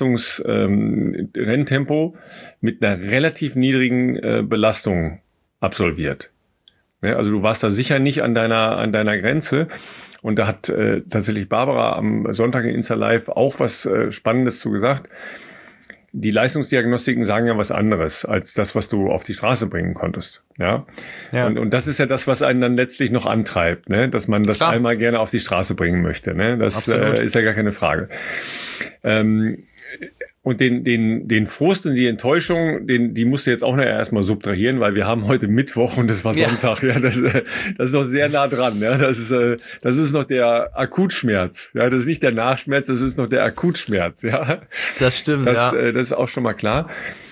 Hochleistungs-Renntempo ähm, mit einer relativ niedrigen äh, Belastung absolviert. Ja, also du warst da sicher nicht an deiner an deiner Grenze. Und da hat äh, tatsächlich Barbara am Sonntag in Insta Live auch was äh, Spannendes zu gesagt. Die Leistungsdiagnostiken sagen ja was anderes als das, was du auf die Straße bringen konntest. Ja. ja. Und, und das ist ja das, was einen dann letztlich noch antreibt, ne? Dass man das Klar. einmal gerne auf die Straße bringen möchte. Ne? Das äh, ist ja gar keine Frage. Ähm, Und den, den, den Frust und die Enttäuschung, den, die musst du jetzt auch noch erstmal subtrahieren, weil wir haben heute Mittwoch und es war Sonntag. Ja, ja das, das ist noch sehr nah dran. Ja, das ist, das ist noch der Akutschmerz. Ja, das ist nicht der Nachschmerz, das ist noch der Akutschmerz. Ja, das stimmt. Das, ja. das ist auch schon mal klar.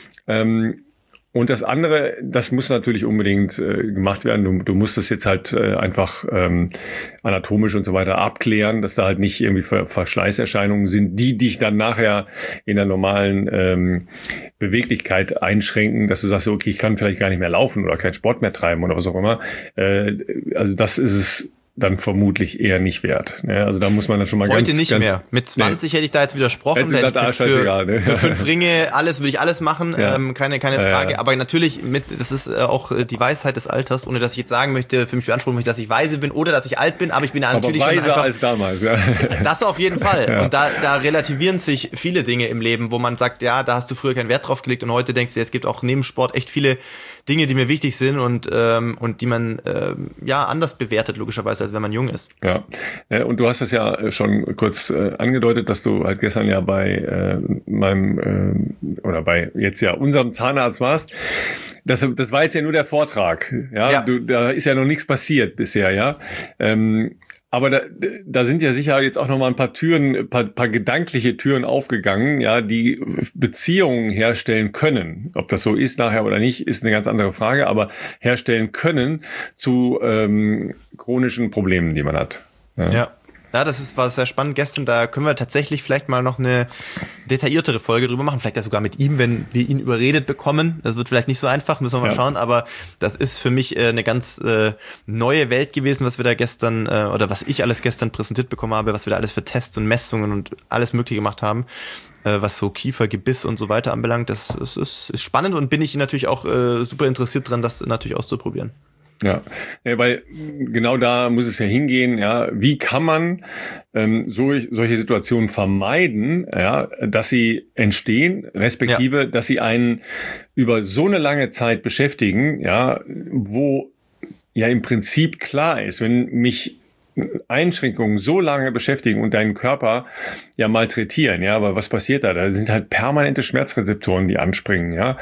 Ähm, Und das andere, das muss natürlich unbedingt äh, gemacht werden. Du, du musst das jetzt halt äh, einfach ähm, anatomisch und so weiter abklären, dass da halt nicht irgendwie Ver- Verschleißerscheinungen sind, die dich dann nachher in der normalen ähm, Beweglichkeit einschränken, dass du sagst, okay, ich kann vielleicht gar nicht mehr laufen oder keinen Sport mehr treiben oder was auch immer. Äh, also das ist es dann vermutlich eher nicht wert. Ne? Also da muss man dann schon mal Heute ganz... Heute nicht ganz, mehr. Mit zwanzig nee. hätte ich da jetzt widersprochen. Hätte gesagt, ah, scheißegal, ne? Für fünf Ringe, alles würde ich alles machen, ja. ähm, keine keine Frage. Ja, ja. Aber natürlich, mit das ist äh, auch die Weisheit des Alters, ohne dass ich jetzt sagen möchte, für mich beanspruchen möchte, dass ich weise bin oder dass ich alt bin, aber ich bin ja natürlich aber weiser schon einfach, als damals. Ja. Das auf jeden Fall. Ja. Und da, da relativieren sich viele Dinge im Leben, wo man sagt, ja, da hast du früher keinen Wert drauf gelegt und heute denkst du, es gibt auch neben Sport echt viele Dinge, die mir wichtig sind und ähm, und die man ähm, ja anders bewertet, logischerweise, als wenn man jung ist. Ja, und du hast es ja schon kurz äh, angedeutet, dass du halt gestern ja bei äh, meinem äh, oder bei jetzt ja unserem Zahnarzt warst. Das, das war jetzt ja nur der Vortrag. Ja, ja. Du, da ist ja noch nichts passiert bisher, ja. Ähm, Aber da, da sind ja sicher jetzt auch noch mal ein paar Türen, ein paar, paar gedankliche Türen aufgegangen, ja, die Beziehungen herstellen können. Ob das so ist nachher oder nicht, ist eine ganz andere Frage, aber herstellen können zu ähm, chronischen Problemen, die man hat. Ja. ja. Ja, das ist, war sehr spannend gestern. Da können wir tatsächlich vielleicht mal noch eine detailliertere Folge drüber machen. Vielleicht ja sogar mit ihm, wenn wir ihn überredet bekommen. Das wird vielleicht nicht so einfach, müssen wir mal ja. schauen. Aber das ist für mich äh, eine ganz äh, neue Welt gewesen, was wir da gestern, äh, oder was ich alles gestern präsentiert bekommen habe, was wir da alles für Tests und Messungen und alles Mögliche gemacht haben, äh, was so Kiefer, Gebiss und so weiter anbelangt. Das, das ist, ist spannend und bin ich natürlich auch äh, super interessiert dran, das natürlich auszuprobieren. Ja, ja, weil genau da muss es ja hingehen, ja, wie kann man ähm, so, solche Situationen vermeiden, ja, dass sie entstehen, respektive, ja. dass sie einen über so eine lange Zeit beschäftigen, ja, wo ja im Prinzip klar ist, wenn mich Einschränkungen so lange beschäftigen und deinen Körper ja malträtieren, ja, aber was passiert da? Da sind halt permanente Schmerzrezeptoren, die anspringen, ja,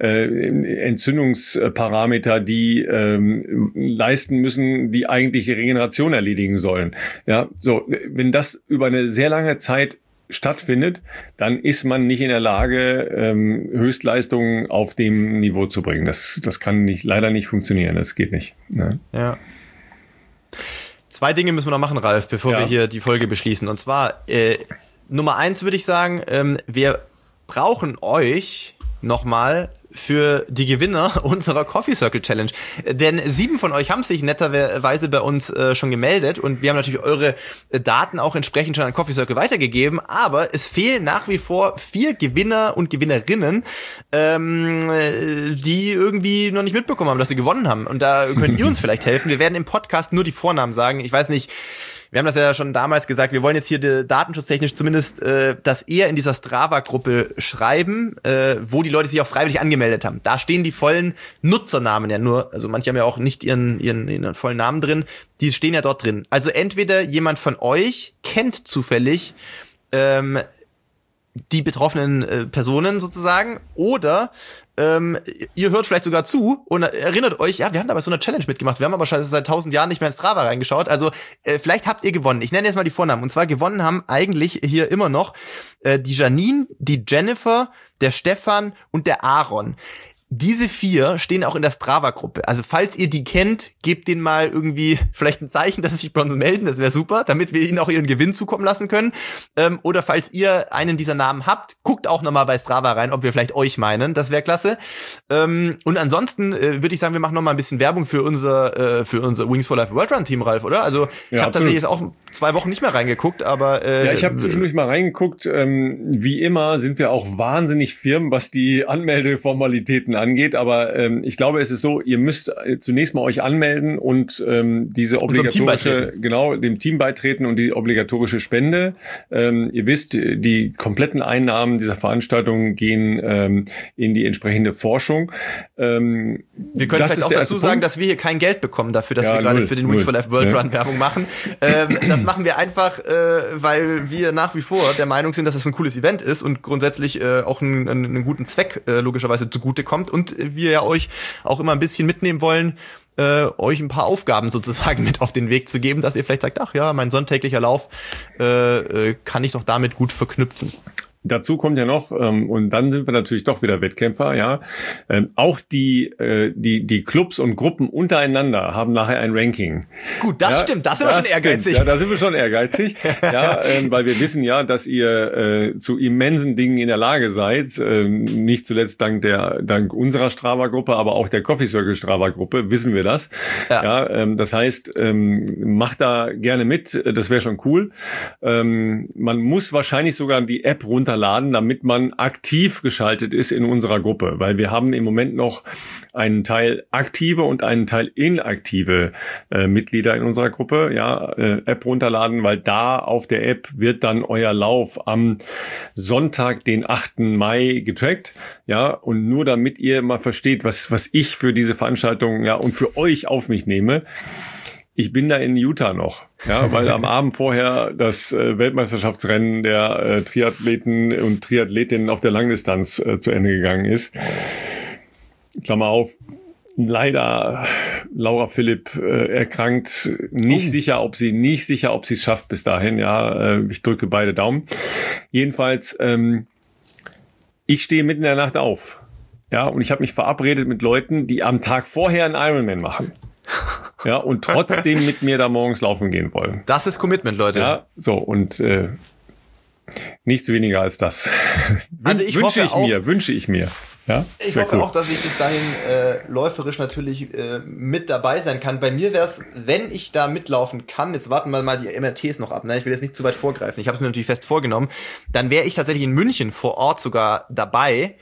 äh, Entzündungsparameter, die ähm, leisten müssen, die eigentlich die Regeneration erledigen sollen, ja, so, wenn das über eine sehr lange Zeit stattfindet, dann ist man nicht in der Lage, ähm, Höchstleistungen auf dem Niveau zu bringen. Das, das kann nicht, leider nicht funktionieren, das geht nicht. Ne? Ja. Zwei Dinge müssen wir noch machen, Ralf, bevor ja. wir hier die Folge beschließen. Und zwar, äh, Nummer eins würde ich sagen, ähm, wir brauchen euch nochmal für die Gewinner unserer Coffee Circle Challenge. Denn sieben von euch haben sich netterweise bei uns äh, schon gemeldet und wir haben natürlich eure äh, Daten auch entsprechend schon an Coffee Circle weitergegeben, aber es fehlen nach wie vor vier Gewinner und Gewinnerinnen, ähm, die irgendwie noch nicht mitbekommen haben, dass sie gewonnen haben. Und da könnt ihr uns vielleicht helfen. Wir werden im Podcast nur die Vornamen sagen. Ich weiß nicht, wir haben das ja schon damals gesagt, wir wollen jetzt hier die, datenschutztechnisch zumindest äh, das eher in dieser Strava-Gruppe schreiben, äh, wo die Leute sich auch freiwillig angemeldet haben. Da stehen die vollen Nutzernamen ja nur, also manche haben ja auch nicht ihren, ihren, ihren vollen Namen drin, die stehen ja dort drin. Also entweder jemand von euch kennt zufällig ähm, die betroffenen äh, Personen sozusagen oder ähm, ihr hört vielleicht sogar zu und erinnert euch, ja, wir haben da bei so einer Challenge mitgemacht, wir haben aber schon seit tausend Jahren nicht mehr in Strava reingeschaut, also äh, vielleicht habt ihr gewonnen. Ich nenne jetzt mal die Vornamen und zwar gewonnen haben eigentlich hier immer noch äh, die Janine, die Jennifer, der Stefan und der Aaron. Diese vier stehen auch in der Strava-Gruppe. Also falls ihr die kennt, gebt denen mal irgendwie vielleicht ein Zeichen, dass sie sich bei uns melden. Das wäre super, damit wir ihnen auch ihren Gewinn zukommen lassen können. Ähm, oder falls ihr einen dieser Namen habt, guckt auch nochmal bei Strava rein, ob wir vielleicht euch meinen. Das wäre klasse. Ähm, und ansonsten äh, würde ich sagen, wir machen nochmal ein bisschen Werbung für unser äh, für unser Wings for Life World Run Team, Ralf, oder? Also ich ja, habe tatsächlich jetzt auch zwei Wochen nicht mehr reingeguckt, aber äh, ja, ich habe zwischendurch mal reingeguckt. Ähm, wie immer sind wir auch wahnsinnig firm, was die Anmeldeformalitäten angeht, aber ähm, ich glaube, es ist so, ihr müsst zunächst mal euch anmelden und ähm, diese obligatorische, genau, dem Team beitreten und die obligatorische Spende. Ähm, ihr wisst, die kompletten Einnahmen dieser Veranstaltung gehen ähm, in die entsprechende Forschung. Ähm, wir können vielleicht auch dazu sagen, Punkt. dass wir hier kein Geld bekommen dafür, dass ja, wir gerade für den Wings for Life World ja. Run Werbung machen. Ähm, das machen wir einfach, äh, weil wir nach wie vor der Meinung sind, dass es das ein cooles Event ist und grundsätzlich äh, auch einen, einen guten Zweck äh, logischerweise zugute kommt und wir ja euch auch immer ein bisschen mitnehmen wollen, äh, euch ein paar Aufgaben sozusagen mit auf den Weg zu geben, dass ihr vielleicht sagt, ach ja, mein sonntäglicher Lauf äh, äh, kann ich doch damit gut verknüpfen. Dazu kommt ja noch, ähm, und dann sind wir natürlich doch wieder Wettkämpfer, ja. Ähm, auch die, äh, die, die Clubs und Gruppen untereinander haben nachher ein Ranking. Gut, das ja, stimmt, das sind das wir schon ehrgeizig. Stimmt. Ja, da sind wir schon ehrgeizig, ja, ähm, weil wir wissen ja, dass ihr äh, zu immensen Dingen in der Lage seid, ähm, nicht zuletzt dank der, dank unserer Strava-Gruppe, aber auch der Coffee Circle Strava-Gruppe, wissen wir das. Ja, ja ähm, das heißt, ähm, macht da gerne mit, das wäre schon cool. Ähm, man muss wahrscheinlich sogar die App runterladen, damit man aktiv geschaltet ist in unserer Gruppe, weil wir haben im Moment noch einen Teil aktive und einen Teil inaktive äh, Mitglieder in unserer Gruppe. Ja, äh, App runterladen, weil da auf der App wird dann euer Lauf am Sonntag, den achten Mai getrackt. Ja, und nur damit ihr mal versteht, was was ich für diese Veranstaltung ja und für euch auf mich nehme. Ich bin da in Utah noch, ja, weil am Abend vorher das äh, Weltmeisterschaftsrennen der äh, Triathleten und Triathletinnen auf der Langdistanz äh, zu Ende gegangen ist. Klammer auf, leider Laura Philipp äh, erkrankt, nicht oh. sicher, ob sie nicht sicher, ob sie es schafft bis dahin. Ja, äh, ich drücke beide Daumen. Jedenfalls, ähm, ich stehe mitten in der Nacht auf, ja, und ich habe mich verabredet mit Leuten, die am Tag vorher einen Ironman machen. Ja, und trotzdem mit mir da morgens laufen gehen wollen. Das ist Commitment, Leute. Ja, so, und äh, nichts weniger als das. Also ich wünsche hoffe ich auch, mir, wünsche ich mir. Ja, ich hoffe cool. auch, dass ich bis dahin äh, läuferisch natürlich äh, mit dabei sein kann. Bei mir wäre es, wenn ich da mitlaufen kann, jetzt warten wir mal die M R Ts noch ab, ne? Ich will jetzt nicht zu weit vorgreifen, ich habe es mir natürlich fest vorgenommen, dann wäre ich tatsächlich in München vor Ort sogar dabei.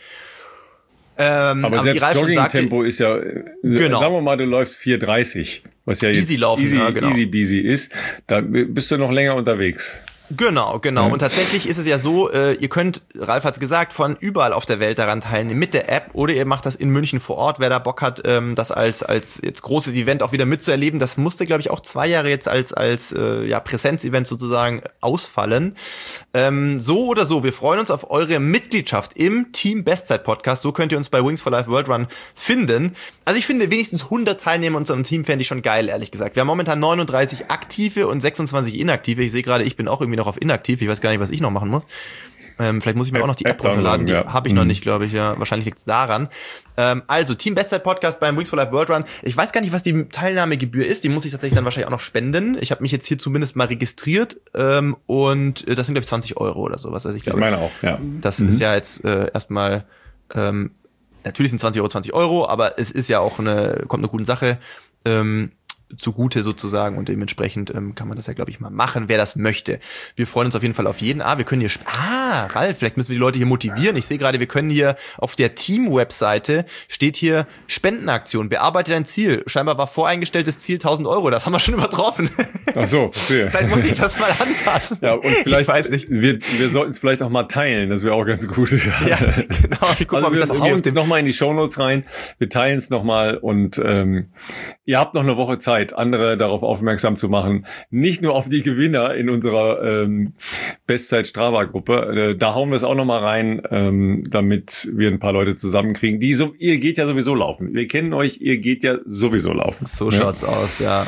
Ähm, aber, aber selbst Jogging-Tempo ist ja, genau. Sagen wir mal, du läufst vier dreißig, was ja jetzt easy, laufen, easy, ja, genau. easy peasy ist, da bist du noch länger unterwegs. Genau, genau. Ja. Und tatsächlich ist es ja so, äh, ihr könnt, Ralf hat's gesagt, von überall auf der Welt daran teilnehmen mit der App oder ihr macht das in München vor Ort, wer da Bock hat, ähm, das als als jetzt großes Event auch wieder mitzuerleben. Das musste, glaube ich, auch zwei Jahre jetzt als als äh, ja Präsenzevent sozusagen ausfallen. Ähm, so oder so, wir freuen uns auf eure Mitgliedschaft im Team Bestzeit Podcast. So könnt ihr uns bei Wings for Life World Run finden. Also ich finde, wenigstens hundert Teilnehmer in unserem Team fände ich schon geil, ehrlich gesagt. Wir haben momentan neununddreißig aktive und sechsundzwanzig inaktive. Ich sehe gerade, ich bin auch irgendwie noch auf inaktiv. Ich weiß gar nicht, was ich noch machen muss. Ähm, vielleicht muss ich mir App, auch noch die App, App runterladen. Die ja. habe ich mhm. noch nicht, glaube ich. Ja, wahrscheinlich liegt es daran. Ähm, also, Team Bestzeit Podcast beim Wings for Life World Run. Ich weiß gar nicht, was die Teilnahmegebühr ist. Die muss ich tatsächlich dann wahrscheinlich auch noch spenden. Ich habe mich jetzt hier zumindest mal registriert. Ähm, und das sind, glaube ich, zwanzig Euro oder sowas. Also ich glaube, ich meine auch, ja. Das mhm. ist ja jetzt äh, erstmal ähm, natürlich sind zwanzig Euro zwanzig Euro, aber es ist ja auch eine, kommt eine gute Sache ähm, zugute sozusagen und dementsprechend ähm, kann man das ja, glaube ich, mal machen, wer das möchte. Wir freuen uns auf jeden Fall auf jeden. Ah, wir können hier, sp- ah, Ralf, vielleicht müssen wir die Leute hier motivieren. Ich sehe gerade, wir können hier auf der Team-Webseite steht hier Spendenaktion, bearbeite dein Ziel. Scheinbar war voreingestelltes Ziel tausend Euro, das haben wir schon übertroffen. Ach so, verstehe. Vielleicht muss ich das mal anpassen. Ja, und vielleicht, ich weiß nicht. Wir, wir sollten es vielleicht auch mal teilen, das wäre auch ganz gut. Ja, genau. Ich guck also mal, ob ich wir das irgendwie hauen auf es dem nochmal in die Shownotes rein, wir teilen es nochmal und ähm, ihr habt noch eine Woche Zeit, andere darauf aufmerksam zu machen. Nicht nur auf die Gewinner in unserer ähm, Bestzeit-Strava-Gruppe. Äh, da hauen wir es auch nochmal rein, ähm, damit wir ein paar Leute zusammenkriegen. Die so, ihr geht ja sowieso laufen. Wir kennen euch, ihr geht ja sowieso laufen. So ja? schaut's aus, ja.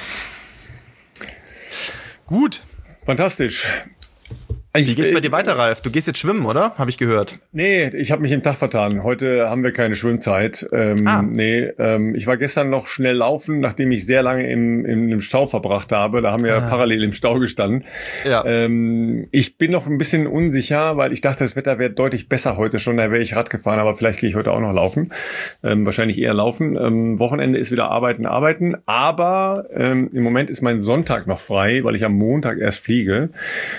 Gut. Fantastisch. Wie geht's bei dir weiter, Ralf? Du gehst jetzt schwimmen, oder? Habe ich gehört. Nee, ich habe mich im Tag vertan. Heute haben wir keine Schwimmzeit. Ähm, Ah. Nee, ähm, ich war gestern noch schnell laufen, nachdem ich sehr lange im, im, im Stau verbracht habe. Da haben wir Ah. parallel im Stau gestanden. Ja. Ähm, ich bin noch ein bisschen unsicher, weil ich dachte, das Wetter wäre deutlich besser heute schon. Da wäre ich Rad gefahren, aber vielleicht gehe ich heute auch noch laufen. Ähm, wahrscheinlich eher laufen. Ähm, Wochenende ist wieder arbeiten, arbeiten. Aber ähm, im Moment ist mein Sonntag noch frei, weil ich am Montag erst fliege.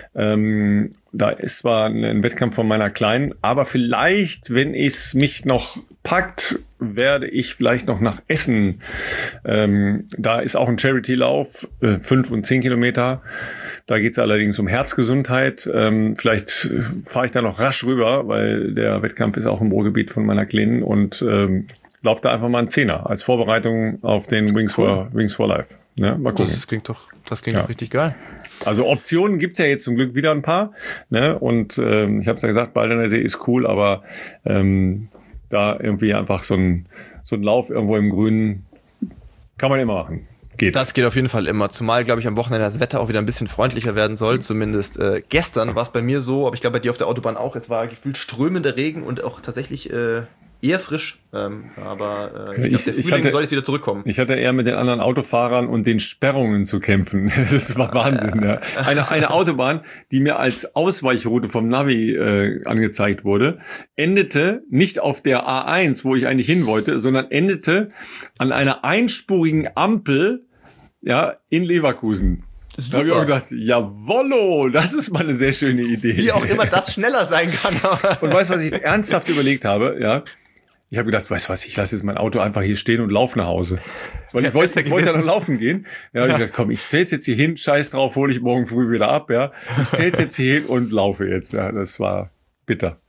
Ähm, Da ist zwar ein Wettkampf von meiner Kleinen, aber vielleicht, wenn es mich noch packt, werde ich vielleicht noch nach Essen. Ähm, da ist auch ein Charity-Lauf, äh, fünf und zehn Kilometer. Da geht es allerdings um Herzgesundheit. Ähm, vielleicht fahre ich da noch rasch rüber, weil der Wettkampf ist auch im Ruhrgebiet von meiner Kleinen und ähm, laufe da einfach mal einen Zehner als Vorbereitung auf den Wings for, Wings for Life. Ja, mal gucken. Das klingt doch, das klingt Ja. doch richtig geil. Also Optionen gibt's ja jetzt zum Glück wieder ein paar. Ne? Und ähm, ich habe es ja gesagt, Baldener See ist cool, aber ähm, da irgendwie einfach so ein, so ein Lauf irgendwo im Grünen kann man immer machen. Geht. Das geht auf jeden Fall immer. Zumal, glaube ich, am Wochenende das Wetter auch wieder ein bisschen freundlicher werden soll. Zumindest äh, gestern war es bei mir so, aber ich glaube bei dir auf der Autobahn auch. Es war gefühlt strömender Regen und auch tatsächlich äh, eher frisch. Ähm, aber äh, ich, Ich- glaub, der ich Frühling hatte- soll jetzt wieder zurückkommen. Ich hatte eher mit den anderen Autofahrern und den Sperrungen zu kämpfen. Das war Wahnsinn. Ja. Eine, eine Autobahn, die mir als Ausweichroute vom Navi äh, angezeigt wurde, endete nicht auf der A eins, wo ich eigentlich hin wollte, sondern endete an einer einspurigen Ampel, ja, in Leverkusen. Da habe ich auch gedacht, jawollo, das ist mal eine sehr schöne Idee. Wie auch immer das schneller sein kann. Aber Und weißt du, was ich ernsthaft überlegt habe? Ja, ich habe gedacht, weißt du was, ich lasse jetzt mein Auto einfach hier stehen und laufe nach Hause. Weil ich wollte, ich wollte ja noch laufen gehen. Ja, hab ich gedacht, komm, ich stell's jetzt hier hin, scheiß drauf, hole ich morgen früh wieder ab. Ja, ich stell's jetzt hier hin und laufe jetzt. Ja, das war bitter.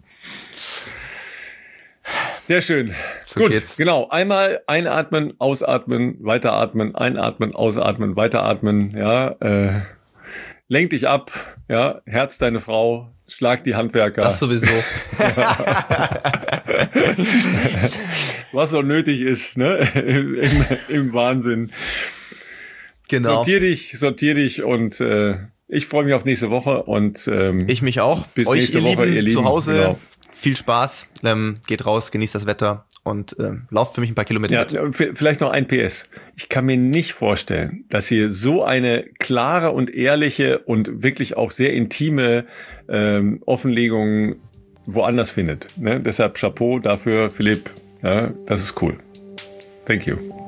Sehr schön. So Gut, geht's. genau. Einmal einatmen, ausatmen, weiteratmen, einatmen, ausatmen, weiteratmen. Ja, äh, lenk dich ab. Ja, Herz deine Frau, schlag die Handwerker. das sowieso. Was so nötig ist, ne? Im, im, im Wahnsinn. Genau. Sortier dich, sortier dich und äh, ich freue mich auf nächste Woche und ähm, Ich mich auch. Bis Euch, nächste ihr Woche, Lieben, ihr Lieben. zu Hause, Genau. viel Spaß. Ähm, geht raus, genießt das Wetter und ähm, lauft für mich ein paar Kilometer ja, mit. v- vielleicht noch ein P S. Ich kann mir nicht vorstellen, dass ihr so eine klare und ehrliche und wirklich auch sehr intime ähm, Offenlegung woanders findet. Ne? Deshalb Chapeau dafür, Philipp. Ja, das ist cool. Thank you.